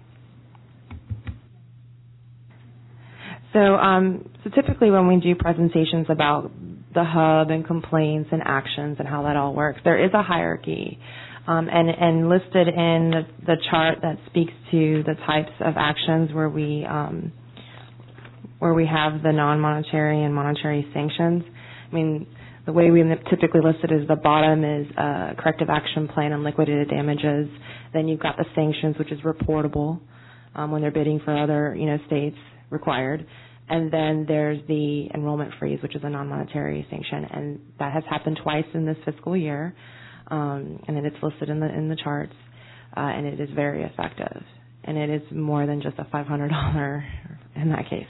So, um, so typically when we do presentations about the hub and complaints and actions and how that all works, there is a hierarchy. Um, and, and listed in the, the chart that speaks to the types of actions where we um, where we have the non-monetary and monetary sanctions. I mean, the way we typically list it is the bottom is a corrective action plan and liquidated damages. Then you've got the sanctions, which is reportable um, when they're bidding for other, you know, states required. And then there's the enrollment freeze, which is a non-monetary sanction, and that has happened twice in this fiscal year. Um, and then it's listed in the in the charts, uh, and it is very effective. And it is more than just a five hundred dollars in that case.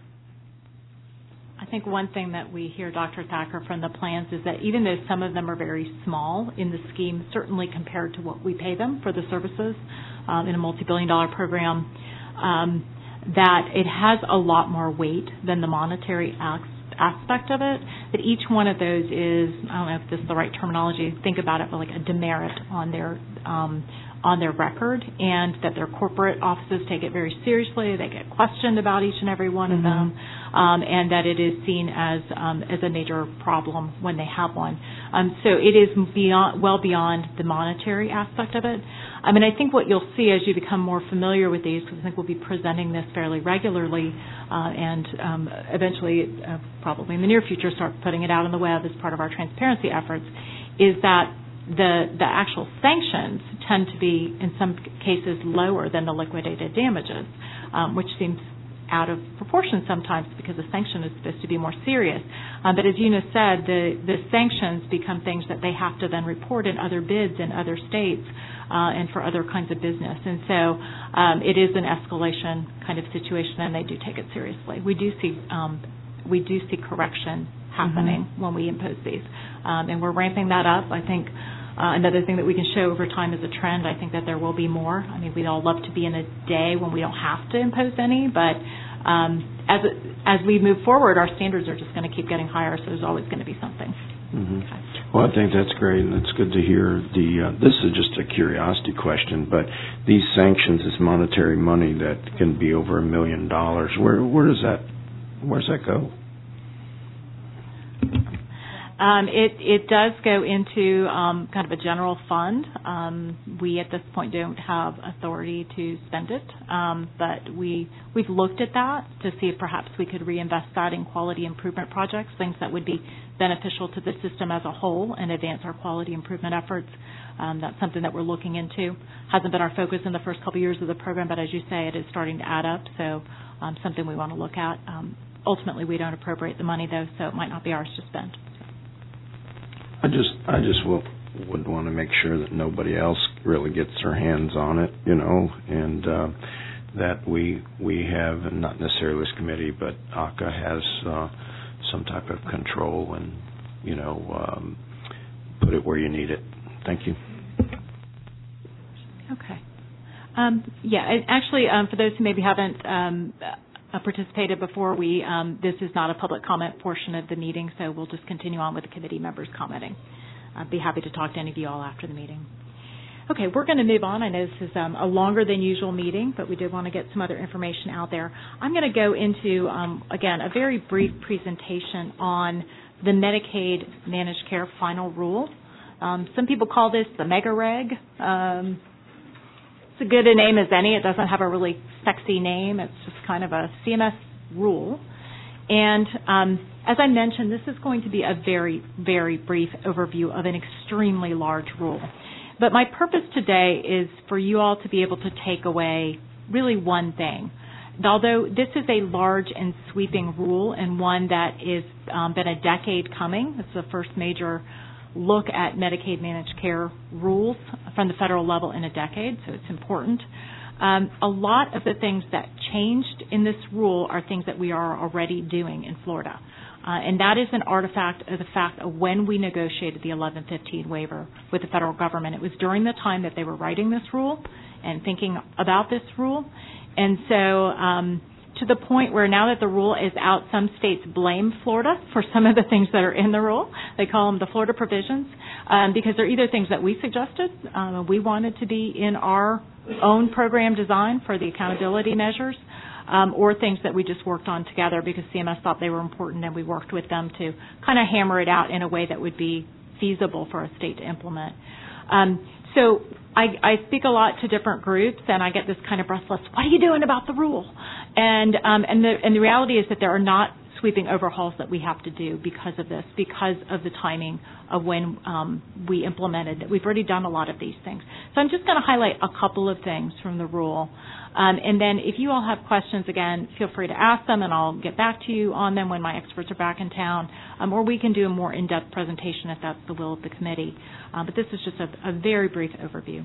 I think one thing that we hear, Doctor Thacker, from the plans is that even though some of them are very small in the scheme, certainly compared to what we pay them for the services um, in a multi-billion dollar program, um, that it has a lot more weight than the monetary as- aspect of it, that each one of those is, I don't know if this is the right terminology, think about it like a demerit on their um, on their record, and that their corporate offices take it very seriously. They get questioned about each and every one mm-hmm. of them, um, and that it is seen as um, as a major problem when they have one. Um, so it is beyond, well beyond the monetary aspect of it. I mean, I think what you'll see as you become more familiar with these, because I think we'll be presenting this fairly regularly, uh, and um, eventually, uh, probably in the near future, start putting it out on the web as part of our transparency efforts, is that the the actual sanctions tend to be, in some cases, lower than the liquidated damages, um, which seems out of proportion sometimes because the sanction is supposed to be more serious. Um, but as Eunice said, the, the sanctions become things that they have to then report in other bids in other states uh, and for other kinds of business. And so um, it is an escalation kind of situation, and they do take it seriously. We do see um, we do see correction happening mm-hmm. when we impose these. Um, and we're ramping that up. I think uh, another thing that we can show over time is a trend. I think that there will be more. I mean, we'd all love to be in a day when we don't have to impose any, but um, as it, as we move forward, our standards are just going to keep getting higher, so there's always going to be something. Mm-hmm. Okay. Well, I think that's great, and it's good to hear. The uh, this is just a curiosity question, but these sanctions, this monetary money that can be over a million dollars, where where does that where does that go? Um, it, it does go into um, kind of a general fund. Um, we at this point don't have authority to spend it, um, but we, we've looked at that to see if perhaps we could reinvest that in quality improvement projects, things that would be beneficial to the system as a whole and advance our quality improvement efforts. Um, that's something that we're looking into. Hasn't been our focus in the first couple of years of the program, but as you say, it is starting to add up, so um, something we want to look at. Um, ultimately, we don't appropriate the money, though, so it might not be ours to spend. I just, I just will, would want to make sure that nobody else really gets their hands on it, you know, and uh, that we we have, and not necessarily this committee, but A C A has uh, some type of control and, you know, um, put it where you need it. Thank you. Okay. Um, yeah, and actually, um, for those who maybe haven't um, uh, participated before, we um, this is not a public comment portion of the meeting, so we'll just continue on with the committee members commenting. I'd be happy to talk to any of you all after the meeting. Okay, we're going to move on. I know this is um, a longer than usual meeting, but we did want to get some other information out there. I'm going to go into, um, again, a very brief presentation on the Medicaid Managed Care Final Rule. Um, some people call this the Mega Reg. Um, it's as good a name as any. It doesn't have a really sexy name. It's just kind of a C M S rule. And um, as I mentioned, this is going to be a very, very brief overview of an extremely large rule. But my purpose today is for you all to be able to take away really one thing. Although this is a large and sweeping rule and one that has um, been a decade coming, it's the first major look at Medicaid managed care rules from the federal level in a decade, so it's important. Um, a lot of the things that changed in this rule are things that we are already doing in Florida. Uh, and that is an artifact of the fact of when we negotiated the eleven fifteen waiver with the federal government. It was during the time that they were writing this rule and thinking about this rule. And so um, to the point where now that the rule is out, some states blame Florida for some of the things that are in the rule. They call them the Florida provisions um, because they're either things that we suggested, um, we wanted to be in our own program design for the accountability measures, um, or things that we just worked on together because C M S thought they were important and we worked with them to kind of hammer it out in a way that would be feasible for a state to implement. Um, so I, I speak a lot to different groups, and I get this kind of breathless, what are you doing about the rule? And um, and the and the reality is that there are not sweeping overhauls that we have to do because of this, because of the timing of when um, we implemented it. We've already done a lot of these things. So I'm just going to highlight a couple of things from the rule. Um, and then if you all have questions, again, feel free to ask them, and I'll get back to you on them when my experts are back in town. Um, or we can do a more in-depth presentation if that's the will of the committee. Uh, but this is just a, a very brief overview.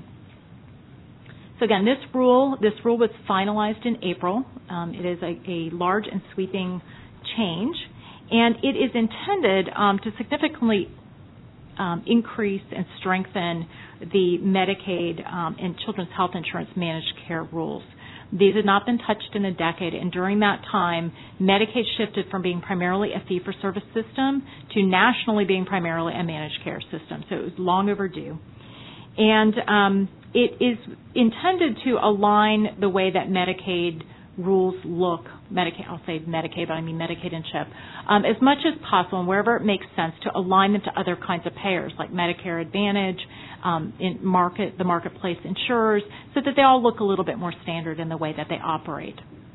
So again, this rule, this rule was finalized in April. Um, it is a, a large and sweeping change, and it is intended um, to significantly um, increase and strengthen the Medicaid um, and Children's Health Insurance managed care rules. These had not been touched in a decade, and during that time, Medicaid shifted from being primarily a fee-for-service system to nationally being primarily a managed care system. So it was long overdue. And um, it is intended to align the way that Medicaid rules look, Medicaid, I'll say Medicaid, but I mean Medicaid and CHIP, um, as much as possible and wherever it makes sense to align them to other kinds of payers like Medicare Advantage, um, in market, the marketplace insurers, so that they all look a little bit more standard in the way that they operate.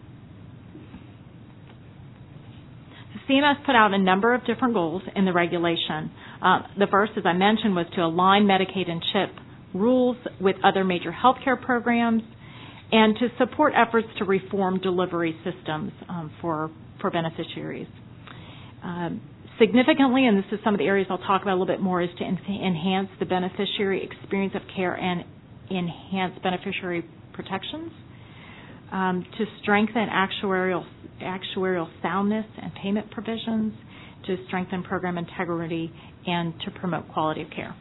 C M S put out a number of different goals in the regulation. Uh, the first, as I mentioned, was to align Medicaid and CHIP rules with other major health care programs, and to support efforts to reform delivery systems um, for, for beneficiaries. Um, significantly, and this is some of the areas I'll talk about a little bit more, is to en- enhance the beneficiary experience of care and enhance beneficiary protections, um, to strengthen actuarial, actuarial soundness and payment provisions, to strengthen program integrity, and to promote quality of care.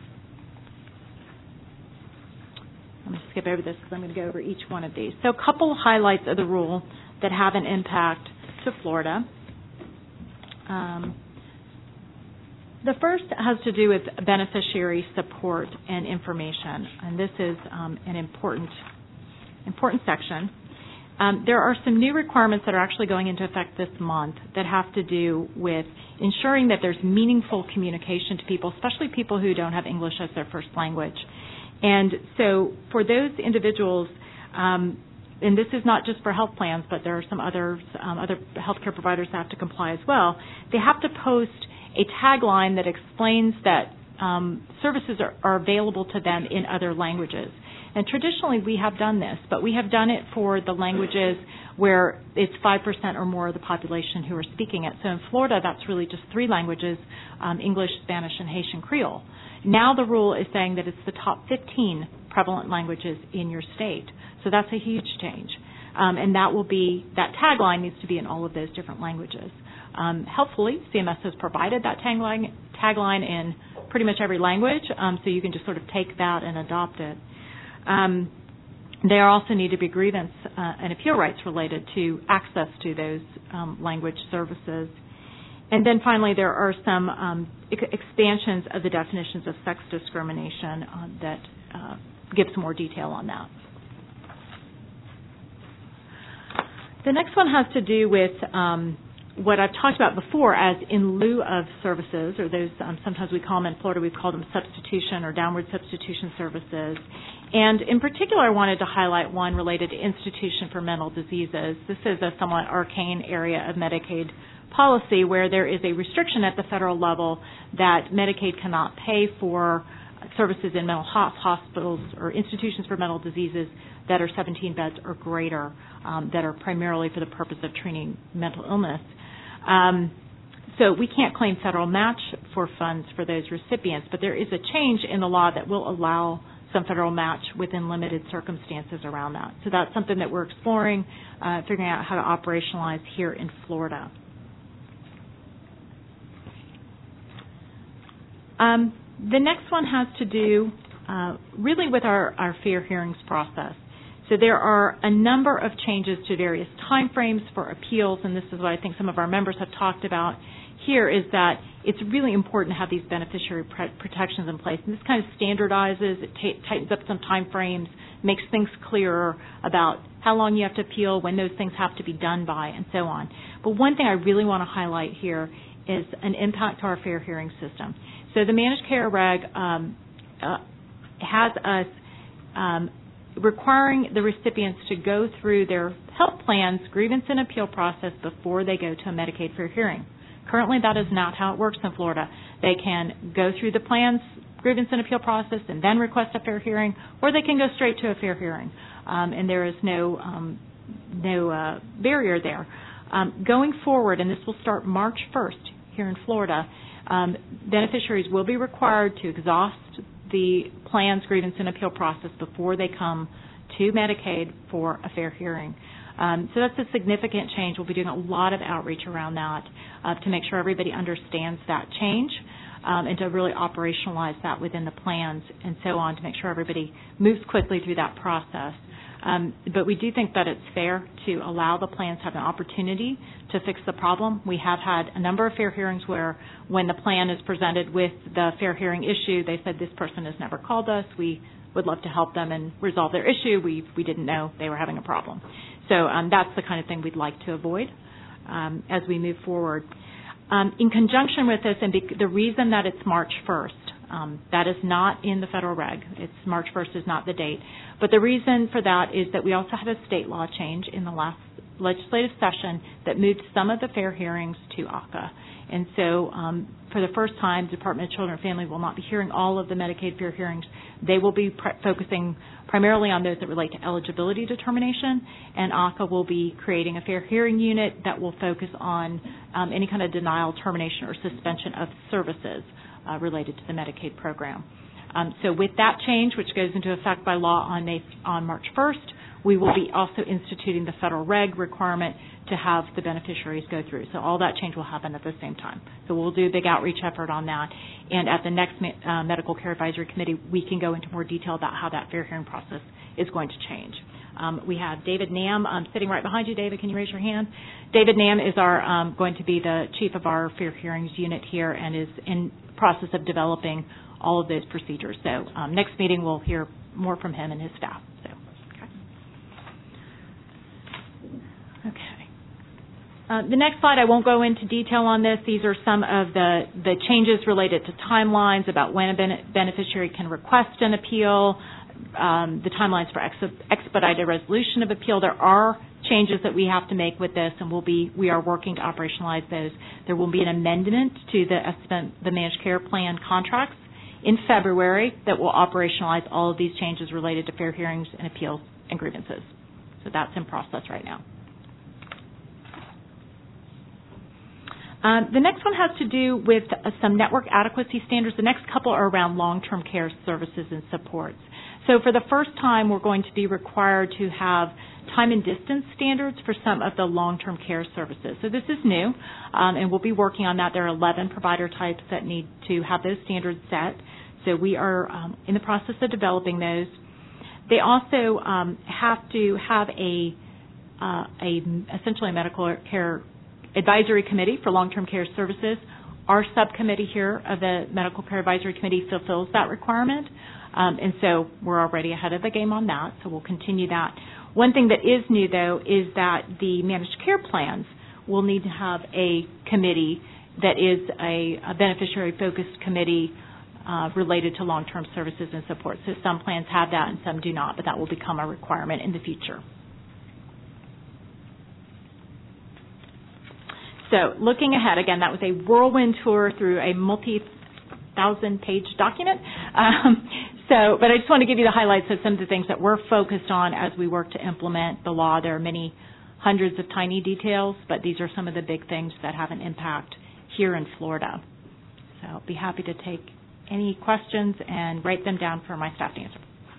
I'm going to skip over this because I'm going to go over each one of these. So a couple highlights of the rule that have an impact to Florida. Um, the first has to do with beneficiary support and information, and this is um, an important important section. Um, there are some new requirements that are actually going into effect this month that have to do with ensuring that there's meaningful communication to people, especially people who don't have English as their first language. And so for those individuals, um, and this is not just for health plans, but there are some others, um, other healthcare providers that have to comply as well, they have to post a tagline that explains that um, services are, are available to them in other languages. And traditionally we have done this, but we have done it for the languages where it's five percent or more of the population who are speaking it. So in Florida, that's really just three languages, um, English, Spanish, and Haitian Creole. Now the rule is saying that it's the top fifteen prevalent languages in your state. So that's a huge change. Um, and that will be, that tagline needs to be in all of those different languages. Um, helpfully, C M S has provided that tagline, tagline in pretty much every language, um, so you can just sort of take that and adopt it. Um, there also need to be grievance uh, and appeal rights related to access to those um, language services. And then finally, there are some um, ex- expansions of the definitions of sex discrimination uh, that uh, give some more detail on that. The next one has to do with um, what I've talked about before as in lieu of services, or those um, sometimes we call them in Florida, we've called them substitution or downward substitution services. And in particular, I wanted to highlight one related to Institution for Mental Diseases. This is a somewhat arcane area of Medicaid policy where there is a restriction at the federal level that Medicaid cannot pay for services in mental health hospitals or institutions for mental diseases that are seventeen beds or greater, um, that are primarily for the purpose of treating mental illness. Um, so we can't claim federal match for funds for those recipients, but there is a change in the law that will allow some federal match within limited circumstances around that. So that's something that we're exploring, uh, figuring out how to operationalize here in Florida. Um, the next one has to do uh, really with our, our fair hearings process. So there are a number of changes to various timeframes for appeals, and this is what I think some of our members have talked about here, is that it's really important to have these beneficiary pre- protections in place. And this kind of standardizes, it t- tightens up some timeframes, makes things clearer about how long you have to appeal, when those things have to be done by, and so on. But one thing I really want to highlight here is an impact to our fair hearing system. So the managed care reg um, uh, has us um, requiring the recipients to go through their health plan's grievance and appeal process before they go to a Medicaid fair hearing. Currently, that is not how it works in Florida. They can go through the plan's grievance and appeal process and then request a fair hearing, or they can go straight to a fair hearing, um, and there is no um, no uh, barrier there. Um, going forward, and this will start March first here in Florida, um, beneficiaries will be required to exhaust the plan's grievance and appeal process before they come to Medicaid for a fair hearing. Um, so that's a significant change. We'll be doing a lot of outreach around that uh, to make sure everybody understands that change um, and to really operationalize that within the plans and so on to make sure everybody moves quickly through that process. Um, but we do think that it's fair to allow the plans to have an opportunity to fix the problem. We have had a number of fair hearings where when the plan is presented with the fair hearing issue, they said this person has never called us. We would love to help them and resolve their issue. We we didn't know they were having a problem. So um, that's the kind of thing we'd like to avoid um, as we move forward. Um, in conjunction with this, and be- the reason that it's March first, um, that is not in the federal reg. It's March first is not the date. But the reason for that is that we also had a state law change in the last legislative session that moved some of the fair hearings to A C A. And so um, for the first time, Department of Children and Family will not be hearing all of the Medicaid fair hearings. They will be pre- focusing primarily on those that relate to eligibility determination, and A C A will be creating a fair hearing unit that will focus on um, any kind of denial, termination, or suspension of services uh, related to the Medicaid program. Um, so with that change, which goes into effect by law on, May, on March first, we will be also instituting the federal reg requirement to have the beneficiaries go through. So all that change will happen at the same time. So we'll do a big outreach effort on that. And at the next uh, Medical Care Advisory Committee, we can go into more detail about how that fair hearing process is going to change. Um, we have David Nam um, sitting right behind you. David, can you raise your hand? David Nam is our um, going to be the chief of our fair hearings unit here and is in process of developing all of those procedures. So um, next meeting we'll hear more from him and his staff. So, okay. Uh, the next slide, I won't go into detail on this. These are some of the, the changes related to timelines about when a ben- beneficiary can request an appeal, um, the timelines for ex- expedited resolution of appeal. There are changes that we have to make with this, and we'll be, we are working to operationalize those. There will be an amendment to the, the managed care plan contracts in February that will operationalize all of these changes related to fair hearings and appeals and grievances. So that's in process right now. Um, the next one has to do with uh, some network adequacy standards. The next couple are around long-term care services and supports. So for the first time, we're going to be required to have time and distance standards for some of the long-term care services. So this is new, um, and we'll be working on that. There are eleven provider types that need to have those standards set. So we are um, in the process of developing those. They also um, have to have a, uh, a essentially a medical care advisory committee for long-term care services. Our subcommittee here of the Medical Care Advisory Committee fulfills that requirement, um, and so we're already ahead of the game on that, so we'll continue that. One thing that is new, though, is that the managed care plans will need to have a committee that is a, a beneficiary-focused committee uh, related to long-term services and support. So some plans have that and some do not, but that will become a requirement in the future. So looking ahead, again, that was a whirlwind tour through a multi-thousand page document. Um, so, but I just want to give you the highlights of some of the things that we're focused on as we work to implement the law. There are many hundreds of tiny details, but these are some of the big things that have an impact here in Florida. So I'll be happy to take any questions and write them down for my staff to answer.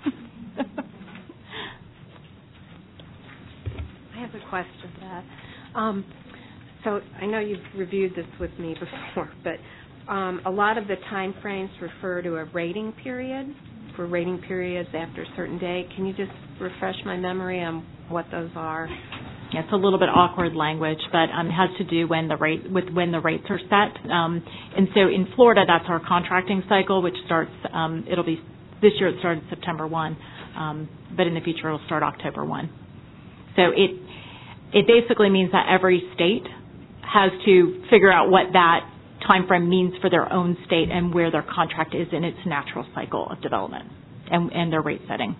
I have a question, Beth. Um, So I know you've reviewed this with me before, but um, a lot of the time frames refer to a rating period, for rating periods after a certain date. Can you just refresh my memory on what those are? Yeah, it's a little bit awkward language, but um, it has to do when the rate with when the rates are set. Um, and so in Florida, that's our contracting cycle, which starts. Um, it'll be this year. It started September first, um, but in the future, it'll start October first. So it it basically means that every state has to figure out what that time frame means for their own state and where their contract is in its natural cycle of development and, and their rate setting.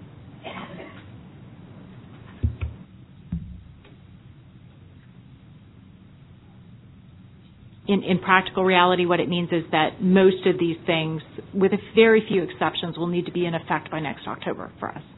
In, in practical reality, what it means is that most of these things, with a very few exceptions, will need to be in effect by next October for us.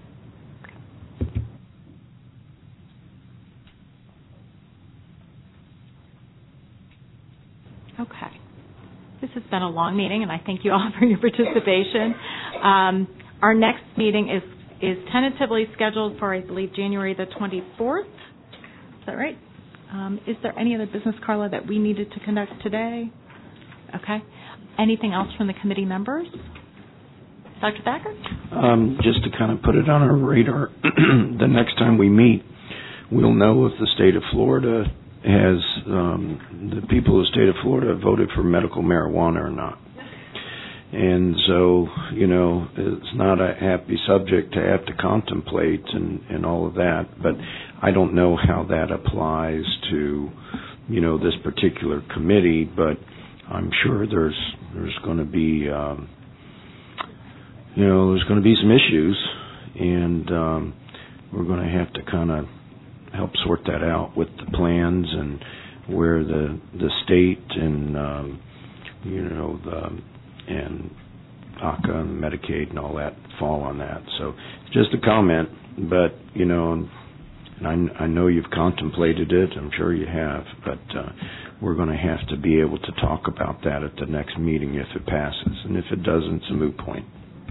Okay. This has been a long meeting, and I thank you all for your participation. Um, our next meeting is, is tentatively scheduled for, I believe, January the twenty-fourth. Is that right? Um, is there any other business, Carla, that we needed to conduct today? Okay. Anything else from the committee members? Doctor Thacker? Um, just to kind of put it on our radar, the next time we meet, we'll know if the state of Florida has, um, the people of the state of Florida voted for medical marijuana or not. And so, you know, it's not a happy subject to have to contemplate and, and all of that, but I don't know how that applies to, you know, this particular committee, but I'm sure there's there's going to be, um, you know, there's going to be some issues, and um, we're going to have to kind of help sort that out with the plans and where the the state and um, you know the and A C A and Medicaid and all that fall on that. So just a comment, but you know, and I, I know you've contemplated it. I'm sure you have, but uh, we're going to have to be able to talk about that at the next meeting if it passes, and if it doesn't, it's a moot point.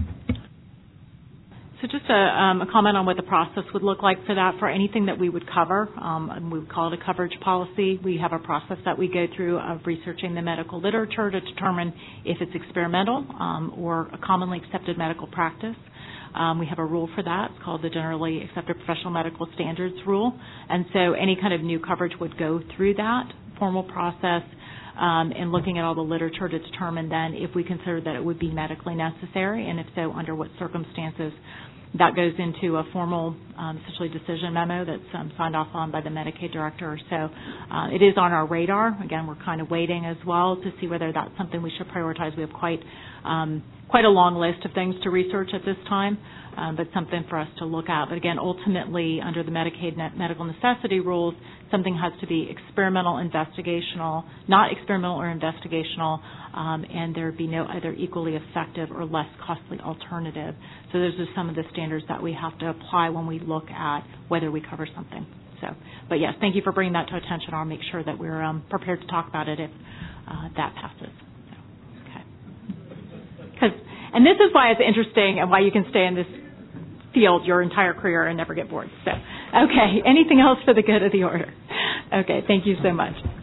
So just a, um, a comment on what the process would look like for that, for anything that we would cover. Um, and we would call it a coverage policy. We have a process that we go through of researching the medical literature to determine if it's experimental um, or a commonly accepted medical practice. Um, we have a rule for that. It's called the Generally Accepted Professional Medical Standards Rule. And so any kind of new coverage would go through that formal process um, and looking at all the literature to determine then if we consider that it would be medically necessary, and if so, under what circumstances. That goes into a formal um, essentially decision memo that's um, signed off on by the Medicaid director. So uh, it is on our radar. Again, we're kind of waiting as well to see whether that's something we should prioritize. We have quite um, quite a long list of things to research at this time, um, but something for us to look at. But again, ultimately, under the Medicaid net medical necessity rules, something has to be experimental, investigational, not experimental or investigational, um, and there be no either equally effective or less costly alternative. So those are some of the standards that we have to apply when we look at whether we cover something. So, but yes, thank you for bringing that to attention. I'll make sure that we're um, prepared to talk about it if uh, that passes. So, okay. Because, and this is why it's interesting and why you can stay in this field your entire career and never get bored. So, okay, anything else for the good of the order? Okay, thank you so much.